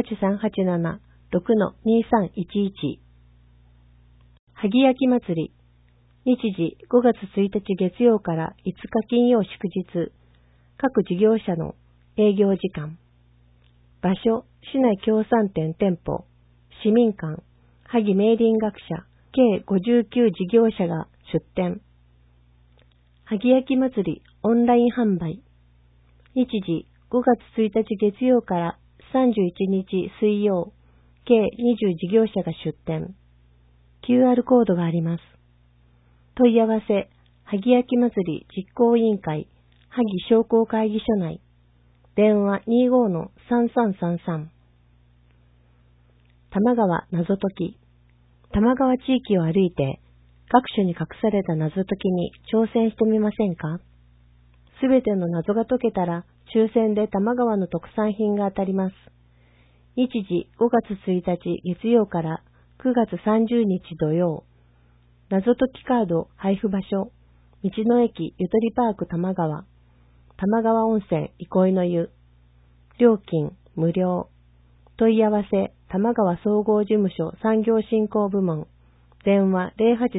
08387-6-2311。萩焼き祭り。日時5月1日月曜から5日金曜祝日。各事業者の営業時間。場所、市内協賛店店舗。市民館、萩明林学者、計59事業者が出店。萩焼き祭りオンライン販売。日時5月1日月曜から31日水曜、計20事業者が出店。QR コードがあります。問い合わせ、萩焼き祭り実行委員会、萩商工会議所内。電話 25-3333。多摩川謎解き。多摩川地域を歩いて、各所に隠された謎解きに挑戦してみませんか？すべての謎が解けたら、抽選で多摩川の特産品が当たります。日時5月1日月曜から9月30日土曜。謎解きカード配布場所、道の駅ゆとりパーク多摩川、多摩川温泉憩いの湯。料金無料。問い合わせ、多摩川総合事務所産業振興部門。電話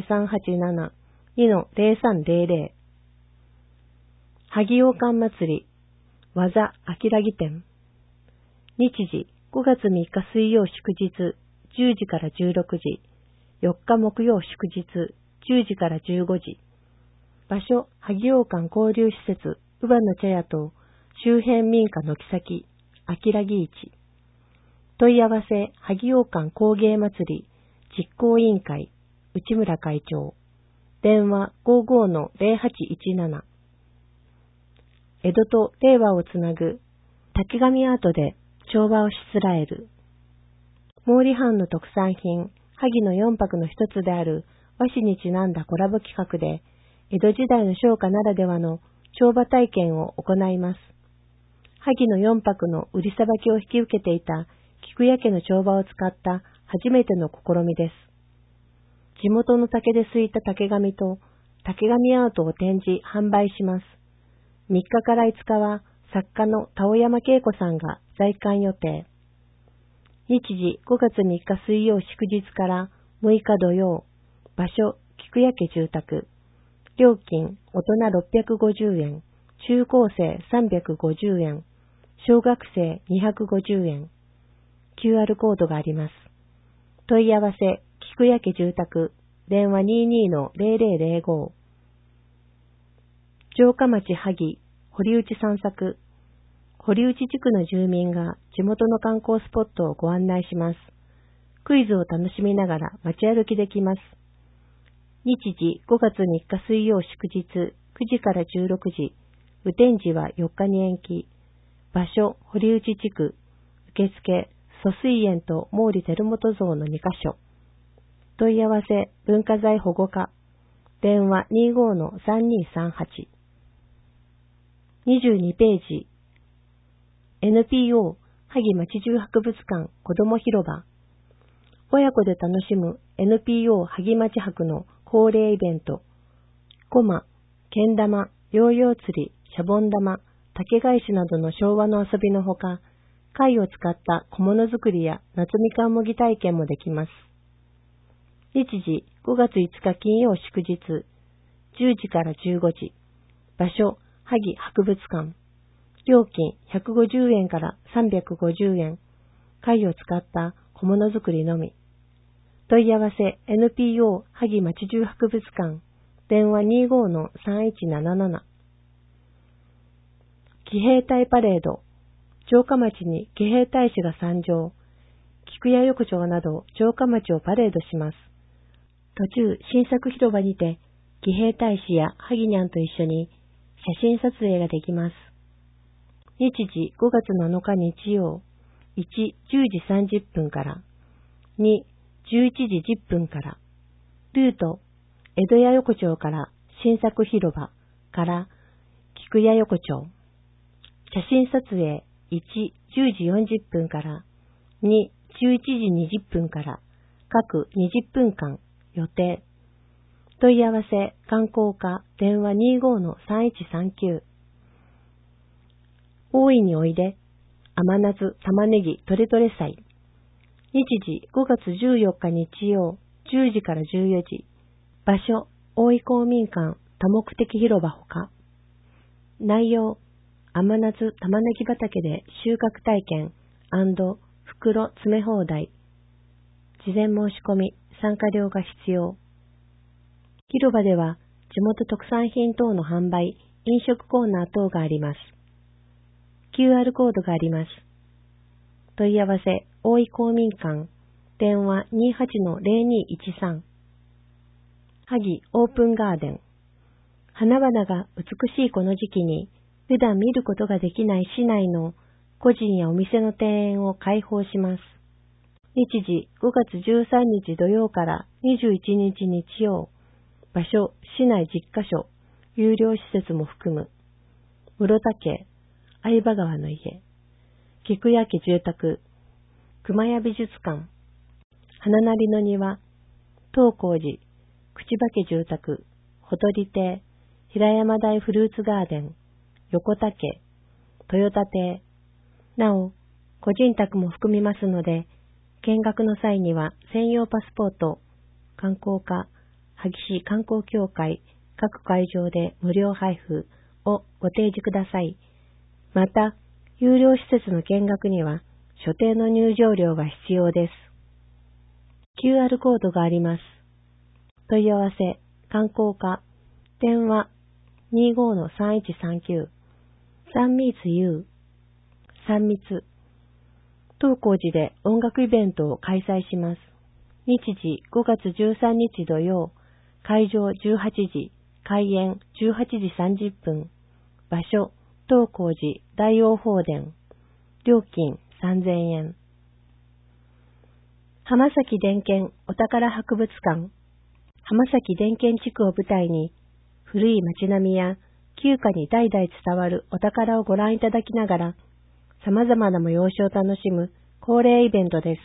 08387-2-0300。萩洋館祭り、技あきらぎ店。日時5月3日水曜祝日、10時から16時。 4日木曜祝日10時から15時。場所、萩王館交流施設、乳母の茶屋と周辺民家軒先、あきらぎ市。問い合わせ、萩王館工芸祭り、実行委員会、内村会長。電話55-0817。江戸と令和をつなぐ、竹紙アートで調和をしつらえる。毛利藩の特産品、萩の4泊の一つである和紙にちなんだコラボ企画で、江戸時代の商家ならではの帳場体験を行います。萩の4泊の売りさばきを引き受けていた菊屋家の帳場を使った初めての試みです。地元の竹ですいた竹紙と竹紙アートを展示、販売します。3日から5日は作家の田尾山恵子さんが在館予定。日時5月3日水曜祝日から6日土曜。場所、菊屋家住宅。料金、大人650円。中高生350円。小学生250円。QR コードがあります。問い合わせ、菊屋家住宅。電話22-0005。城下町萩、堀内散策。堀内地区の住民が地元の観光スポットをご案内します。クイズを楽しみながら街歩きできます。日時5月3日水曜祝日9時から16時。雨天時は4日に延期。場所、堀内地区。受付、疎水園と毛利輝元像の2カ所。問い合わせ、文化財保護課。電話25-3238。22ページ。NPO、萩町中博物館子ども広場。親子で楽しむ NPO 萩町博の恒例イベント。こま、けん玉、ヨーヨー釣り、シャボン玉、竹返しなどの昭和の遊びのほか、貝を使った小物作りや夏みかんもぎ体験もできます。日時5月5日金曜祝日、10時から15時。場所、萩博物館。料金150円から350円。貝を使った小物作りのみ。問い合わせ NPO 萩町中博物館。電話25-3177。騎兵隊パレード。城下町に騎兵隊士が参上。菊屋横丁など城下町をパレードします。途中、新作広場にて、騎兵隊士や萩にゃんと一緒に写真撮影ができます。日時5月7日日曜、1、10時30分から、2、11時10分から、ルート、江戸屋横丁から新作広場から菊屋横丁。写真撮影、1、10時40分から、2、11時20分から、各20分間予定。問い合わせ、観光課、電話25-3139。大いにおいで、甘夏、玉ねぎ、トレトレ祭。日時5月14日日曜、10時から14時。場所、大井公民館、多目的広場ほか。内容、甘夏、玉ねぎ畑で収穫体験&袋詰め放題。事前申し込み、参加料が必要。広場では、地元特産品等の販売、飲食コーナー等があります。QR コードがあります。問い合わせ、大井公民館、電話28-0213。萩オープンガーデン。花々が美しいこの時期に、普段見ることができない市内の個人やお店の庭園を開放します。日時5月13日土曜から21日日曜。場所、市内10カ所、有料施設も含む。室田家、相葉川の家、菊屋家住宅、熊谷美術館、花なりの庭、東光寺、口場家住宅、ほとり亭、平山台フルーツガーデン、横田家、豊田亭。なお、個人宅も含みますので、見学の際には専用パスポート、観光課、萩市観光協会、各会場で無料配布をご提示ください。また、有料施設の見学には、所定の入場料が必要です。 QR コードがあります。問い合わせ、観光課、電話 25-3139、3密 U、3密。当光寺で音楽イベントを開催します。日時5月13日土曜、会場18時、開演18時30分。場所、当光寺大王法殿。料金3000円。浜崎伝建お宝博物館。浜崎伝建地区を舞台に、古い街並みや旧家に代々伝わるお宝をご覧いただきながら、様々な催しを楽しむ恒例イベントです。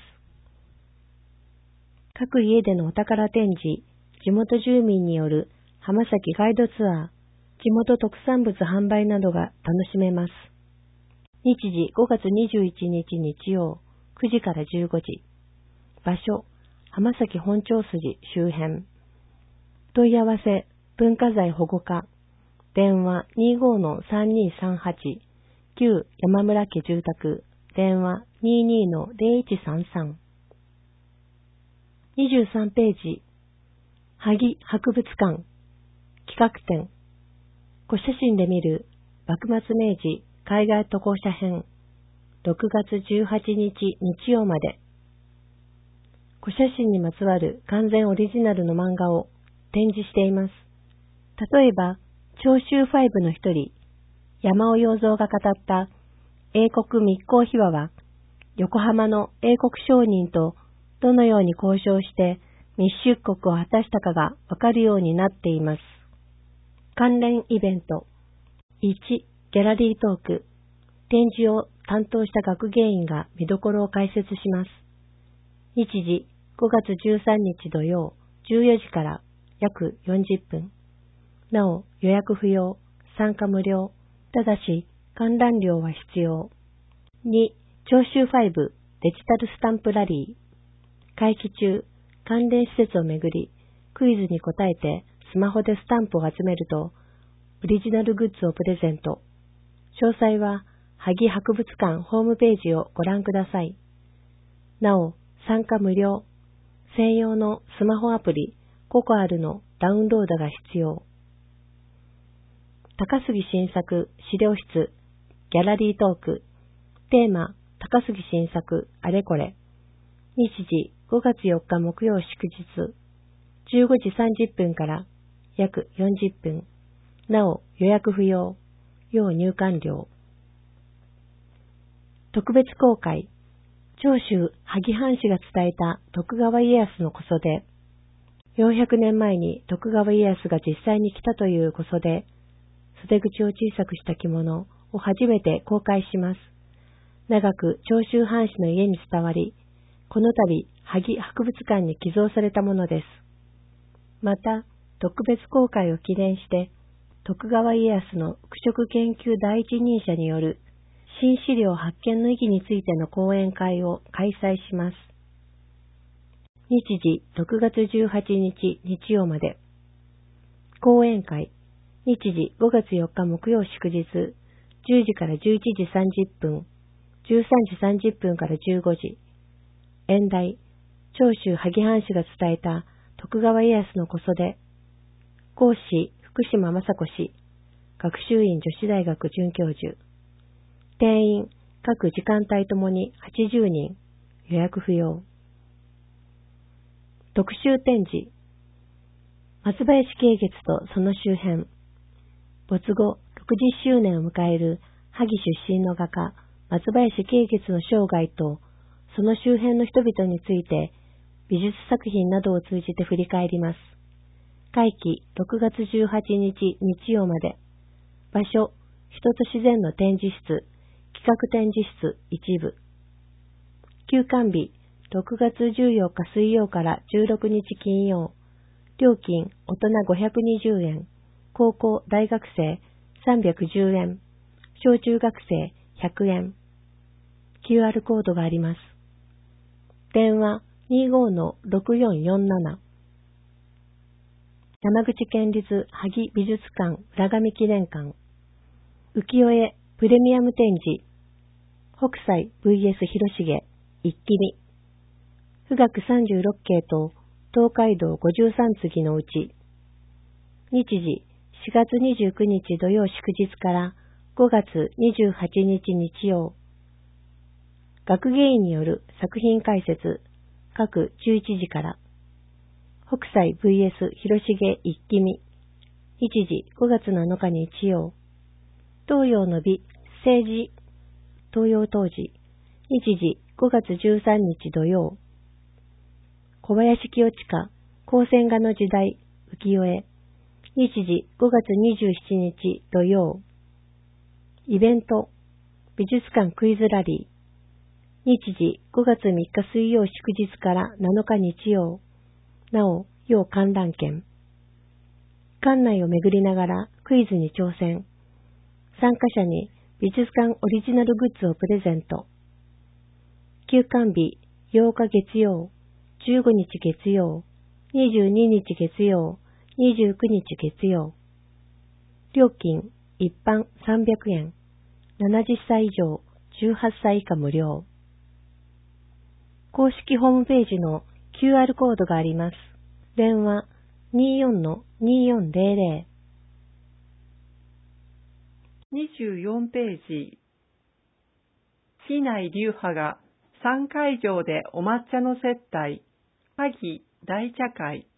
各家でのお宝展示、地元住民による浜崎ガイドツアー、地元特産物販売などが楽しめます。日時5月21日日曜、9時から15時。場所、浜崎本町筋周辺。問い合わせ、文化財保護課。電話 25-3238。旧山村家住宅。電話 22-0133。23ページ。萩博物館。企画展。古写真で見る幕末明治海外渡航者編。6月18日日曜まで。古写真にまつわる完全オリジナルの漫画を展示しています。例えば、長州5の一人、山尾洋蔵が語った英国密航秘話は、横浜の英国商人とどのように交渉して密出国を果たしたかがわかるようになっています。関連イベント。1、ギャラリートーク。展示を担当した学芸員が見どころを解説します。日時、5月13日土曜、14時から約40分。なお、予約不要、参加無料。ただし、観覧料は必要。2、長州5デジタルスタンプラリー。会期中、関連施設をめぐり、クイズに答えてスマホでスタンプを集めると、オリジナルグッズをプレゼント。詳細は、萩博物館ホームページをご覧ください。なお、参加無料。専用のスマホアプリ、ココアルのダウンロードが必要。高杉晋作資料室、ギャラリートーク。テーマ、高杉晋作あれこれ。日時、5月4日木曜祝日。15時30分から約40分。なお、予約不要。要入館料。特別公開。長州萩藩士が伝えた徳川家康の小袖。400年前に徳川家康が実際に着たという小袖。袖口を小さくした着物を初めて公開します。長く長州藩士の家に伝わり、この度萩博物館に寄贈されたものです。また、特別公開を記念して、徳川家康の服飾研究第一人者による新資料発見の意義についての講演会を開催します。日時6月18日日曜まで。講演会。日時5月4日木曜祝日。10時から11時30分。13時30分から15時。演題。長州萩藩士が伝えた徳川家康の小袖。講師福島雅子氏。学習院女子大学准教授。定員、各時間帯ともに80人、予約不要。特集展示。松林景月とその周辺。没後60周年を迎える萩出身の画家、松林景月の生涯と、その周辺の人々について、美術作品などを通じて振り返ります。会期6月18日日曜まで。場所、人と自然の展示室。企画展示室一部。休館日、6月14日水曜から16日金曜。料金、大人520円。高校、大学生310円。小中学生100円。QR コードがあります。電話 25-6447。山口県立萩美術館浦上記念館。浮世絵プレミアム展示。北斎 vs 広重一気見。 富岳36景と東海道53次のうち、日時4月29日土曜祝日から5月28日日曜、学芸員による作品解説、各11時から、北斎 vs 広重一気見、日時5月7日日曜、東洋の美、政治、東洋当時、日時5月13日土曜、小林清親、光線画の時代、浮世絵、日時5月27日土曜、イベント、美術館クイズラリー、日時5月3日水曜祝日から7日日曜、なお、要観覧券。館内を巡りながらクイズに挑戦。参加者に美術館オリジナルグッズをプレゼント。休館日8日月曜、15日月曜、22日月曜、29日月曜。料金一般300円。70歳以上、18歳以下無料。公式ホームページの QR コードがあります。電話 24-2400。 24ページ。市内流派が3会場でお抹茶の接待、萩大茶会。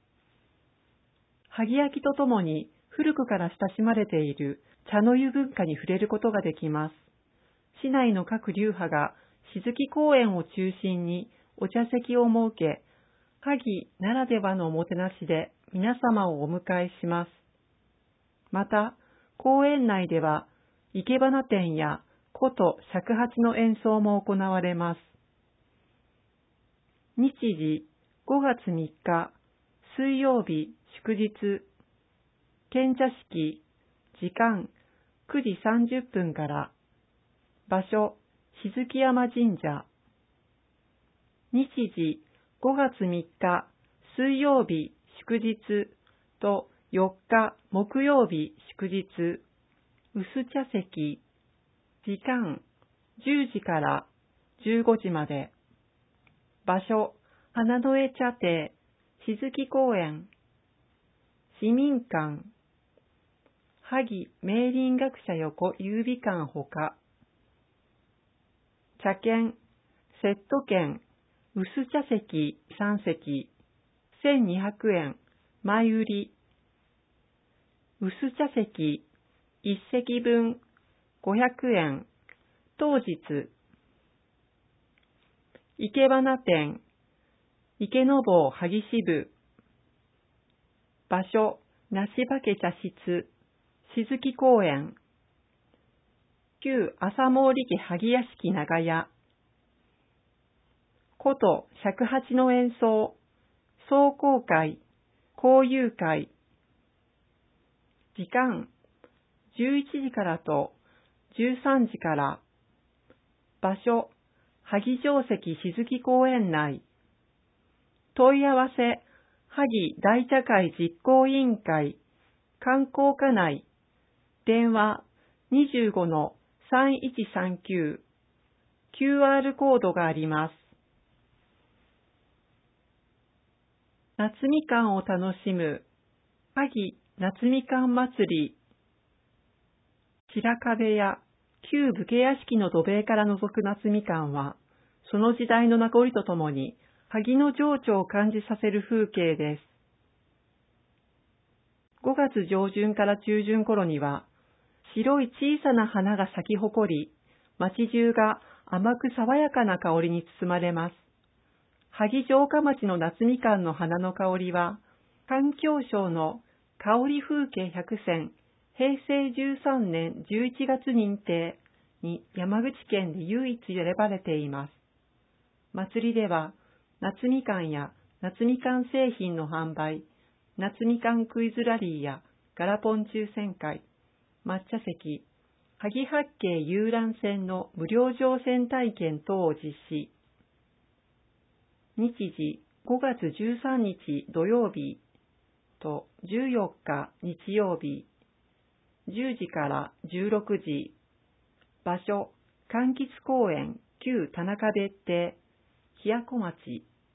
萩焼きとともに古くから親しまれている茶の湯文化に触れることができます。市内の各流派が静木公園を中心にお茶席を設け、萩ならではのおもてなしで皆様をお迎えします。また、公園内では生け花展や琴尺八の演奏も行われます。日時5月3日水曜日祝日、献茶式、時間9時30分から、場所静木山神社。日時5月3日水曜日祝日と4日木曜日祝日、薄茶席。時間10時から15時まで。場所花の絵茶亭、静木公園。市民館、萩明林学者横優美館ほか。茶券、セット券、薄茶席3席、1200円、前売り。薄茶席1席分、500円、当日。生け花展、池坊萩支部。場所、梨化茶室、静木公園。旧朝毛利家萩屋敷長屋。琴尺八の演奏、壮行会、交友会。時間、11時からと13時から。場所、萩城跡静木公園内。問い合わせ、萩大茶会実行委員会、観光課内。電話 25-3139。QR コードがあります。夏みかんを楽しむ、萩夏みかん祭り。白壁や旧武家屋敷の土塀から覗く夏みかんは、その時代の名残とともに、萩の情緒を感じさせる風景です。5月上旬から中旬頃には、白い小さな花が咲き誇り、町中が甘く爽やかな香りに包まれます。萩城下町の夏みかんの花の香りは、環境省の香り風景100選、平成13年11月認定に山口県で唯一選ばれています。祭りでは、夏みかんや夏みかん製品の販売、夏みかんクイズラリーやガラポン抽選会、抹茶席、萩八景遊覧船の無料乗船体験等を実施。日時5月13日土曜日と14日日曜日、10時から16時。場所、柑橘公園旧田中別邸、ひやこ町。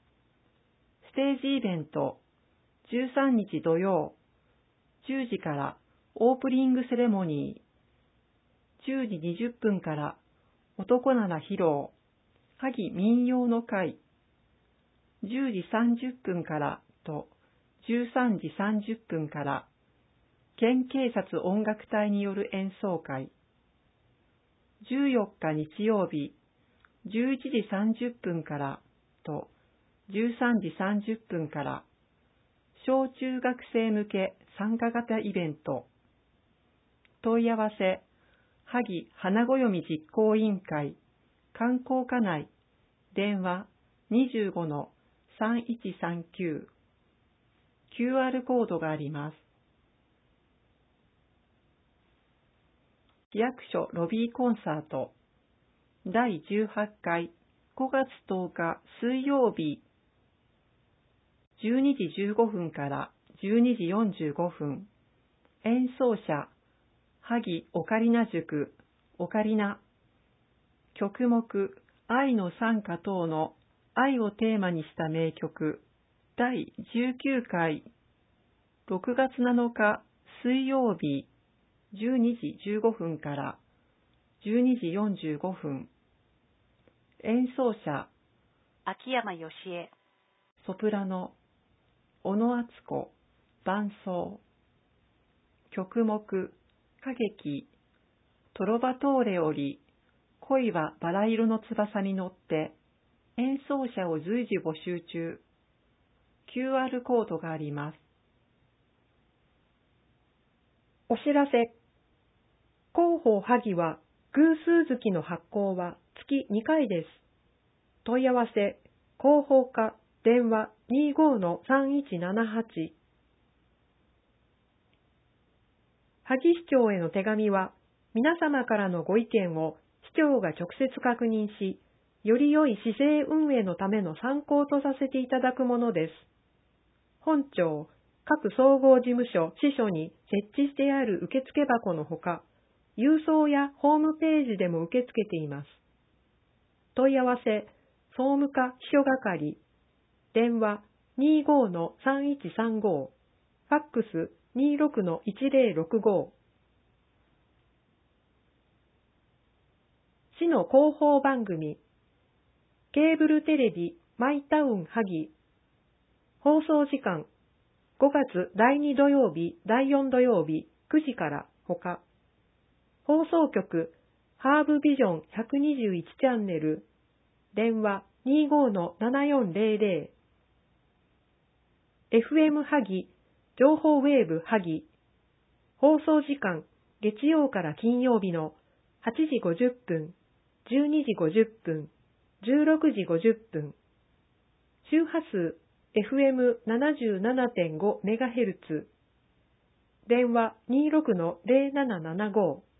テージイベント13日土曜10時からオープニングセレモニー、10時20分から男なら披露、萩民謡の会、10時30分からと13時30分から県警察音楽隊による演奏会、14日日曜日11時30分からと13時30分から小中学生向け参加型イベント、問い合わせ、萩花暦実行委員会、観光課内、電話 25-3139、QR コードがあります。市役所ロビーコンサート、第18回5月10日水曜日、12時15分から12時45分、演奏者、萩オカリナ塾、オカリナ、曲目、愛の賛歌等の愛をテーマにした名曲、第19回、6月7日水曜日、12時15分から12時45分、演奏者、 秋山義恵、 ソプラノ、小野敦子、伴奏、曲目、歌劇、トロバトーレより、恋はバラ色の翼に乗って、演奏者を随時募集中。QR コードがあります。 お知らせ。広報萩は偶数月の発行は月2回です。問い合わせ、広報課、電話 25-3178。萩市長への手紙は、皆様からのご意見を市長が直接確認し、より良い市政運営のための参考とさせていただくものです。本庁、各総合事務所、支所に設置してある受付箱のほか、郵送やホームページでも受け付けています。問い合わせ、総務課秘書係、電話 25-3135、ファックス 26-1065。市の広報番組、ケーブルテレビマイタウン萩、放送時間、5月第2土曜日、第4土曜日9時からほか、放送局、ハーブビジョン121チャンネル、電話 25-7400、FM 萩、情報ウェーブ萩、放送時間、月曜から金曜日の8時50分、12時50分、16時50分、周波数 FM77.5MHz、電話 26-0775、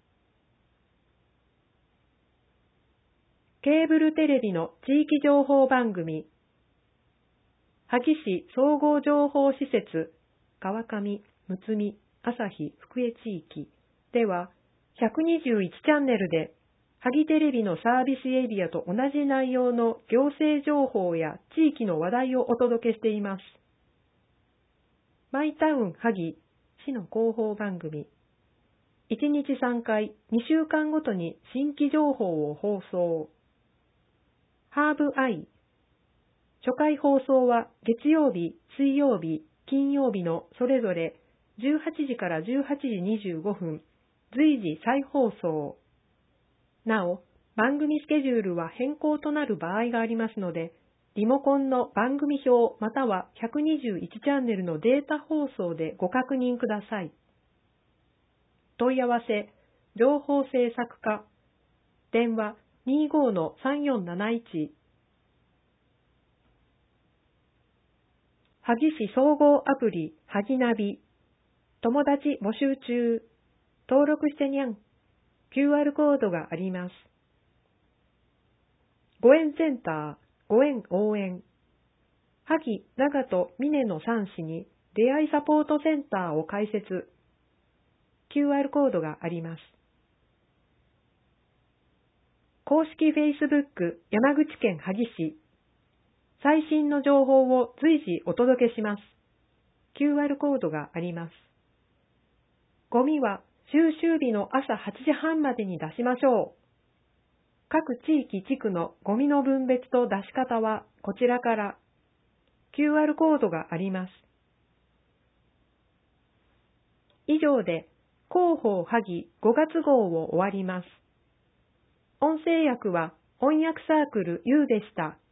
ケーブルテレビの地域情報番組、萩市総合情報施設、川上、睦見、旭、福江地域では、121チャンネルで、萩テレビのサービスエリアと同じ内容の行政情報や地域の話題をお届けしています。マイタウン萩、市の広報番組。1日3回、2週間ごとに新規情報を放送。ハーブアイ。初回放送は月曜日、水曜日、金曜日のそれぞれ18時から18時25分、随時再放送。なお、番組スケジュールは変更となる場合がありますので、リモコンの番組表または121チャンネルのデータ放送でご確認ください。問い合わせ、情報制作課、電話 25-3471、萩市総合アプリ、萩ナビ、友達募集中、登録してにゃん。QR コードがあります。ご縁センター、ご縁応援。萩、長門、峰の3市に出会いサポートセンターを開設。QR コードがあります。公式 Facebook 山口県萩市。 最新の情報を随時お届けします。QR コードがあります。ゴミは収集日の朝8時半までに出しましょう。各地域地区のゴミの分別と出し方はこちらから。QR コードがあります。以上で広報萩5月号を終わります。音声訳は音訳サークル U でした。